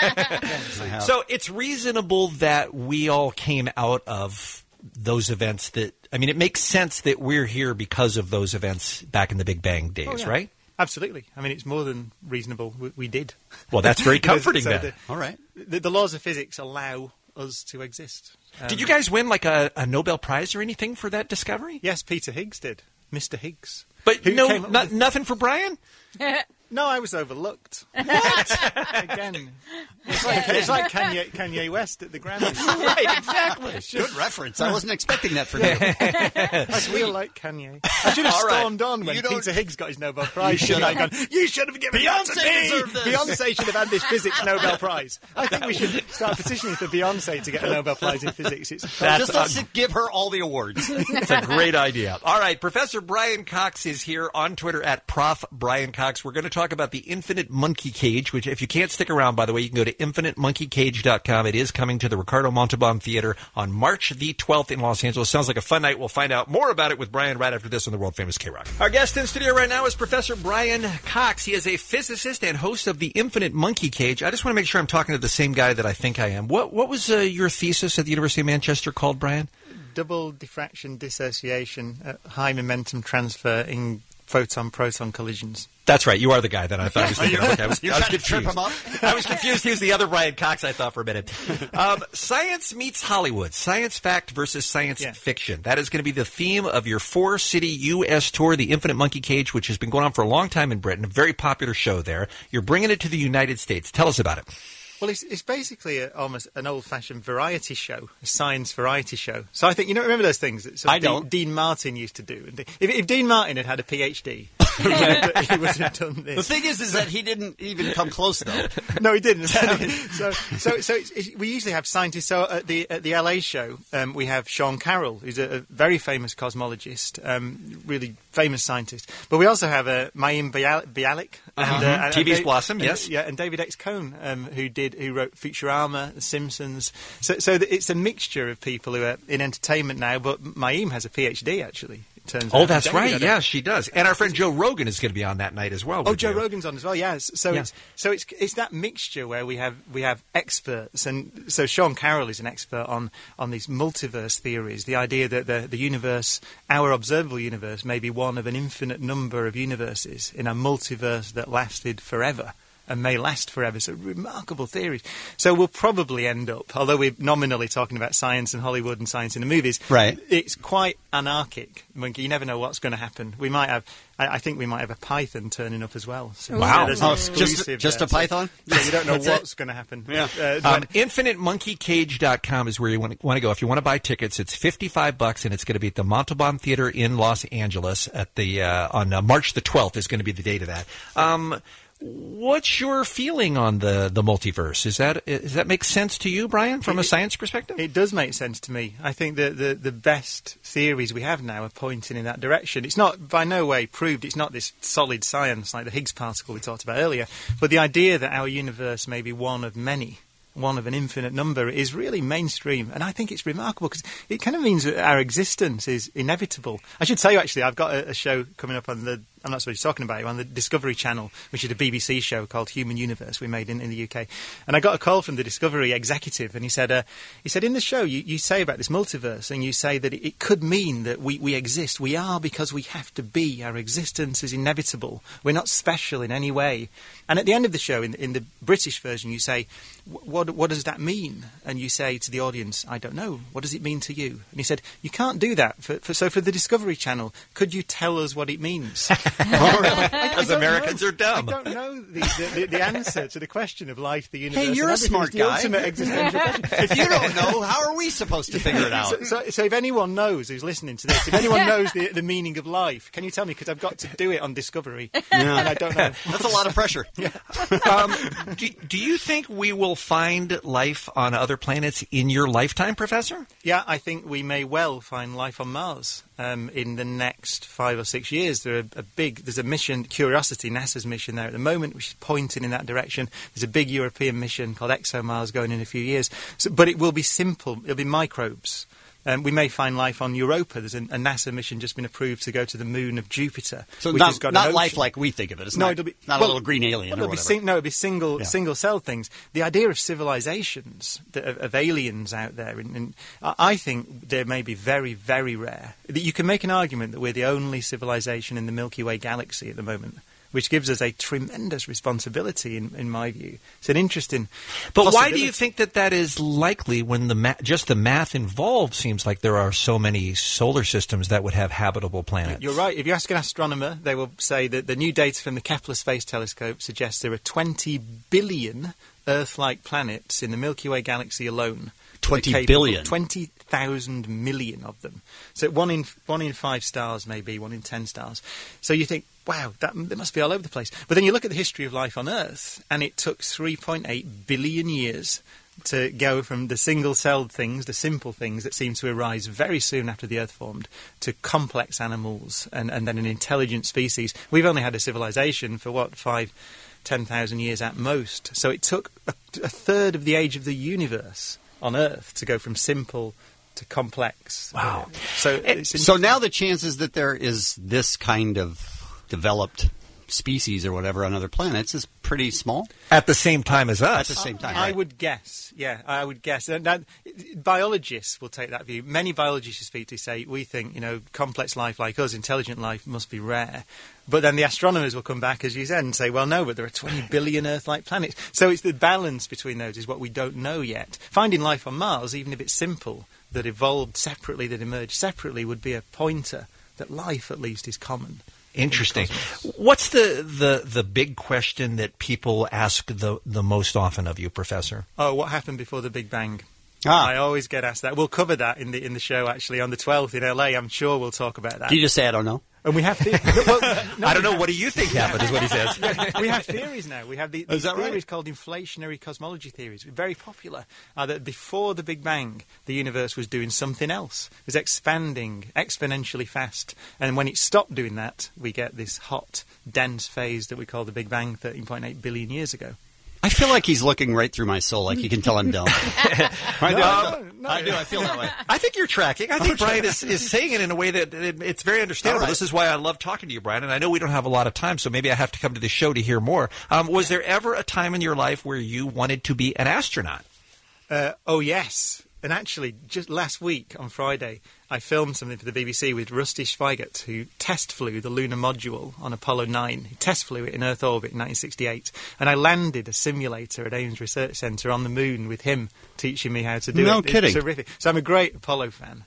So it's reasonable that we all came out of those events that, I mean, it makes sense that we're here because of those events back in the Big Bang days, Oh, yeah. right? Absolutely. I mean, it's more than reasonable. We, we did. Well, that's very You know, comforting so then. the- All right. The, the laws of physics allow us to exist. Um, Did you guys win like a, a Nobel Prize or anything for that discovery? Yes, Peter Higgs did. Mister Higgs. But Who no, came up no- with- nothing for Brian? No, I was overlooked. What? Again. It's like, it's like Kanye, Kanye West at the Grammys. Right, exactly. Good reference. I wasn't expecting that from you. I feel like Kanye. I should have All right. stormed on when You don't- Peter Higgs got his Nobel Prize. You should should have gone, you should have given that to Beyonce me. deserved this. Beyonce should have had this physics Nobel Prize. I think we should start petitioning for Beyonce to get a Nobel Prize in physics. It's That's Just let's give her all the awards. It's a great idea. All right, Professor Brian Cox is here on Twitter at Prof Brian Cox. We're going to talk about the Infinite Monkey Cage, which if you can't stick around, by the way, you can go to infinite monkey cage dot com. It is coming to the Ricardo Montalban Theater on March the twelfth in Los Angeles. Sounds like a fun night. We'll find out more about it with Brian right after this on the world-famous K-Rock. Our guest in studio right now is Professor Brian Cox. He is a physicist and host of the Infinite Monkey Cage. I just want to make sure I'm talking to the same guy that I think I am. What, what was uh, your thesis at the University of Manchester called, Brian? double diffraction dissociation at high momentum transfer in photon-proton collisions. That's right. You are the guy that I thought he was thinking of. Okay, I was, You're I was trying to trip confused. him up? I was confused. He was the other Brian Cox, I thought, for a minute. Um, science meets Hollywood. Science fact versus science Yeah. fiction. That is going to be the theme of your four-city U S tour, The Infinite Monkey Cage, which has been going on for a long time in Britain. A very popular show there. You're bringing it to the United States. Tell us about it. Well, it's, it's basically a, almost an old-fashioned variety show, a science variety show. So I think, you know, remember those things that sort of I don't. Dean, Dean Martin used to do? If, if Dean Martin had had a PhD, he would have done this. The thing is, is that he didn't even come close, though. No, he didn't. so, so, so it's, it's, we usually have scientists. So at the at the L A show, um, we have Sean Carroll, who's a, a very famous cosmologist, um, really famous scientist. But we also have uh, Mayim Bial- Bialik, Uh-huh. and, uh, and- T V's and- Blossom, and- yes. yeah, and David X. Cohn, um, who did who wrote Futurama, The Simpsons. So, so that it's a mixture of people who are in entertainment now. But Mayim has a PhD actually. It turns Oh, out. that's David, I right. don't- Yeah, she does. And our friend Joe Rogan is going to be on that night as well. Oh, with Joe you. Rogan's on as well. Yes. So Yeah. it's so it's it's that mixture where we have we have experts, and so Sean Carroll is an expert on on these multiverse theories. The idea that the the universe, our observable universe, may be one of an infinite number of universes in a multiverse that lasted forever. And may last forever. So remarkable theories. So we'll probably end up, although we're nominally talking about science and Hollywood and science in the movies, Right. it's quite anarchic. I mean, you never know what's going to happen. We might have, I, I think we might have a python turning up as well. So Wow. there's an Oh, just- exclusive just there. a python? So, yeah, you don't know That's it? what's going to happen. Yeah. Uh, Um, but- infinite monkey cage dot com is where you want to, want to go. If you want to buy tickets, it's fifty-five bucks, and it's going to be at the Montalban Theater in Los Angeles at the uh, on uh, March the twelfth is going to be the date of that. Um, what's your feeling on the, the multiverse? Is that does that make sense to you, Brian, from a science perspective? It does make sense to me. I think that the, the best theories we have now are pointing in that direction. It's not by no way proved. It's not this solid science like the Higgs particle we talked about earlier. But the idea that our universe may be one of many, one of an infinite number, is really mainstream. And I think it's remarkable because it kind of means that our existence is inevitable. I should tell you, actually, I've got a, a show coming up on the, I'm not supposed to be talking about it, on the Discovery Channel, which is a B B C show called Human Universe we made in, in the U K. And I got a call from the Discovery executive, and he said, uh, he said, in the show, you, you say about this multiverse, and you say that it, it could mean that we, we exist. We are because we have to be. Our existence is inevitable. We're not special in any way. And at the end of the show, in, in the British version, you say, what, what does that mean? And you say to the audience, I don't know. What does it mean to you? And he said, you can't do that. For, for, so for the Discovery Channel, could you tell us what it means? Because Americans are dumb. I don't know the, the, the answer to the question of life, the universe. Hey, you're and a everything. smart It's the guy. ultimate existential question. If you don't know, how are we supposed to figure it out? So, so, so if anyone knows who's listening to this, if anyone knows the, the meaning of life, can you tell me? Because I've got to do it on Discovery, and I don't know. That's a lot of pressure. um, do, do you think we will find life on other planets in your lifetime, Professor? Yeah, I think we may well find life on Mars um, in the next five or six years. There are a big, there's a mission, Curiosity, NASA's mission there at the moment, which is pointing in that direction. There's a big European mission called ExoMars going in a few years. So, but it will be simple. It'll be microbes. Um, we may find life on Europa. There's a, a NASA mission just been approved to go to the moon of Jupiter. So which not, has got not an life ocean. like we think of it. It's No, not, it'll be not well, a little green alien well, or it'll be whatever. sing, no, it'll be single Yeah. single cell things. The idea of civilizations that, of, of aliens out there, and, and I I think they may be very, very rare. That you can make an argument that we're the only civilization in the Milky Way galaxy at the moment, which gives us a tremendous responsibility, in, in my view. It's an interesting. But why do possibility. you think that that is likely when the ma- just the math involved seems like there are so many solar systems that would have habitable planets? You're right. If you ask an astronomer, they will say that the new data from the Kepler Space Telescope suggests there are twenty billion Earth-like planets in the Milky Way galaxy alone. twenty Capable- billion? twenty thousand million of them. So one in one in five stars, maybe one in ten stars. So you think, wow, that they must be all over the place. But then you look at the history of life on Earth, and it took three point eight billion years to go from the single-celled things, the simple things that seem to arise very soon after the Earth formed, to complex animals and, and then an intelligent species. We've only had a civilization for, what, five, ten thousand years at most. So it took a, a third of the age of the universe on Earth to go from simple to complex. Wow. So, it's So now the chances that there is this kind of developed species or whatever on other planets is pretty small? At the same time as us. At the same time, I right. would guess, yeah, I would guess. And that, biologists will take that view. Many biologists you speak to say, we think, you know, complex life like us, intelligent life, must be rare. But then the astronomers will come back, as you said, and say, well, no, but there are twenty billion Earth-like planets. So it's the balance between those is what we don't know yet. Finding life on Mars, even if it's simple, that evolved separately, that emerged separately, would be a pointer that life, at least, is common. Interesting. What's the, the, the big question that people ask the, the most often of you, Professor? Oh, what happened before the Big Bang? Ah. I always get asked that. We'll cover that in the in the show, actually, on the twelfth in L A. I'm sure we'll talk about that. Do you just say, I don't know? And we have the- well, no, I don't we know. have- What do you think happened is what he says. we have theories now. We have the, Is these that right? theories called inflationary cosmology theories. Very popular. Uh, that before the Big Bang, the universe was doing something else. It was expanding exponentially fast. And when it stopped doing that, we get this hot, dense phase that we call the Big Bang thirteen point eight billion years ago. I feel like he's looking right through my soul, like he can tell I'm dumb. I, do, No, I, no, I do. I feel that way. I think you're tracking. I think Brian is, is saying it in a way that it, it's very understandable. All right. This is why I love talking to you, Brian, and I know we don't have a lot of time, so maybe I have to come to the show to hear more. Um, was there ever a time in your life where you wanted to be an astronaut? Uh, oh, yes. And actually, just last week on Friday, I filmed something for the B B C with Rusty Schweigert, who test flew the lunar module on Apollo nine. He test flew it in Earth orbit in nineteen sixty-eight. And I landed a simulator at Ames Research Centre on the moon with him teaching me how to do No it. kidding. It's terrific. So I'm a great Apollo fan.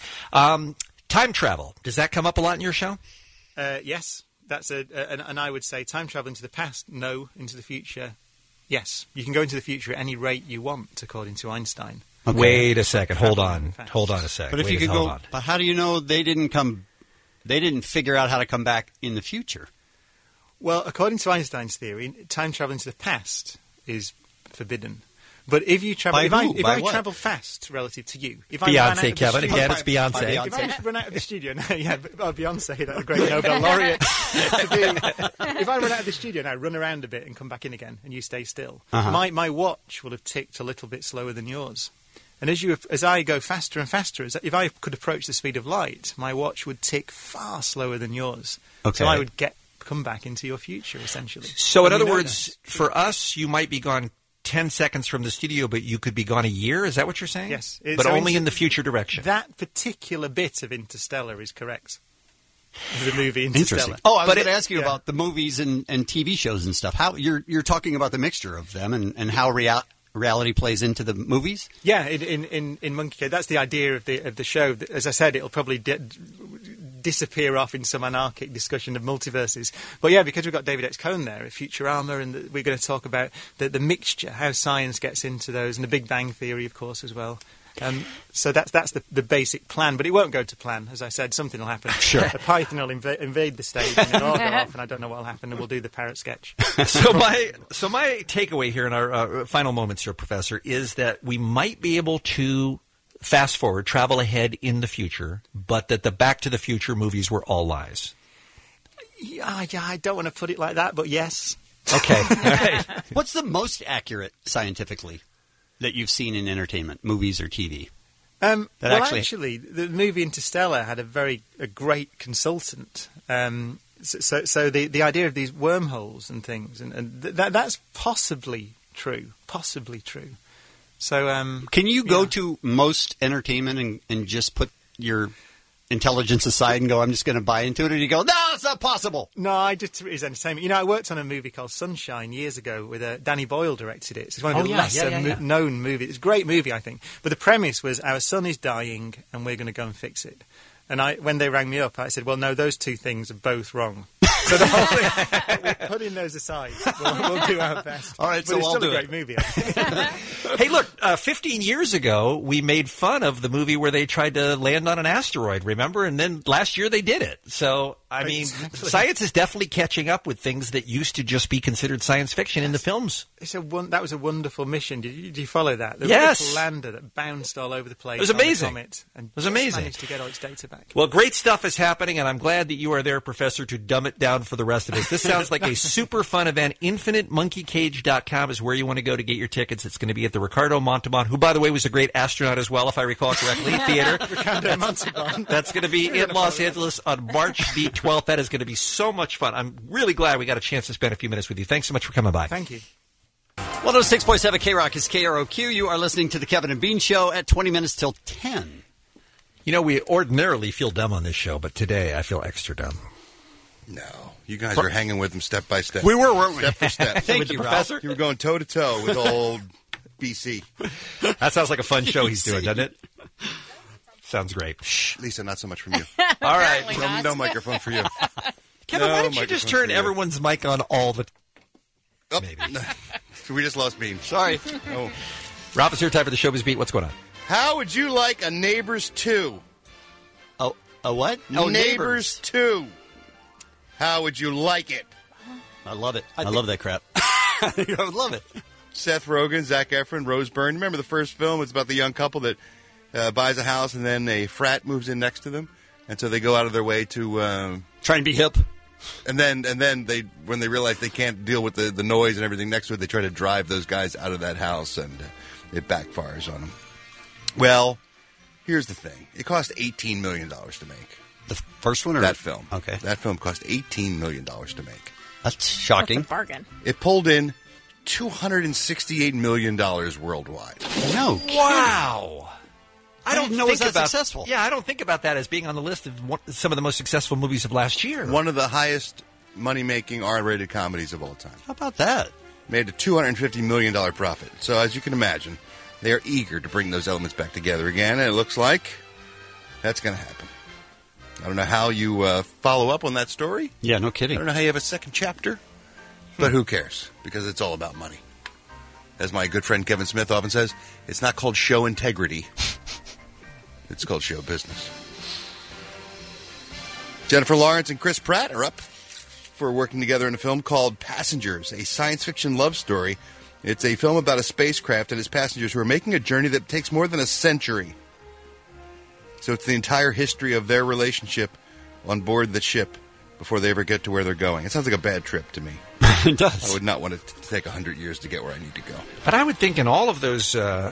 Um, time travel. Does that come up a lot in your show? Uh, yes. That's a, a and, and I would say time travel into the past, no. Into the future, yes. You can go into the future at any rate you want, according to Einstein. Okay. Wait a second. Hold on. Hold on a second. But if Wait you a- could hold go, on. but how do you know they didn't come? They didn't figure out how to come back in the future. Well, according to Einstein's theory, time travel into the past is forbidden. But if you travel, By if I, who? if By I what? travel fast relative to you, if I ran out Beyonce, of the Kevin. studio- Again, it's Beyonce. By If I just run out of the studio now, yeah, but, oh, Beyonce, that great Nobel laureate. to be, if I run out of the studio now, run around a bit and come back in again, and you stay still, Uh-huh. my my watch will have ticked a little bit slower than yours. And as you as I go faster and faster, as if I could approach the speed of light, my watch would tick far slower than yours. Okay. So I would get come back into your future essentially. So, in And we other know words, for us, you might be gone ten seconds from the studio, but you could be gone a year? Is that what you're saying? Yes. It's- But so only it's- in the future direction. That particular bit of Interstellar is correct. The movie Interstellar. Interesting. Oh, I was But going to it- ask you yeah. about the movies and, and T V shows and stuff. How you're you're talking about the mixture of them and, and how real, reality plays into the movies? Yeah, in, in, in, in Monkey Cage, that's the idea of the of the show. As I said, it'll probably di- disappear off in some anarchic discussion of multiverses. But yeah, because we've got David X. Cohn there, Futurama, and the, we're going to talk about the, the mixture, how science gets into those, and the Big Bang Theory, of course, as well. Um, so that's that's the, the basic plan, but it won't go to plan. As I said, something will happen. Sure. A python will inv- invade the stage, and it'll all go off, and I don't know what will happen, and we'll do the parrot sketch. so my so my takeaway here in our uh, final moments here, Professor, is that we might be able to fast forward, travel ahead in the future, but that the Back to the Future movies were all lies. Yeah, yeah, I don't want to put it like that, but yes. Okay. All right. What's the most accurate scientifically that you've seen in entertainment, movies or T V? Um, That well, actually- actually, the movie Interstellar had a very a great consultant. Um, so, so, so the the idea of these wormholes and things, and, and th- that that's possibly true, possibly true. So, um, Can you go to most entertainment and, and just put your intelligence aside and go, I'm just going to buy into it? Or do you go, no, it's not possible? No, I just it's entertainment. You know, I worked on a movie called Sunshine years ago with uh, Danny Boyle directed it. So it's one of Oh, the yeah, lesser yeah, yeah, yeah. mo- known movies. It's a great movie, I think. But the premise was our son is dying and we're going to go and fix it. And I, when they rang me up, I said, well, no, those two things are both wrong. So the whole thing, putting those aside, we'll, we'll do our best. All right, but so it's I'll still do a it. great movie. I think. Hey, look, uh, fifteen years ago, we made fun of the movie where they tried to land on an asteroid, remember? And then last year they did it. So, I mean, Exactly. science is definitely catching up with things that used to just be considered science fiction in the films. It's a one, that was a wonderful mission. Did you, did you follow that? The Yes. little lander that bounced all over the place. It was on the amazing. comet and It was just amazing. managed to get all its data back. Well, great stuff is happening, and I'm glad that you are there, Professor, to dumb it down around for the rest of us. This sounds like a super fun event. infinite monkey cage dot com is where you want to go to get your tickets. It's going to be at the Ricardo Montalban, who, by the way, was a great astronaut as well, if I recall correctly, theater. Ricardo Montalban. That's going to be in Los Angeles on March the twelfth. That is going to be so much fun. I'm really glad we got a chance to spend a few minutes with you. Thanks so much for coming by. Thank you. one oh six point seven K-Rock is K R O Q. You are listening to the Kevin and Bean Show at twenty minutes till ten. You know, we ordinarily feel dumb on this show, but today I feel extra dumb. No. You guys are hanging with them step by step. We were, weren't we? Step for step. Thank With you, the Ralph. professor. You were going toe to toe with old B C. That sounds like a fun show he's doing, doesn't it? Sounds great. Shh, Lisa, not so much from you. All right. No, no microphone for you. Kevin, No why don't you just microphone turn for you. everyone's mic on all the... Oh, Maybe. we just lost Bean. Sorry. Oh. Ralph, it's your time for the Showbiz Beat. What's going on? How would you like a Neighbors two? Oh, a what? Oh, Neighbors two. How would you like it? I love it. I, love that crap. I would love it. Seth Rogen, Zac Efron, Rose Byrne. Remember the first film? It's about the young couple that uh, buys a house and then a frat moves in next to them, and so they go out of their way to um, try and be hip. And then, and then they, when they realize they can't deal with the, the noise and everything next to it, they try to drive those guys out of that house, and uh, it backfires on them. Well, here's the thing: it cost eighteen million dollars to make. The first one, or that film? Okay, that film cost eighteen million dollars to make. That's shocking. That's a bargain. It pulled in two hundred and sixty-eight million dollars worldwide. No, wow. I don't know it was think that about, successful. Yeah, I don't think about that as being on the list of one, some of the most successful movies of last year. One of the highest money-making R-rated comedies of all time. How about that? Made a two hundred fifty million dollars profit. So as you can imagine, they are eager to bring those elements back together again, and it looks like that's going to happen. I don't know how you uh, follow up on that story. Yeah, no kidding. I don't know how you have a second chapter, but who cares? Because it's all about money. As my good friend Kevin Smith often says, it's not called show integrity. It's called show business. Jennifer Lawrence and Chris Pratt are up for working together in a film called Passengers, a science fiction love story. It's a film about a spacecraft and its passengers who are making a journey that takes more than a century. So it's the entire history of their relationship on board the ship before they ever get to where they're going. It sounds like a bad trip to me. It does. I would not want it to take one hundred years to get where I need to go. But I would think in all of those uh,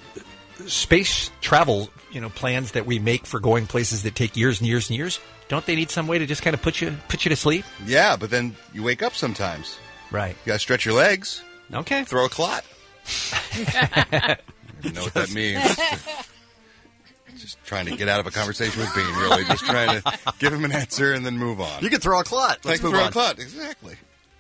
space travel, you know, plans that we make for going places that take years and years and years, don't they need some way to just kind of put you put you to sleep? Yeah, but then you wake up sometimes. Right. You got to stretch your legs. Okay. Throw a clot. I don't know what that means. Just trying to get out of a conversation with Bean, really. Just trying to give him an answer and then move on. You can throw a clot. Let's Like move throw on. a clot, exactly.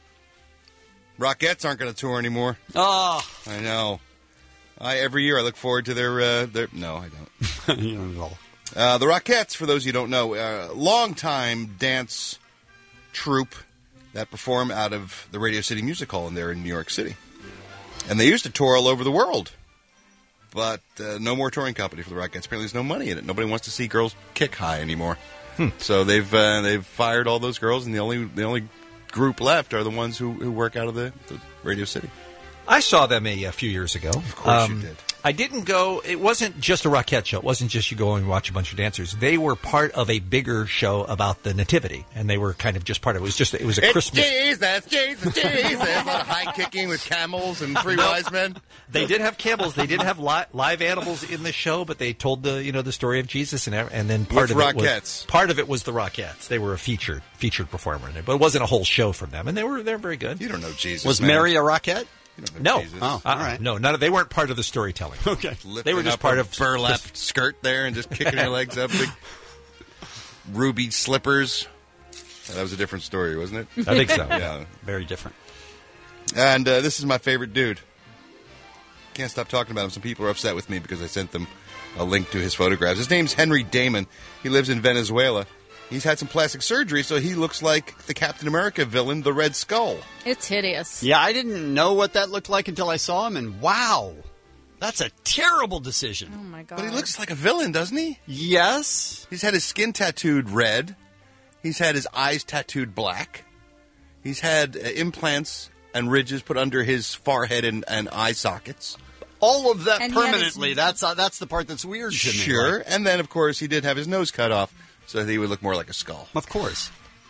Rockettes aren't going to tour anymore. Oh, I know. I every year I look forward to their. Uh, their no, I don't. you don't know. Uh, the Rockettes, for those of you who don't know, uh, longtime dance troupe that perform out of the Radio City Music Hall, and they're in New York City. And they used to tour all over the world. But uh, no more touring company for the Rockettes. Apparently there's no money in it. Nobody wants to see girls kick high anymore. Hmm. So they've uh, they've fired all those girls, and the only the only group left are the ones who, who work out of the, the Radio City. I saw them a, a few years ago. Of course you did. I didn't go. It wasn't just a Rockette show. It wasn't just you go and watch a bunch of dancers. They were part of a bigger show about the Nativity, and they were kind of just part of it. It was just it was a It's Christmas. Jesus, Jesus, Jesus. A lot of high kicking with camels and three wise men. They did have camels. They did have li- live animals in the show, but they told the you know the story of Jesus and ev- and then part With of it was Rockettes. part of it was the Rockettes. They were a featured featured performer in it, but it wasn't a whole show from them, and they were they're very good. You don't know Jesus. Was man. Mary a Rockette? You don't know No, Jesus. Oh, Uh-uh. all right. no, none of they weren't part of the storytelling. Okay. They were Lifting just up part a of burlap just- skirt there and just kicking your legs up. Big ruby slippers. That was a different story, wasn't it? I think so. Yeah. Very different. And uh, this is my favorite dude. Can't stop talking about him. Some people are upset with me because I sent them a link to his photographs. His name's Henry Damon. He lives in Venezuela. He's had some plastic surgery, so he looks like the Captain America villain, the Red Skull. It's hideous. Yeah, I didn't know what that looked like until I saw him, and wow, that's a terrible decision. Oh, my God. But he looks like a villain, doesn't he? Yes. He's had his skin tattooed red. He's had his eyes tattooed black. He's had uh, implants and ridges put under his forehead and, and eye sockets. All of that And he had permanently. his- That's uh, that's the part that's weird to me. Sure. Like, And then, of course, he did have his nose cut off so that he would look more like a skull. of course.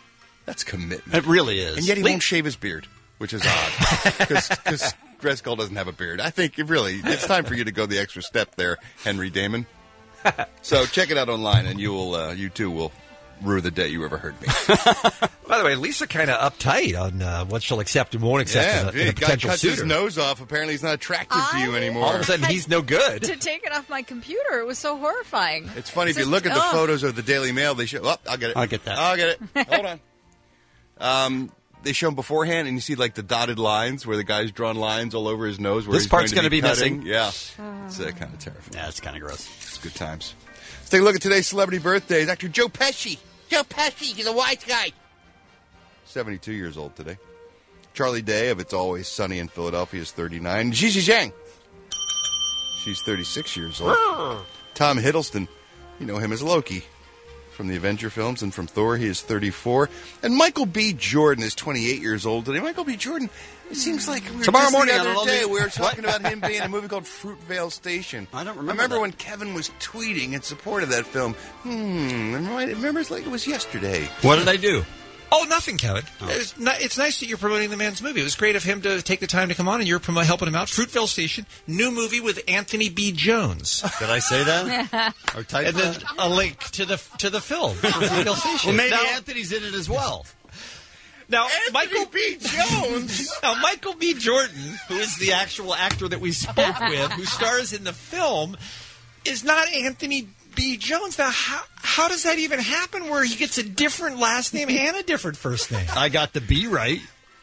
That's commitment. It really is. And yet he Le- won't shave his beard, which is odd. Because Driscoll doesn't have a beard. I think, it really, it's time for you to go the extra step there, Henry Damon. So check it out online, and you will, uh, you too will rue the day you ever heard me. By the way, Lisa kind of uptight on uh, what she'll accept and won't accept Yeah, in a, gee, in a guy potential cuts suitor. his nose off. Apparently he's not attractive to you anymore. All of a sudden, he's no good. To take it off my computer, it was so horrifying. It's funny, if you Just- look at the ugh. photos of the Daily Mail, they show... Oh, I'll get it. I'll get that. I'll get it. Hold on. Um, they show them beforehand, and you see, like, the dotted lines where the guy's drawn lines all over his nose. Where This he's part's going to be cutting. missing. Yeah. It's uh, kind of terrifying. Yeah, it's kind of gross. It's good times. Let's take a look at today's celebrity birthdays. Actor Joe Pesci. Joe Pesci, he's a white guy. seventy-two years old today. Charlie Day of It's Always Sunny in Philadelphia is thirty-nine. Gigi Zhang. She's thirty-six years old. Tom Hiddleston. You know him as Loki from the Avenger films and from Thor. He is thirty-four. And Michael B. Jordan is twenty-eight years old today. Michael B. Jordan, it seems like we were Tomorrow just morning the on other an day, all-new- we were talking about him being in a movie called Fruitvale Station. I don't I remember remember that. when Kevin was tweeting in support of that film. Hmm, I remember it's like it was yesterday. What did I do? Oh, nothing, Kevin. It's, ni- it's nice that you're promoting the man's movie. It was great of him to take the time to come on, and you're promo- helping him out. Fruitvale Station, new movie with Anthony B. Jones. Did I say that? Or type And then that? a link to the to the film for Fruitvale Station. Well, maybe Now- Anthony's in it as well. Now, Michael B. Jones. Now, Michael B. Jordan, who is the actual actor that we spoke with, who stars in the film, is not Anthony B. Jones. Now, how how does that even happen? Where he gets a different last name and a different first name? I got the B right.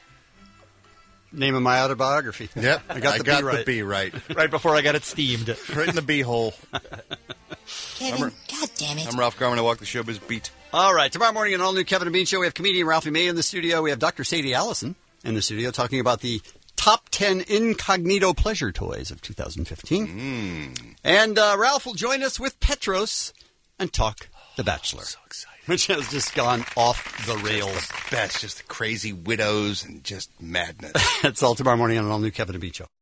Name of my autobiography. Yep, I got the got B right. the B right. Right before I got it steamed. Right in the B hole. Kevin, I'm, God damn it. I'm Ralph Garman. I walk the showbiz beat. All right, tomorrow morning, an all-new Kevin and Bean show. We have comedian Ralphie May in the studio. We have Doctor Sadie Allison in the studio talking about the top ten incognito pleasure toys of two thousand fifteen. Mm. And uh, Ralph will join us with Petros and talk The Bachelor. So excited. Which has just gone off the rails. The best, just the crazy widows and just madness. That's all tomorrow morning on an all-new Kevin and Bean show.